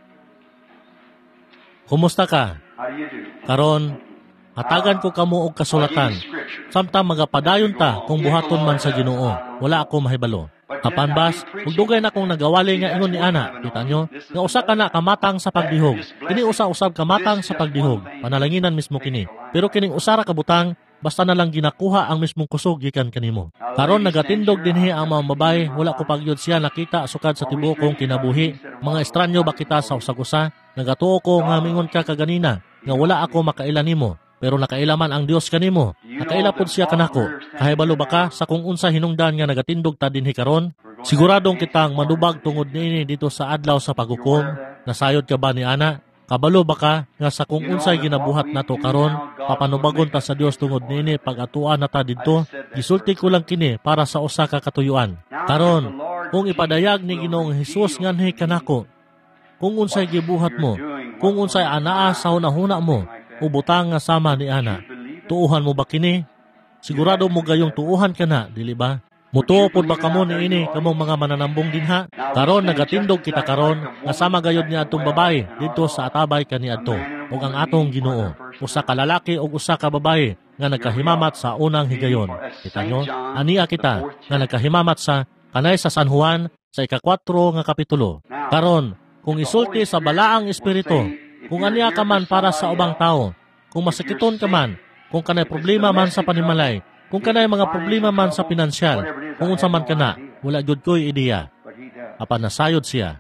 S1: Kumusta ka?
S2: How do you do?
S1: Karon, hatagan ko kamo og kasulatan. Samtang magapadayon ta kung buhaton man sa Ginoo, wala ako mahibalo. Apan bas, ug dugay na akong nagawali nga ingon ni ana, kita nyo, nga usa ka na kamatang sa pagdihog. Kini usa-usab kamatang sa pagdihog. Panalanginan mismo kini. Pero kining usara kabutang, basta na lang ginakuha ang mismong kusog gikan kanimo. Karon nagatindog dinhi ang mga babae, wala ko pagyud siya nakita sukad sa tibuok kong kinabuhi. Mga estranyo ba kita sa usag-usa? Nagatuo ko nga mingon ka kaganina, nga wala ako makailan nimo. Pero nakailaman ang Dios kanimo. Nakaila pod siya kanako. Kahibalo ba ka sa kung unsa hinungdan nga nagatindog ta dinhi karon? Siguradong kitang manubag tungod niini dito sa adlaw sa paghukom. Nasayod ka ba ni ana? Kabalo ba ka nga sa kung unsay ginabuhat nato karon, papanubagon ta sa Dios tungod niini pag-atuan na ta didto? Gisulti ko lang kini para sa usa ka katuyuan. Karon, kung ipadayag ni Ginoong Hesus nganhi kanako, kung unsay gibuhat mo, kung unsay anaa sa hunahuna mo, ubutang nga sama ni ana, tuuhan mo ba kini? Sigurado mo gayong tuuhan ka na, dili ba? Mutuo pod ba kamo niini kamong mga mananambong dinha? Karon nagatindog kita karon nga sama gayud ni adtong babae didto sa atabay kaniadto ug ang atong Ginoo. Usa ka lalaki ug usa ka babae nga nagkahimamat sa unang higayon. Kita nyo, ania kita nga nagkahimamat sa kanay sa San Juan sa ika-4 nga kapitulo. Karon, kung isulti sa balaang espiritu, kung ania ka man para sa ubang tao, kung masakiton ka man, kung kanay problema man sa panimalay, kung kanay mga problema man sa pinansyal, kung unsa man kana, wala gyud ko'y ideya. Apan nasayod siya.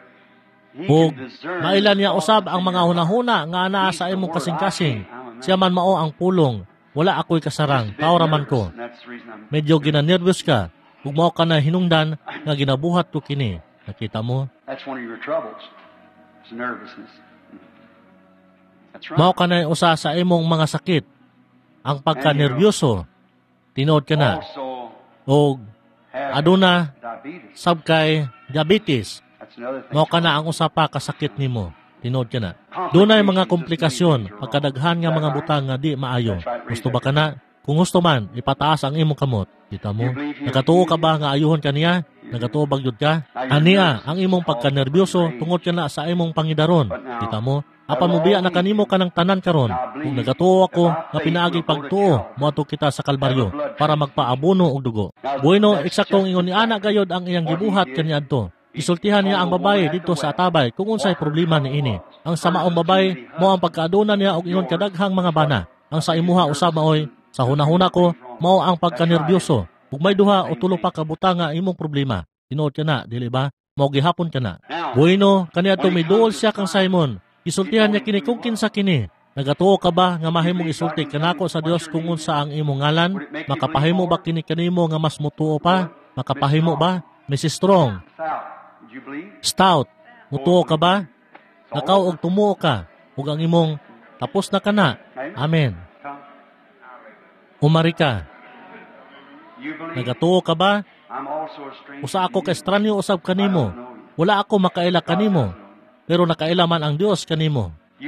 S1: Ug mailan niya usab ang mga hunahuna nga anaa sa imong kasing-kasing. Siya man mao ang pulong, wala ako'y kasarang, taoraman ko. Medyo ginanervyos ka, ug mao ka na hinungdan nga ginabuhat ko kini. Nakita mo?
S2: That's one of your troubles. It's nervousness.
S1: Mao kanay usa sa imong mga sakit, ang pagka-nervyoso. Tinuod ka na. O aduna sabkay diabetes. Mao kana ang usa pa ka sakit nimo. Tinuod ka na. Dunay mga komplikasyon pagkadaghan nga mga butang nga di maayo. Gusto ba kana? Kung gusto man, ipataas ang imong kamot. Kita mo? Nakatuo ka ba nga ayuhon kaniya? Nagatuo bagyod ka? Ania ang imong pagka-nervyoso tungod ka na sa imong pangidaron. Kita mo? Apan mo biya na kanimo ka ng tanan karon. Kung nagatuo ako nga pinaagi pagtuo, moadto kita sa Kalbaryo para magpaabono og dugo. Bueno, eksaktong ingon ni ana gayod ang iyang gibuhat kaniadto. Isultihan niya ang babae dito sa atabay kung unsay problema niini. Ang samaong babae mo ang pagkaadunan niya og ingon kadaghang mga bana. Ang sa imuha usab maoy sa hunahuna ko mao ang pagka-nervyoso. Ug may duha o tulo pa ka butang nga imong problema. Tinuod ka na, dili ba? Mao gihapon ka na. Bueno, kaniadto may duol siya kang Simon. Isultihan niya kini kung kinsa kini. Nagatuo ka ba nga mahimong isulti kanako sa Dios kung unsa ang imong ngalan? Makapahimo ba kini kanimo nga mas mutuo pa? Makapahimo ba? Mrs. Strong. Stout. Mutuo ka ba? Nakaw og tumuo ka. Ug ang imong tapos na kana. Amen. Umari ka. Nagatuo ka ba? Usa ako ka estranyo usab kanimo. Wala ako makaila kanimo. Pero nakaila man ang Dios kanimo.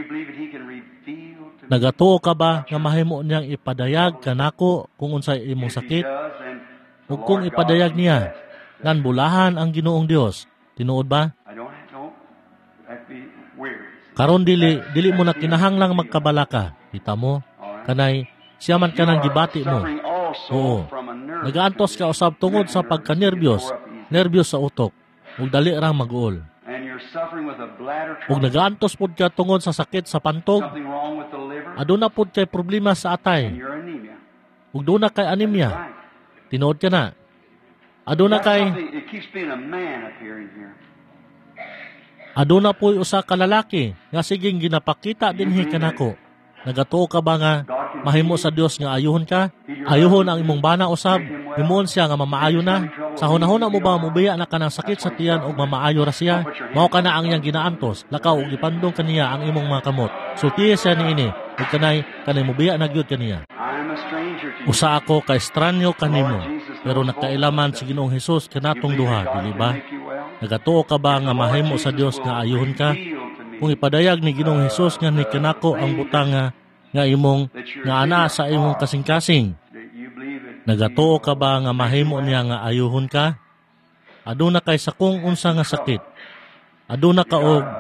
S1: Nagatuo ka ba nga mahimo niyang ipadayag kanako kung unsay imong sakit? Ug kung ipadayag niya, ngan bulahan ang Ginoong Dios. Tinuod ba? Karon dili mo na kinahanglang magkabalaka. Kita mo? Kanay siya man kanang gibati mo. Oo. Nagaantos ka usab tungod sa pagka-nervyos. Nervyos sa utok. Ug dali rang mag-uol. Ug nagaantos pud ka tungod sa sakit sa pantog. Aduna pud kay problema sa atay. Ug duna kay anemia. Tinuod ka na. Aduna po'y usa ka lalaki nga siging ginapakita dinhi kanako. Nagatuo ka ba nga mahimo sa Dios nga ayuhon ka? Ayuhon ang imong bana usab, himon siya nga mamaayo na. Sa hunahuna mo ba mubiya na kanang sakit sa tiyan og mamaayo ra siya? Mao kana ang iyang ginaantos, lakaw og ipandong kaniya ang imong mga kamot. Sultihi siya niini, ug kanay mubiya na gyud kaniya. Usa ako ka estranyo kanimo, pero nakailaman si Ginoong Hesus kanatong duha, dili ba? Nagatuo ka ba nga mahimo sa Dios nga ayuhon ka? Kung ipadayag ni Ginoong Hesus nga ni kanako ang butang nga imong nga ana sa imong kasing-kasing. Nagatuo ka ba nga mahimo niya nga ayuhon ka? Aduna kay sakong unsa nga sakit. Aduna ka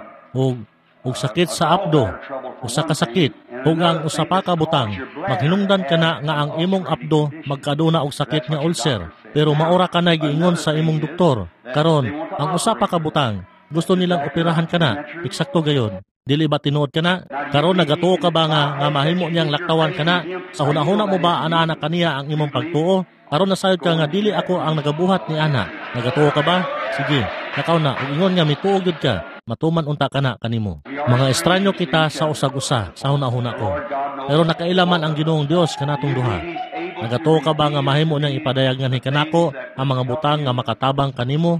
S1: og sakit sa abdo. Usa ka sakit ug ang usa pa ka butang. Maghinungdan ka na nga ang imong abdo magkaduna og sakit nga ulcer. Pero maura ka na giingon sa imong doktor. Karon, ang usa pa ka butang gusto nilang operahan ka na, eksakto gayon. Dili ba tinuod ka na? Karon nagatuo ka ba nga mahimo niyang laktawan ka na? Sa hunahuna mo ba ana kaniya ang imong pagtuo? Karon nasayod ka nga dili ako ang nagabuhat ni ana. Nagatuo ka ba? Sige, nakaw na, ug ingon nga mituo gyud ka. Matuman unta ka na kanimo. Mga estranyo kita sa usag-usa sa hunahuna ko. Pero nakailaman ang Ginoong Dios kanatong duha. Nagatuo ka ba nga mahimo niyang ipadayag nga ni kanako ang mga butang nga makatabang kanimo?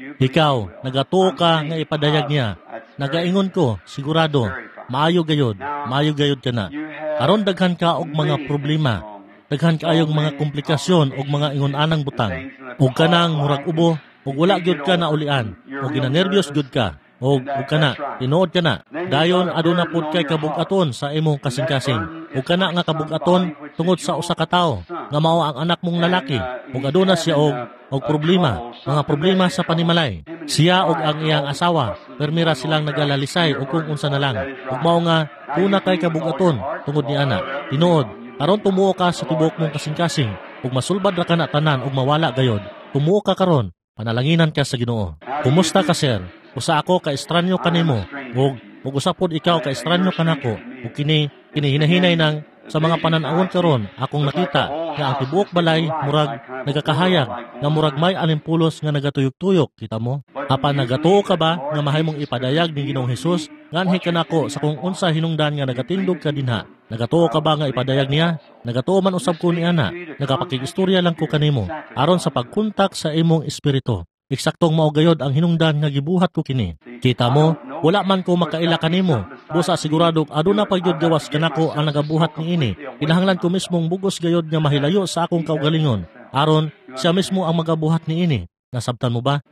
S1: Ikaw, nagatuo ka nga ipadayag niya. Nagaingon ko, sigurado, maayo gayod ka na. Aron daghan ka og mga problema, daghan kaayong mga komplikasyon og mga ingon-anang butang. Ug kanang murag ubo, ug wala gyud ka na ulian, ug ginanervyos gyud ka. Ug kana, tinuod ka na. Dayon aduna pud kay kabug-aton sa imong kasing-kasing. Ug kana nga kabug-aton tungod sa usa ka tawo nga mao ang anak mong lalaki. Ug aduna siya og problema, mga problema sa panimalay. Siya og ang iyang asawa, permira silang nagalalisay ug kung unsa na lang. Ug mao nga una kay kabug-aton tungod ni ana. Tinuod, aron tumuo ka sa tibok mong kasing-kasing ug masulbad ra kana tanan ug mawala gayod. Tumuo ka karon, panalanginan ka sa Ginoo. Kumusta ka, sir? Usa ako ka estranyo kanimo ug usa pod ikaw ka estranyo kanako ug kini hinahinay nang sa mga panan-awon karon akong nakita nga ang tibuok balay murag nagakahayag nga murag may alimpulos nga nagatuyok-tuyok. Kita mo? Apan nagatuo ka ba nga mahimong ipadayag ni Ginoong Hesus nganhi kanako sa kung unsa hinungdan nga nagatindog ka dinha? Nagatuo ka ba nga ipadayag niya? Nagatuo man usab ko ni ana. Nagapakig-istorya lang ko kanimo aron sa pagkontak sa imong espiritu. Eksaktong mao gayod ang hinungdan nga gibuhat ko kini. Kita mo, Wala man ko makaila kanimo. Busa sigurado aduna pa gyud gawas kanako ang nagabuhat niini. Kinahanglan ko mismong bugos gayod nga mahilayo sa akong kaugalingon. Aron siya mismo ang magabuhat niini. Nasabtan mo ba?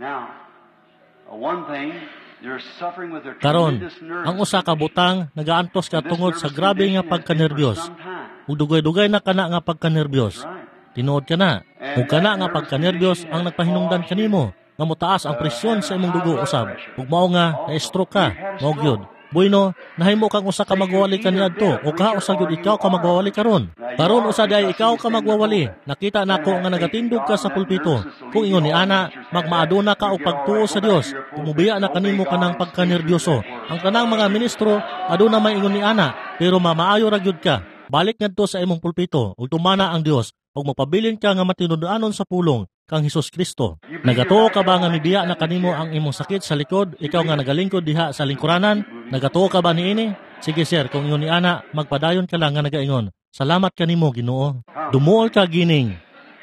S1: Karon, ang usa ka butang nagaantos ka tungod sa grabe nga pagkanerbiyos. Ug dugay-dugay na kana nga pagkanerbiyos. Tinuod ka na. Ug kana nga pagkanerbiyos ang nagpahinungdan kanimo nga motaas ang presyon sa imong dugo usab. Ug mao nga na-stroke ka. Mao gyud. Bueno, nahimo kang usa ka magwawali kaniadto o ka usa gyud ikaw ka magwawali karon. Karon usa day ikaw ka magwawali. Nakita nako nga nagatindog ka sa pulpito. Kung ingon ni ana, magmaaduna ka og pagtuo sa Dios. Kumubiya na kanimo kanang pagkanerbyoso. Ang tanang mga ministro aduna may ingon ni ana, pero mamaayo ra gyud ka. Balik ngadto sa imong pulpito ug tumana ang Dios ug mapabilin ka nga matinud-anon sa pulong kang Hesus Kristo. Nagatuo ka ba nga mibiya na kanimo ang imong sakit sa likod, ikaw nga nagalingkod diha sa lingkuranan? Nagatuo ka ba niini? Sige sir, kung ingon ni ana, magpadayon ka lang nga nagaingon. Salamat kanimo Ginoo. Dumuol ka gining.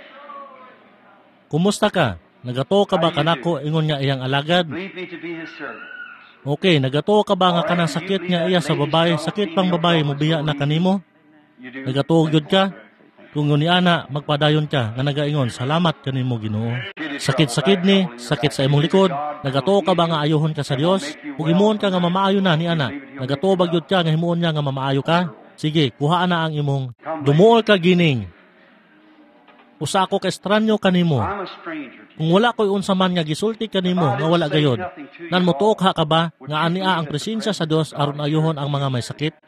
S1: Kumusta ka? Nagatuo ka ba kanako ingon nga iyang alagad? Okay, nagatuo ka ba nga kanang sakit nga iya sa babae, sakit pang babae mobiya na kanimo? Nagatuo gyud ka? Kung ni ana, magpadayon ka nga nagaingon, salamat kanimo Ginoo. Sakit-sakit ni, sakit sa imong likod, nagatuo ka ba nga ayohon ka sa Dios? Ug himuon ka nga mamaayo na ni ana, nagatuo ba gyud ka nga himuon niya nga mamaayo ka? Sige, kuha na ang imong dumuol ka gining. Usa ako ka estranyo kanimo. Kung wala ko'y unsa man nga gisulti kanimo nga wala gayod, nan motuok ha ka ba nga ania ang presensya sa Dios aron ayohon ang mga may sakit?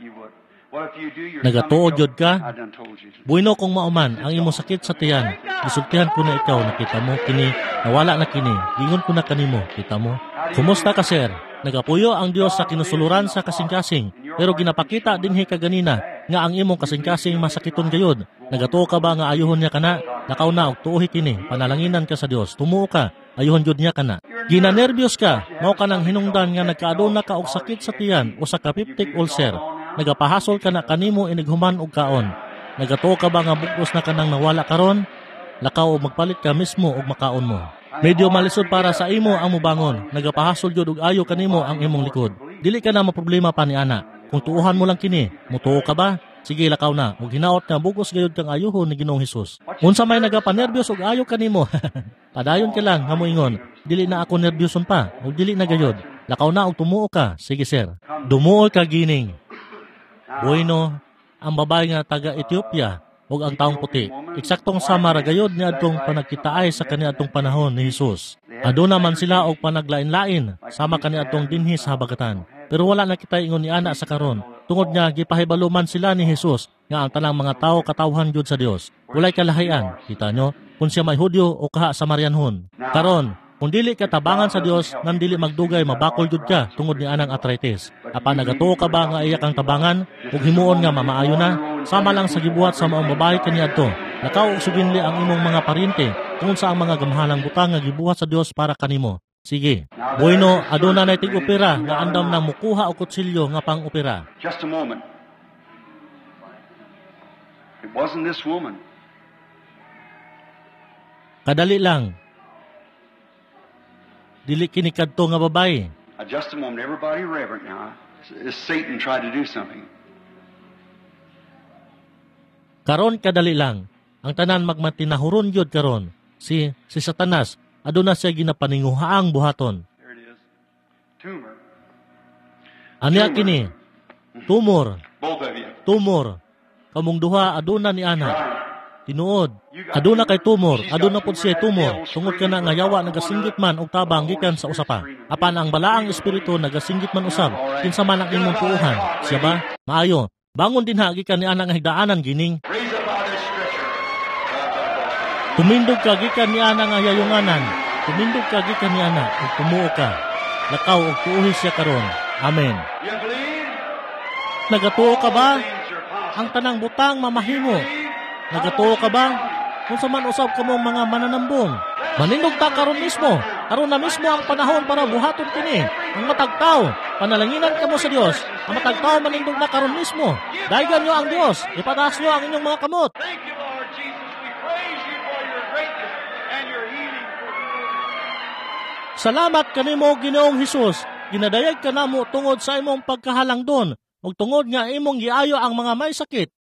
S1: Nagatuod yun ka? Bueno kung mauman ang imong sakit sa tiyan, gisultihan ko na ikaw, nakita mo kini, nawala na kini, gingon ko na kanimo, kita mo. Kumusta ka sir? Nagapuyo ang Dios sa kinusuluran sa kasing-kasing, pero ginapakita dinhi kaganina nga ang imong kasing-kasing masakiton gayod. Nagatuo ka ba nga ayohon niya kana? Nakaw na og tuohi kini, panalanginan ka sa Dios, tumuo ka, ayohon jud niya kana. Ginanerbiyos ka, mao ka nang hinungdan nga nagkaaduna ka og sakit sa tiyan o sa peptic ulcer. Nagapahasol ka na kanimo inighuman og kaon. Nagatuo ka ba nga bugos na kanang nawala karon? Lakaw og magpalit ka mismo og makaon mo. Medyo malisod para sa imo ang mubangon. Nagapahasol jud og ayo kanimo ang imong likod. Dili ka na maproblema pa ni ana. Kung tuuhan mo lang kini, mutuo ka ba? Sige lakaw na, ug hinaot nga bugos gayud kang ayohon ni Ginoong Hesus. Unsa may nagapanerbiyos og ayo kanimo? Padayon ka lang nga moingon, dili na ako nerbyoson pa, ug dili na gayud. Lakaw na og tumuo ka. Sige sir. Dumuol ka gining. Bueno, ang babae nga taga Ethiopia ug ang taong puti. Eksaktong sama ra gayud niadtong panagkitaay sa kaniadtong panahon ni Hesus. Aduna man sila og panaglain-lain sama kaniadtong dinhi sa habagatan. Pero wala na kita ingon ni ana sa karon. Tungod nga gipahibalo man sila ni Hesus nga ang tanang mga tawo katawhan gyud sa Dios. Walay kalahian, kita nyo, kung siya may Hudyo o kaha Samarianhon. Karon, kung dili ka tabangan sa Dios, nang dili magdugay mabakol jud ka tungod ni anang arthritis. Apan nagatuo ka ba nga iya kang tabangan ug himuon nga mamaayo na? Sama lang sa gibuhat sa maong babae kaniadto. Nakaw og suginli ang imong mga paryente tungod sa ang mga gamhalang butang nga gibuhat sa Dios para kanimo. Sige. Bueno, aduna na tig-opera nga andam nang mukuha og kutsilyo nga pang-opera.
S2: Just a moment. It wasn't this woman.
S1: Kadali lang. Dili kini kadto nga babae.
S2: Just a moment. Everybody reverent now. Is Satan tried to do something?
S1: Karon kadali lang. Ang tanan magmatinahuron gyud karon. Si Satanas aduna siya ginapaninguhaang buhaton.
S2: There it is. Tumor.
S1: Anya kini? Tumor.
S2: Both of you.
S1: Tumor. Kamong duha aduna ni ana. Tinuod. Aduna kay tumor, aduna pud siya tumor. Tungod kana nga yawa nagasinggit man og tabang gikan sa usapa. Apan ang balaang espiritu nagasinggit man usab. Kinsa man ang imong tuuhan? Siya ba? Maayo. Bangon din ha gikan ni ana nga higdaanan gining.
S2: Raise up out of this stretcher.
S1: Tumindog ka gikan ni ana nga yayunganan. Tumindog ka gikan ni ana ug tumuo ka. Lakaw og tuohi siya karon. Amen.
S2: You believe?
S1: Nagatuo ka ba?
S2: Things are possible.
S1: Ang tanang butang mamahimo. Nagatuo ka ba? Kung sa man usab ka mong mga mananambong. Manindog ta karon mismo. Aron na mismo ang panahon para buhaton kini. Ang matagtaw, panalanginan kamo sa Dios. Ang matagtaw manindog na karon mismo. Daygan nyo ang Dios. Ipataas nyo ang inyong mga kamot.
S2: Thank you, Lord Jesus. We praise you for your greatness and your healing.
S1: Salamat kanimo Ginoong Hesus. ginadayag ka namo tungod sa imong pagkahalangdon ug tungod nga imong giayo ang mga may sakit